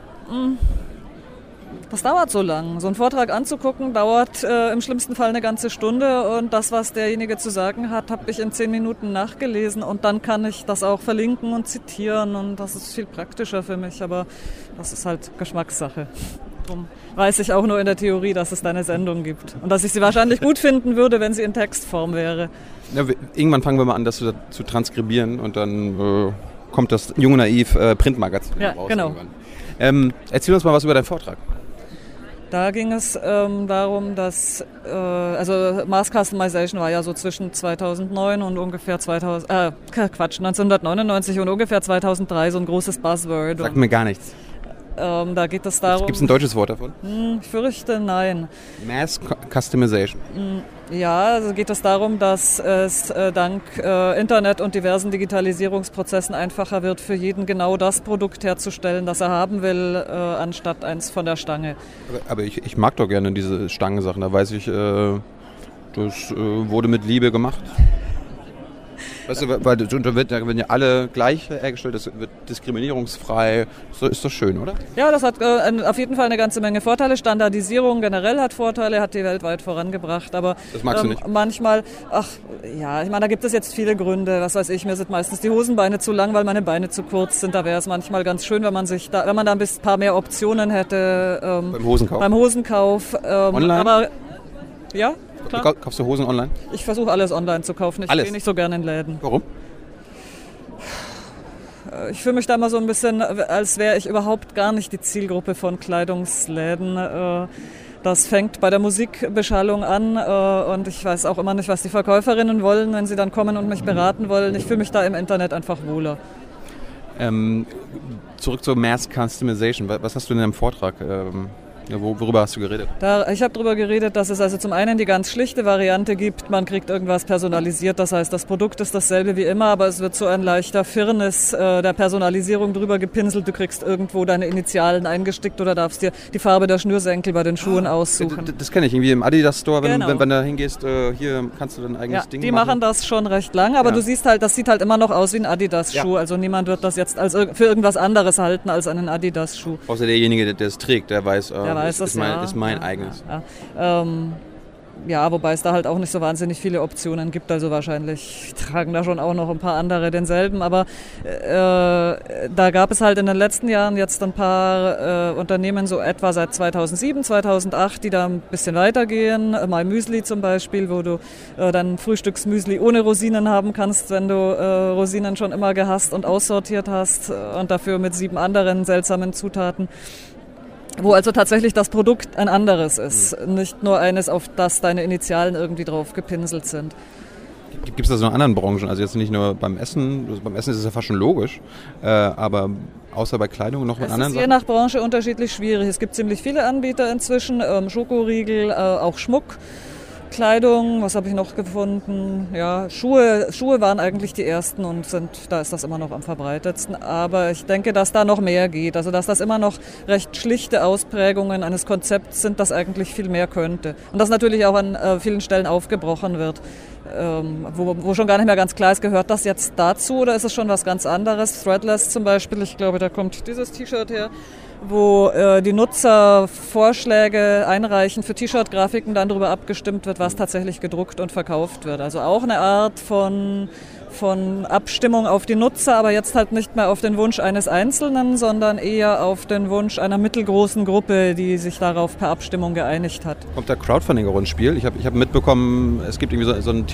Das dauert so lang. So einen Vortrag anzugucken, dauert äh, im schlimmsten Fall eine ganze Stunde und das, was derjenige zu sagen hat, habe ich in zehn Minuten nachgelesen und dann kann ich das auch verlinken und zitieren und das ist viel praktischer für mich, aber das ist halt Geschmackssache. Darum weiß ich auch nur in der Theorie, dass es da eine Sendung gibt und dass ich sie wahrscheinlich gut finden würde, wenn sie in Textform wäre. Ja, irgendwann fangen wir mal an, das zu, zu transkribieren und dann äh, kommt das Jung Naiv äh, Printmagazin ja, raus. Genau. Ähm, erzähl uns mal was über deinen Vortrag. Da ging es ähm, darum, dass, äh, also Mass Customization war ja so zwischen zweitausendneun und ungefähr zweitausend, äh, Quatsch, neunzehnhundertneunundneunzig und ungefähr zweitausenddrei so ein großes Buzzword. Sagt mir gar nichts. Ähm, da geht es darum... Gibt es ein deutsches Wort davon? Mh, ich fürchte, nein. Mass Customization. Ja, also geht es darum, dass es äh, dank äh, Internet und diversen Digitalisierungsprozessen einfacher wird, für jeden genau das Produkt herzustellen, das er haben will, äh, anstatt eins von der Stange. Aber, aber ich, ich mag doch gerne diese Stangensachen. Da weiß ich, äh, das äh, wurde mit Liebe gemacht. Weißt du, weil da werden ja alle gleich hergestellt, das wird diskriminierungsfrei. So ist das schön, oder? Ja, das hat äh, auf jeden Fall eine ganze Menge Vorteile. Standardisierung generell hat Vorteile, hat die weltweit vorangebracht. Aber das magst ähm, du nicht. Manchmal, ach ja, ich meine, da gibt es jetzt viele Gründe. Was weiß ich, mir sind meistens die Hosenbeine zu lang, weil meine Beine zu kurz sind. Da wäre es manchmal ganz schön, wenn man sich da, wenn man da ein paar mehr Optionen hätte. Ähm, beim Hosenkauf? Beim Hosenkauf. Ähm, Online? Aber, ja. Klar. Kaufst du Hosen online? Ich versuche alles online zu kaufen. Ich gehe nicht so gerne in Läden. Warum? Ich fühle mich da immer so ein bisschen, als wäre ich überhaupt gar nicht die Zielgruppe von Kleidungsläden. Das fängt bei der Musikbeschallung an und ich weiß auch immer nicht, was die Verkäuferinnen wollen, wenn sie dann kommen und mich beraten wollen. Ich fühle mich da im Internet einfach wohler. Ähm, zurück zur Mass Customization. Was hast du in deinem Vortrag? Ähm Ja, worüber hast du geredet? Da, ich habe darüber geredet, dass es also zum einen die ganz schlichte Variante gibt, man kriegt irgendwas personalisiert, das heißt, das Produkt ist dasselbe wie immer, aber es wird so ein leichter Firnis äh, der Personalisierung drüber gepinselt, du kriegst irgendwo deine Initialen eingestickt oder darfst dir die Farbe der Schnürsenkel bei den Schuhen aussuchen. Das, das kenne ich, irgendwie im Adidas Store, wenn, genau. wenn, wenn du da hingehst, äh, hier kannst du dein eigenes ja, Ding die machen. Die machen das schon recht lang, aber ja. Du siehst halt, das sieht halt immer noch aus wie ein Adidas-Schuh, ja. Also niemand wird das jetzt als für irgendwas anderes halten als einen Adidas-Schuh. Außer derjenige, der, der es trägt, der weiß, äh, der weiß ist, das, ist mein, ja. ist mein ja, eigenes. Ja, ja. Ähm, ja, wobei es da halt auch nicht so wahnsinnig viele Optionen gibt, also wahrscheinlich tragen da schon auch noch ein paar andere denselben, aber äh, da gab es halt in den letzten Jahren jetzt ein paar äh, Unternehmen, so etwa seit zweitausendsieben, zweitausendacht, die da ein bisschen weitergehen, My Müsli zum Beispiel, wo du äh, dann Frühstücksmüsli ohne Rosinen haben kannst, wenn du äh, Rosinen schon immer gehasst und aussortiert hast äh, und dafür mit sieben anderen seltsamen Zutaten. Wo also tatsächlich das Produkt ein anderes ist, mhm. nicht nur eines, auf das deine Initialen irgendwie drauf gepinselt sind. Gibt es das noch in anderen Branchen? Also jetzt nicht nur beim Essen, also beim Essen ist es ja fast schon logisch, äh, aber außer bei Kleidung noch mit es anderen Sachen? Es ist je nach Branche unterschiedlich schwierig. Es gibt ziemlich viele Anbieter inzwischen, ähm, Schokoriegel, äh, auch Schmuck. Kleidung, was habe ich noch gefunden? Ja, Schuhe, Schuhe waren eigentlich die ersten und sind, da ist das immer noch am verbreitetsten. Aber ich denke, dass da noch mehr geht. Also dass das immer noch recht schlichte Ausprägungen eines Konzepts sind, das eigentlich viel mehr könnte. Und das natürlich auch an äh, vielen Stellen aufgebrochen wird. Ähm, wo, wo schon gar nicht mehr ganz klar ist, gehört das jetzt dazu oder ist es schon was ganz anderes? Threadless zum Beispiel, ich glaube, da kommt dieses T-Shirt her, wo äh, die Nutzer Vorschläge einreichen für T-Shirt-Grafiken, dann darüber abgestimmt wird, was tatsächlich gedruckt und verkauft wird. Also auch eine Art von, von Abstimmung auf die Nutzer, aber jetzt halt nicht mehr auf den Wunsch eines Einzelnen, sondern eher auf den Wunsch einer mittelgroßen Gruppe, die sich darauf per Abstimmung geeinigt hat. Kommt da Crowdfunding auch ins Spiel? Ich habe ich hab mitbekommen, es gibt irgendwie so, so ein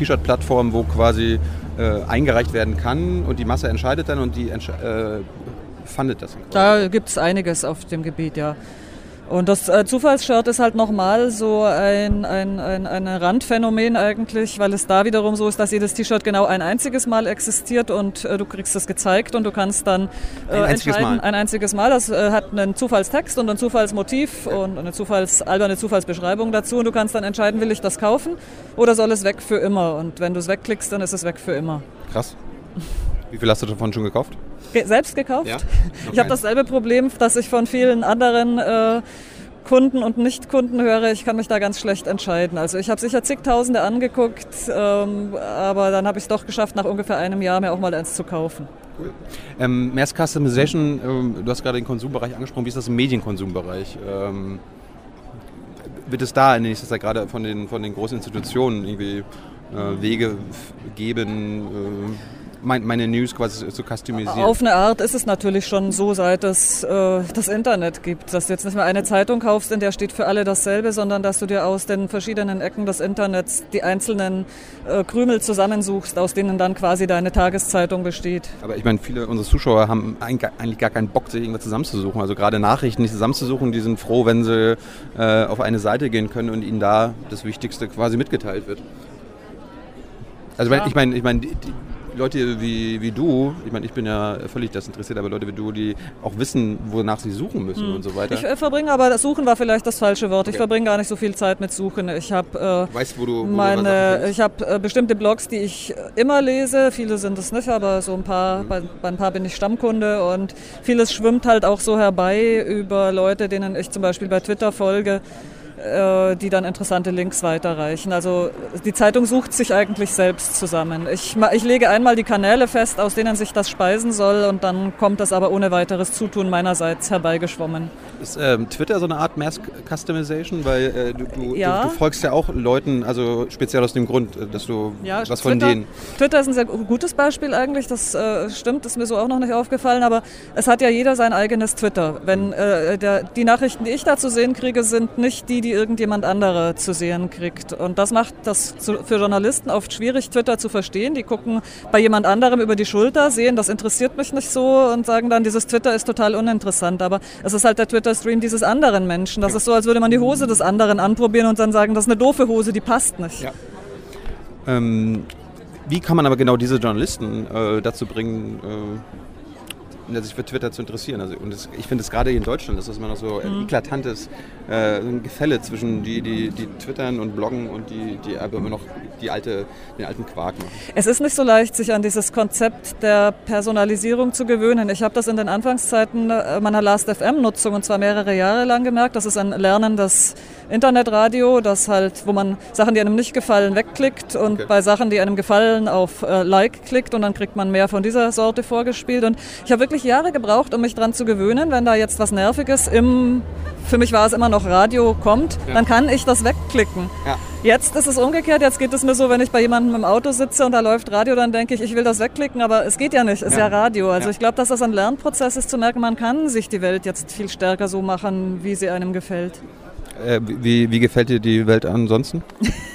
T-Shirt-Plattform, wo quasi äh, eingereicht werden kann und die Masse entscheidet dann und die äh, fundet das. Da gibt es einiges auf dem Gebiet, ja. Und das äh, Zufallsshirt ist halt nochmal so ein, ein, ein, ein Randphänomen eigentlich, weil es da wiederum so ist, dass jedes T-Shirt genau ein einziges Mal existiert und äh, du kriegst es gezeigt und du kannst dann äh, ein einziges entscheiden, Mal. ein einziges Mal. Das äh, hat einen Zufallstext und ein Zufallsmotiv und eine Zufalls, alberne Zufallsbeschreibung dazu und du kannst dann entscheiden, will ich das kaufen oder soll es weg für immer? Und wenn du es wegklickst, dann ist es weg für immer. Krass. Wie viel hast du davon schon gekauft? Ge- selbst gekauft? Ja? Ich habe dasselbe Problem, das ich von vielen anderen äh, Kunden und Nicht-Kunden höre. Ich kann mich da ganz schlecht entscheiden. Also ich habe sicher zigtausende angeguckt, ähm, aber dann habe ich es doch geschafft, nach ungefähr einem Jahr mir auch mal eins zu kaufen. Cool. Ähm, Mass Customization, ähm, du hast gerade den Konsumbereich angesprochen. Wie ist das im Medienkonsumbereich? Ähm, wird es da in nächster Zeit gerade von den, von den großen Institutionen irgendwie äh, Wege geben, äh, meine News quasi zu customisieren? Auf eine Art ist es natürlich schon so, seit es äh, das Internet gibt, dass du jetzt nicht mehr eine Zeitung kaufst, in der steht für alle dasselbe, sondern dass du dir aus den verschiedenen Ecken des Internets die einzelnen äh, Krümel zusammensuchst, aus denen dann quasi deine Tageszeitung besteht. Aber ich meine, viele unserer Zuschauer haben eigentlich gar keinen Bock, sich irgendwas zusammenzusuchen. Also gerade Nachrichten nicht zusammenzusuchen, die sind froh, wenn sie äh, auf eine Seite gehen können und ihnen da das Wichtigste quasi mitgeteilt wird. Also ja. ich meine, ich meine, die, die Leute wie, wie du, ich meine, ich bin ja völlig desinteressiert, aber Leute wie du, die auch wissen, wonach sie suchen müssen hm. und so weiter. Ich äh, verbringe aber, das Suchen war vielleicht das falsche Wort, ich okay. verbringe gar nicht so viel Zeit mit Suchen. Ich habe äh, weißt, wo du, wo meine, ich habe äh, bestimmte Blogs, die ich immer lese, viele sind es nicht, aber so ein paar, hm. bei, bei ein paar bin ich Stammkunde und vieles schwimmt halt auch so herbei über Leute, denen ich zum Beispiel bei Twitter folge, die dann interessante Links weiterreichen. Also die Zeitung sucht sich eigentlich selbst zusammen. Ich, ich lege einmal die Kanäle fest, aus denen sich das speisen soll und dann kommt das aber ohne weiteres Zutun meinerseits herbeigeschwommen. Ist ähm, Twitter so eine Art Mass Customization? Weil äh, du, du, ja. du, du folgst ja auch Leuten, also speziell aus dem Grund, dass du ja, was von Twitter, denen... Twitter ist ein sehr gutes Beispiel eigentlich, das äh, stimmt, ist mir so auch noch nicht aufgefallen, aber es hat ja jeder sein eigenes Twitter. Wenn äh, der, die Nachrichten, die ich da zu sehen kriege, sind nicht die, die irgendjemand anderer zu sehen kriegt. Und das macht das für Journalisten oft schwierig, Twitter zu verstehen. Die gucken bei jemand anderem über die Schulter, sehen, das interessiert mich nicht so und sagen dann, dieses Twitter ist total uninteressant. Aber es ist halt der Twitter-Stream dieses anderen Menschen. Das ist so, als würde man die Hose des anderen anprobieren und dann sagen, das ist eine doofe Hose, die passt nicht. Ja. Ähm, wie kann man aber genau diese Journalisten äh, dazu bringen, äh sich für Twitter zu interessieren. Also, und das, ich finde es gerade hier in Deutschland, das ist immer noch so ein mhm. eklatantes äh, ein Gefälle zwischen die, die, die twittern und bloggen und die, die aber immer noch die alte, den alten Quark machen. Es ist nicht so leicht, sich an dieses Konzept der Personalisierung zu gewöhnen. Ich habe das in den Anfangszeiten meiner Last F M-Nutzung und zwar mehrere Jahre lang gemerkt. Das ist ein lernendes Internetradio, das halt, wo man Sachen, die einem nicht gefallen, wegklickt und okay. bei Sachen, die einem gefallen, auf äh, Like klickt und dann kriegt man mehr von dieser Sorte vorgespielt. Und ich habe wirklich Jahre gebraucht, um mich dran zu gewöhnen, wenn da jetzt was Nerviges im, für mich war es immer noch Radio, kommt, ja. dann kann ich das wegklicken. Ja. Jetzt ist es umgekehrt, jetzt geht es mir so, wenn ich bei jemandem im Auto sitze und da läuft Radio, dann denke ich, ich will das wegklicken, aber es geht ja nicht, es ist ja, ja Radio. Also ja. ich glaube, dass das ein Lernprozess ist, zu merken, man kann sich die Welt jetzt viel stärker so machen, wie sie einem gefällt. Äh, wie, wie gefällt dir die Welt ansonsten?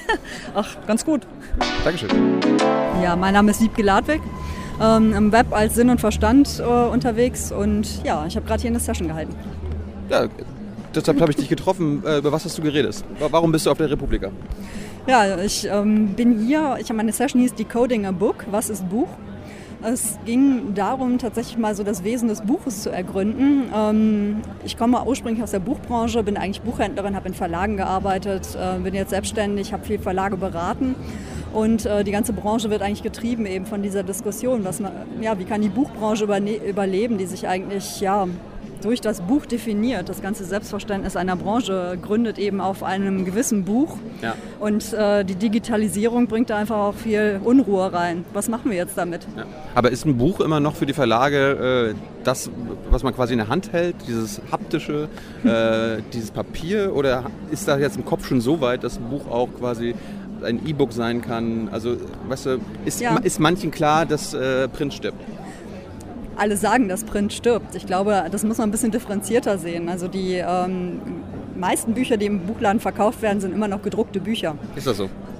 Ach, ganz gut. Dankeschön. Ja, mein Name ist Wiebke Ladwig, ähm, im Web als Sinn und Verstand äh, unterwegs und ja, ich habe gerade hier eine Session gehalten. Ja, deshalb habe ich dich getroffen. Äh, über was hast du geredet? Warum bist du auf der Republika? Ja, ich ähm, bin hier, ich habe meine Session hieß Decoding a Book, was ist Buch? Es ging darum, tatsächlich mal so das Wesen des Buches zu ergründen. Ähm, ich komme ursprünglich aus der Buchbranche, bin eigentlich Buchhändlerin, habe in Verlagen gearbeitet, äh, bin jetzt selbstständig, habe viel Verlage beraten. Und äh, die ganze Branche wird eigentlich getrieben eben von dieser Diskussion, was man, ja, wie kann die Buchbranche überne- überleben, die sich eigentlich ja, durch das Buch definiert. Das ganze Selbstverständnis einer Branche gründet eben auf einem gewissen Buch. Ja. Und äh, die Digitalisierung bringt da einfach auch viel Unruhe rein. Was machen wir jetzt damit? Ja. Aber ist ein Buch immer noch für die Verlage äh, das, was man quasi in der Hand hält, dieses haptische, äh, dieses Papier? Oder ist da jetzt im Kopf schon so weit, dass ein Buch auch quasi ein E-Book sein kann? Also, weißt du, ist, ja. ist manchen klar, dass äh, Print stirbt? Alle sagen, dass Print stirbt. Ich glaube, das muss man ein bisschen differenzierter sehen. Also die ähm, meisten Bücher, die im Buchladen verkauft werden, sind immer noch gedruckte Bücher. Ist das so?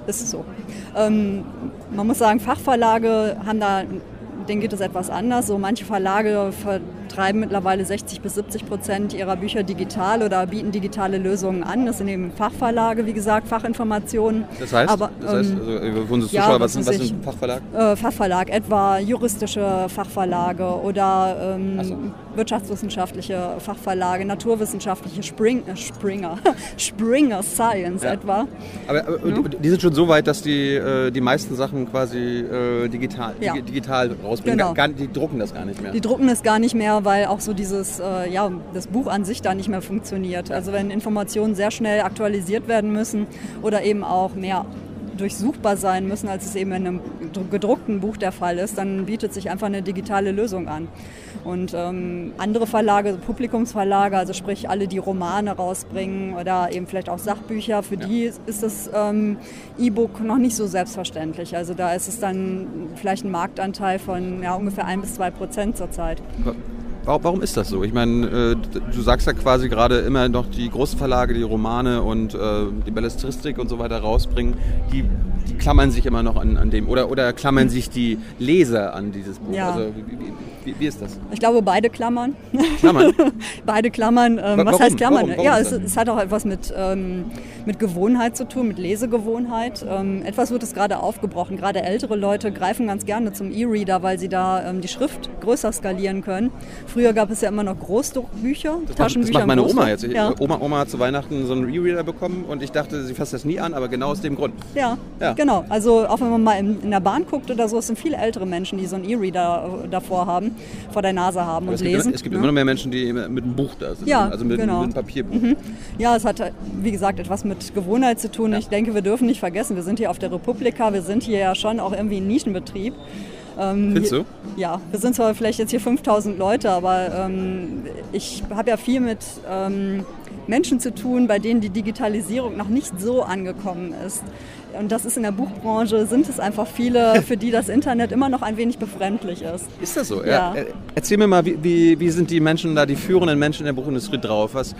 ist so. Ähm, man muss sagen, Fachverlage haben da, denen geht es etwas anders. So manche Verlage vertreiben mittlerweile sechzig bis siebzig Prozent ihrer Bücher digital oder bieten digitale Lösungen an. Das sind eben Fachverlage, wie gesagt, Fachinformationen. Das heißt, Aber, das heißt ähm, also, für unsere ja, Zuschauer, was was, weiß was ich, ist ein Fachverlag? Äh, Fachverlag, etwa juristische Fachverlage oder ähm, so. wirtschaftswissenschaftliche Fachverlage, naturwissenschaftliche Spring, äh, Springer, Springer Science Ja. etwa. Aber, aber Ja. die, die sind schon so weit, dass die äh, die meisten Sachen quasi äh, digital, Ja. digi, digital rausbringen. Genau. Gar, die drucken das gar nicht mehr. Die drucken es gar nicht mehr, weil auch so dieses, äh, ja, das Buch an sich da nicht mehr funktioniert. Also wenn Informationen sehr schnell aktualisiert werden müssen oder eben auch mehr durchsuchbar sein müssen, als es eben in einem gedruckten Buch der Fall ist, dann bietet sich einfach eine digitale Lösung an. Und ähm, andere Verlage, Publikumsverlage, also sprich alle, die Romane rausbringen oder eben vielleicht auch Sachbücher, für die ist das ähm, E-Book noch nicht so selbstverständlich. Also da ist es dann vielleicht ein Marktanteil von ja, ungefähr ein bis zwei Prozent zurzeit. Warum ist das so? Ich meine, äh, du sagst ja quasi gerade immer noch die großen Verlage, die Romane und äh, die Belletristik und so weiter rausbringen, die, die klammern sich immer noch an, an dem, oder, oder klammern sich die Leser an dieses Buch? Ja. Also wie, wie, wie ist das? Ich glaube, beide klammern. Klammern? beide klammern. Ähm, Warum? was heißt klammern? Warum? Warum ja, ist es, das? es hat auch etwas mit, ähm, mit Gewohnheit zu tun, mit Lesegewohnheit. Ähm, etwas wird es gerade aufgebrochen. Gerade ältere Leute greifen ganz gerne zum E-Reader, weil sie da ähm, die Schrift größer skalieren können. Früher gab es ja immer noch Großdruckbücher, Das macht, Taschenbücher. das macht meine im Oma Großdruck. jetzt. Ja. Oma, Oma hat zu Weihnachten so einen E-Reader bekommen und ich dachte, sie fasst das nie an, aber genau aus dem Grund. Ja, Ja. genau. Also auch wenn man mal in, in der Bahn guckt oder so, es sind viele ältere Menschen, die so einen E-Reader davor haben, vor der Nase haben Aber und es gibt, lesen. immer, es gibt ne? immer noch mehr Menschen, die mit einem Buch da sind. Ja, also mit, genau. mit einem Papierbuch. Mhm. Ja, es hat, wie gesagt, etwas mit Gewohnheit zu tun. Ich denke, wir dürfen nicht vergessen, wir sind hier auf der Republika, wir sind hier ja schon auch irgendwie ein Nischenbetrieb. Ähm, Findest du? Ja, wir sind zwar vielleicht jetzt hier fünftausend Leute, aber ähm, ich habe ja viel mit ähm, Menschen zu tun, bei denen die Digitalisierung noch nicht so angekommen ist. Und das ist in der Buchbranche, sind es einfach viele, für die das Internet immer noch ein wenig befremdlich ist. Ist das so? Ja. Ja. Erzähl mir mal, wie, wie, wie sind die Menschen da, die führenden Menschen in der Buchindustrie drauf? Was,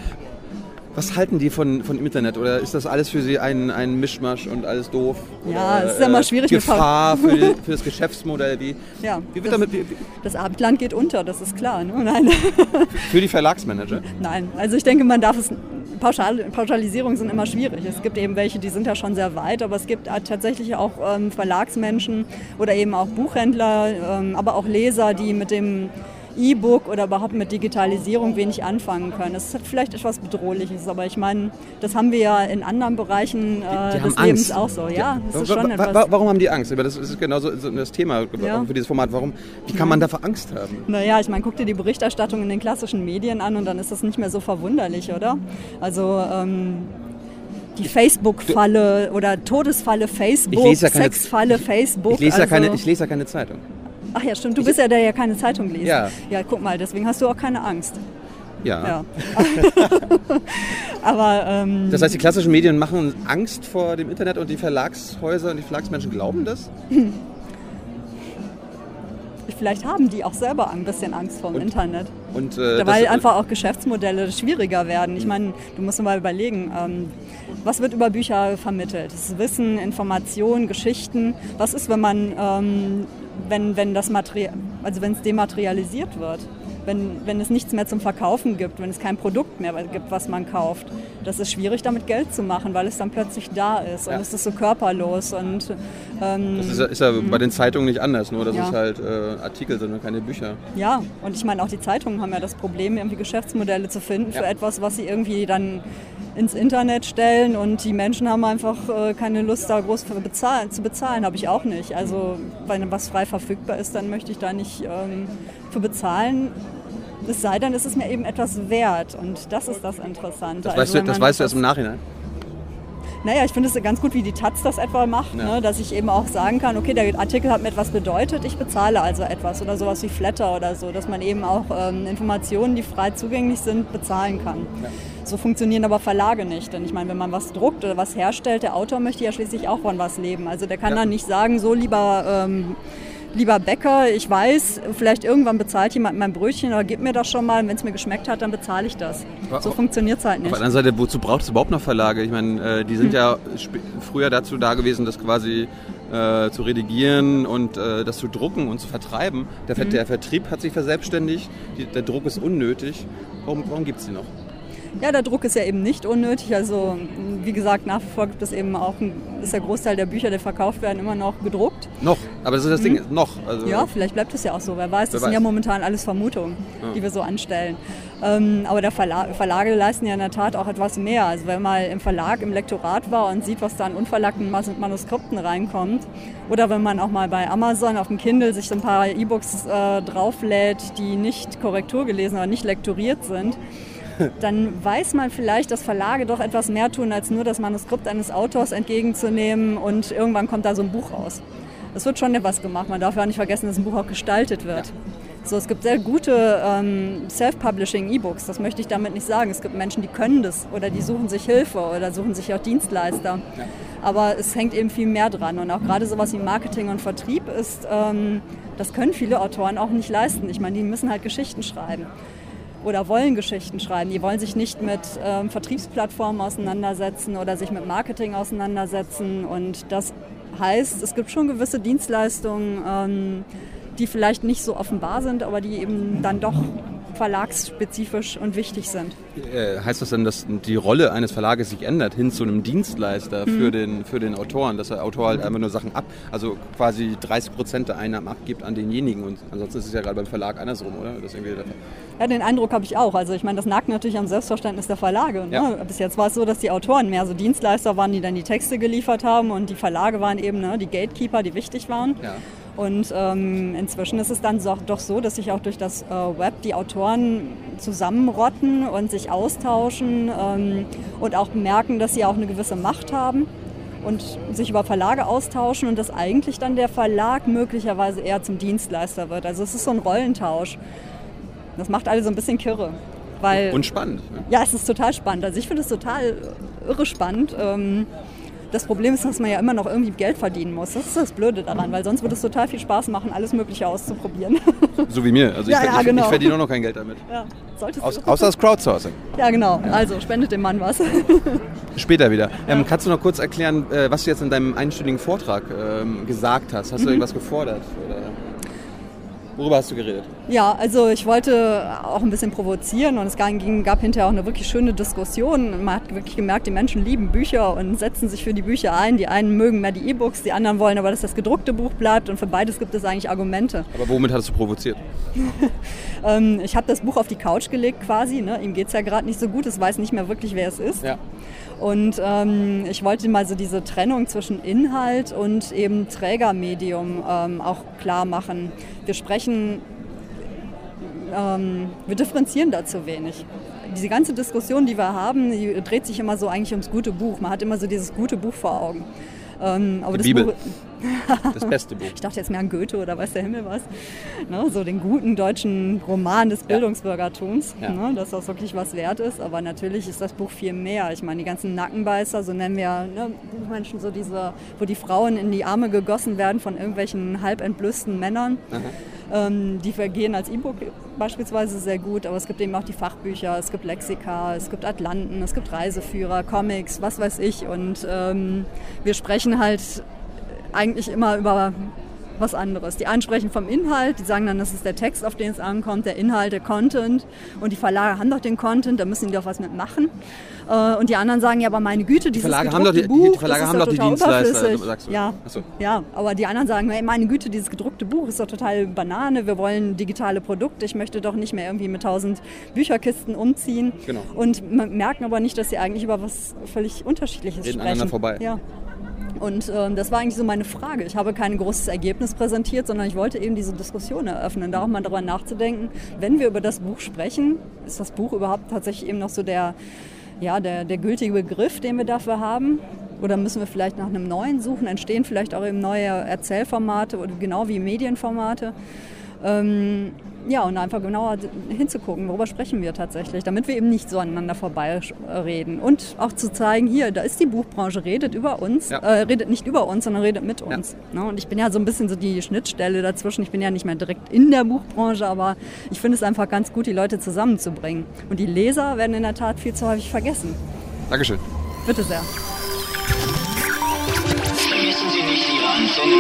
was halten die von, von Internet? Oder ist das alles für sie ein, ein Mischmasch und alles doof? Ja, Oder, es ist ja immer äh, schwierig Gefahr mit für, die, für das Geschäftsmodell? Wie, Ja, wie wird das, damit, wie, das Abendland geht unter, das ist klar. Ne? Nein. für die Verlagsmanager? Nein, also ich denke, man darf es, Pauschal, Pauschalisierungen sind immer schwierig. Es gibt eben welche, die sind ja schon sehr weit, aber es gibt tatsächlich auch ähm, Verlagsmenschen oder eben auch Buchhändler, ähm, aber auch Leser, die mit dem E-Book oder überhaupt mit Digitalisierung wenig anfangen können. Das hat vielleicht etwas Bedrohliches, aber ich meine, das haben wir ja in anderen Bereichen äh, Die des haben Lebens Angst. auch so. Ja, das ist Wa- schon wa- etwas. wa- Warum haben die Angst? Das ist genau so so das Thema Ja. für dieses Format. Warum, wie kann man davor Angst haben? Naja, ich meine, guck dir die Berichterstattung in den klassischen Medien an und dann ist das nicht mehr so verwunderlich, oder? Also ähm, die Facebook-Falle oder Todesfalle Facebook, Ich lese ja keine- Sexfalle Facebook. Ich lese, ja also, keine, ich lese ja keine Zeitung. Ach ja, stimmt, du bist ja der, der keine Zeitung liest. Ja. Ja, guck mal, deswegen hast du auch keine Angst. Ja. Ja. Aber ähm, Das heißt, die klassischen Medien machen Angst vor dem Internet und die Verlagshäuser und die Verlagsmenschen glauben das? vielleicht haben die auch selber ein bisschen Angst vor dem Internet. Und, äh, Weil das, einfach auch Geschäftsmodelle schwieriger werden. Ich meine, du musst mal überlegen, ähm, was wird über Bücher vermittelt? Das ist Wissen, Information, Geschichten. Was ist, wenn man, ähm, wenn, wenn das Material, also wenn es dematerialisiert wird? Wenn, wenn es nichts mehr zum Verkaufen gibt, wenn es kein Produkt mehr gibt, was man kauft. Das ist schwierig, damit Geld zu machen, weil es dann plötzlich da ist und Ja. es ist so körperlos. Und, ähm, das ist ja, ist ja bei den Zeitungen nicht anders, nur dass Ja. es halt äh, Artikel sind und keine Bücher. Ja, und ich meine, auch die Zeitungen haben ja das Problem, irgendwie Geschäftsmodelle zu finden für Ja. etwas, was sie irgendwie dann ins Internet stellen, und die Menschen haben einfach äh, keine Lust, da groß für bezahlen, zu bezahlen, habe ich auch nicht. Also wenn was frei verfügbar ist, dann möchte ich da nicht ähm, für bezahlen. Es sei denn, es ist mir eben etwas wert, und das ist das Interessante. Das Also weißt, du, wenn das man weißt du etwas- erst im Nachhinein. Naja, ich finde es ganz gut, wie die Taz das etwa macht, Ja. ne? Dass ich eben auch sagen kann, okay, der Artikel hat mir etwas bedeutet, ich bezahle also etwas, oder sowas wie Flatter oder so, dass man eben auch ähm, Informationen, die frei zugänglich sind, bezahlen kann. Ja. So funktionieren aber Verlage nicht, denn ich meine, wenn man was druckt oder was herstellt, der Autor möchte ja schließlich auch von was leben. Also der kann Ja. dann nicht sagen, so lieber ähm, lieber Bäcker, ich weiß, vielleicht irgendwann bezahlt jemand mein Brötchen oder gib mir das schon mal, wenn es mir geschmeckt hat, dann bezahle ich das. Aber so funktioniert es halt nicht. Auf der anderen Seite, wozu braucht es überhaupt noch Verlage? Ich meine, die sind hm. ja früher dazu da gewesen, das quasi äh, zu redigieren und äh, das zu drucken und zu vertreiben. Der, hm. der Vertrieb hat sich verselbstständigt, die, der Druck ist unnötig. Warum, warum gibt es die noch? Ja, der Druck ist ja eben nicht unnötig. Also wie gesagt, nach wie vor gibt es eben auch, ein, ist der Großteil der Bücher, die verkauft werden, immer noch gedruckt. Noch, aber das ist das mhm. Ding, noch. Also ja, vielleicht bleibt es ja auch so, wer weiß. Das wer sind weiß. ja momentan alles Vermutungen, ja. die wir so anstellen. Ähm, aber der Verla- Verlage leisten ja in der Tat auch etwas mehr. Also wenn man im Verlag im Lektorat war und sieht, was da an unverlackten Manuskripten reinkommt, oder wenn man auch mal bei Amazon auf dem Kindle sich so ein paar E-Books äh, drauflädt, die nicht Korrektur gelesen oder nicht lektoriert sind, dann weiß man vielleicht, dass Verlage doch etwas mehr tun, als nur das Manuskript eines Autors entgegenzunehmen und irgendwann kommt da so ein Buch raus. Es wird schon etwas gemacht, man darf ja auch nicht vergessen, dass ein Buch auch gestaltet wird. Ja. So, es gibt sehr gute ähm, Self-Publishing-E-Books, das möchte ich damit nicht sagen. Es gibt Menschen, die können das oder die suchen sich Hilfe oder suchen sich auch Dienstleister. Ja. Aber es hängt eben viel mehr dran und auch gerade sowas wie Marketing und Vertrieb ist, ähm, das können viele Autoren auch nicht leisten. Ich meine, die müssen halt Geschichten schreiben. Oder wollen Geschichten schreiben. Die wollen sich nicht mit ähm, Vertriebsplattformen auseinandersetzen oder sich mit Marketing auseinandersetzen. Und das heißt, es gibt schon gewisse Dienstleistungen, ähm, die vielleicht nicht so offenbar sind, aber die eben dann doch verlagsspezifisch und wichtig sind. Äh, heißt das dann, dass die Rolle eines Verlages sich ändert hin zu einem Dienstleister mhm. für, den, für den Autoren, dass der Autor halt einfach nur Sachen ab, also quasi dreißig Prozent der Einnahmen abgibt an denjenigen und ansonsten ist es ja gerade beim Verlag andersrum, oder? Das irgendwie ja, den Eindruck habe ich auch. Also ich meine, das nagt natürlich am Selbstverständnis der Verlage. Ne? Ja. Bis jetzt war es so, dass die Autoren mehr so Dienstleister waren, die dann die Texte geliefert haben und die Verlage waren eben ne, die Gatekeeper, die wichtig waren. Ja. Und ähm, inzwischen ist es dann so, doch so, dass sich auch durch das äh, Web die Autoren zusammenrotten und sich austauschen ähm, und auch merken, dass sie auch eine gewisse Macht haben und sich über Verlage austauschen und dass eigentlich dann der Verlag möglicherweise eher zum Dienstleister wird. Also es ist so ein Rollentausch. Das macht alle so ein bisschen kirre. Weil, und spannend. Ne? Ja, es ist total spannend. Also ich finde es total irre spannend. Ähm, Das Problem ist, dass man ja immer noch irgendwie Geld verdienen muss. Das ist das Blöde daran, weil sonst würde es total viel Spaß machen, alles Mögliche auszuprobieren. So wie mir. Also ich, ja, ja, ich, genau. ich verdiene auch noch kein Geld damit. Ja, Aus, außer das Crowdsourcing. Ja, genau. Also spendet dem Mann was. Später wieder. Ja. Ähm, kannst du noch kurz erklären, was du jetzt in deinem einstündigen Vortrag ähm, gesagt hast? Hast mhm. du irgendwas gefordert? Oder? Worüber hast du geredet? Ja, also ich wollte auch ein bisschen provozieren und es ging, gab hinterher auch eine wirklich schöne Diskussion. Man hat wirklich gemerkt, die Menschen lieben Bücher und setzen sich für die Bücher ein. Die einen mögen mehr die E-Books, die anderen wollen aber, dass das gedruckte Buch bleibt und für beides gibt es eigentlich Argumente. Aber womit hattest du provoziert? ähm, ich habe das Buch auf die Couch gelegt quasi. Ne? Ihm geht es ja gerade nicht so gut, es weiß nicht mehr wirklich, wer es ist. Ja. Und ähm, ich wollte mal so diese Trennung zwischen Inhalt und eben Trägermedium ähm, auch klar machen. Wir sprechen, ähm, wir differenzieren da zu wenig. Diese ganze Diskussion, die wir haben, die dreht sich immer so eigentlich ums gute Buch. Man hat immer so dieses gute Buch vor Augen. Ähm, aber die das Bibel. Buch, das beste Buch. Ich dachte jetzt mehr an Goethe oder weiß der Himmel was. Ne, so den guten deutschen Roman des Bildungsbürgertums, ja. ne, dass das wirklich was wert ist. Aber natürlich ist das Buch viel mehr. Ich meine, die ganzen Nackenbeißer, so nennen wir ne, Buchmenschen, so diese, wo die Frauen in die Arme gegossen werden von irgendwelchen halb entblößten Männern. Ähm, die vergehen als E-Book beispielsweise sehr gut, aber es gibt eben auch die Fachbücher, es gibt Lexika, es gibt Atlanten, es gibt Reiseführer, Comics, was weiß ich. Und ähm, wir sprechen halt eigentlich immer über was anderes. Die einen sprechen vom Inhalt, die sagen dann, das ist der Text, auf den es ankommt, der Inhalt, der Content. Und die Verlage haben doch den Content, da müssen die doch was mitmachen. Und die anderen sagen, ja, aber meine Güte, dieses Verlage gedruckte haben doch die, Buch, die Verlage das ist haben doch doch die total Dienstleister, überflüssig. sagst du. Ja, Achso. ja, aber die anderen sagen, hey, meine Güte, dieses gedruckte Buch ist doch total Banane, wir wollen digitale Produkte, ich möchte doch nicht mehr irgendwie mit tausend Bücherkisten umziehen. Genau. Und merken aber nicht, dass sie eigentlich über was völlig Unterschiedliches Reden sprechen. aneinander vorbei. Ja. Und ähm, das war eigentlich so meine Frage. Ich habe kein großes Ergebnis präsentiert, sondern ich wollte eben diese Diskussion eröffnen, da auch mal darüber nachzudenken, wenn wir über das Buch sprechen, ist das Buch überhaupt tatsächlich eben noch so der, ja, der, der gültige Begriff, den wir dafür haben? Oder müssen wir vielleicht nach einem neuen suchen? Entstehen vielleicht auch eben neue Erzählformate oder genau wie Medienformate? Ähm, ja, und einfach genauer hinzugucken, worüber sprechen wir tatsächlich, damit wir eben nicht so aneinander vorbeireden. Und auch zu zeigen, hier, da ist die Buchbranche, redet über uns, ja. äh, redet nicht über uns, sondern redet mit uns. Ja. Ne? Und ich bin ja so ein bisschen so die Schnittstelle dazwischen. Ich bin ja nicht mehr direkt in der Buchbranche, aber ich finde es einfach ganz gut, die Leute zusammenzubringen. Und die Leser werden in der Tat viel zu häufig vergessen. Dankeschön. Bitte sehr. Vergessen Sie nicht, Ihre Antenne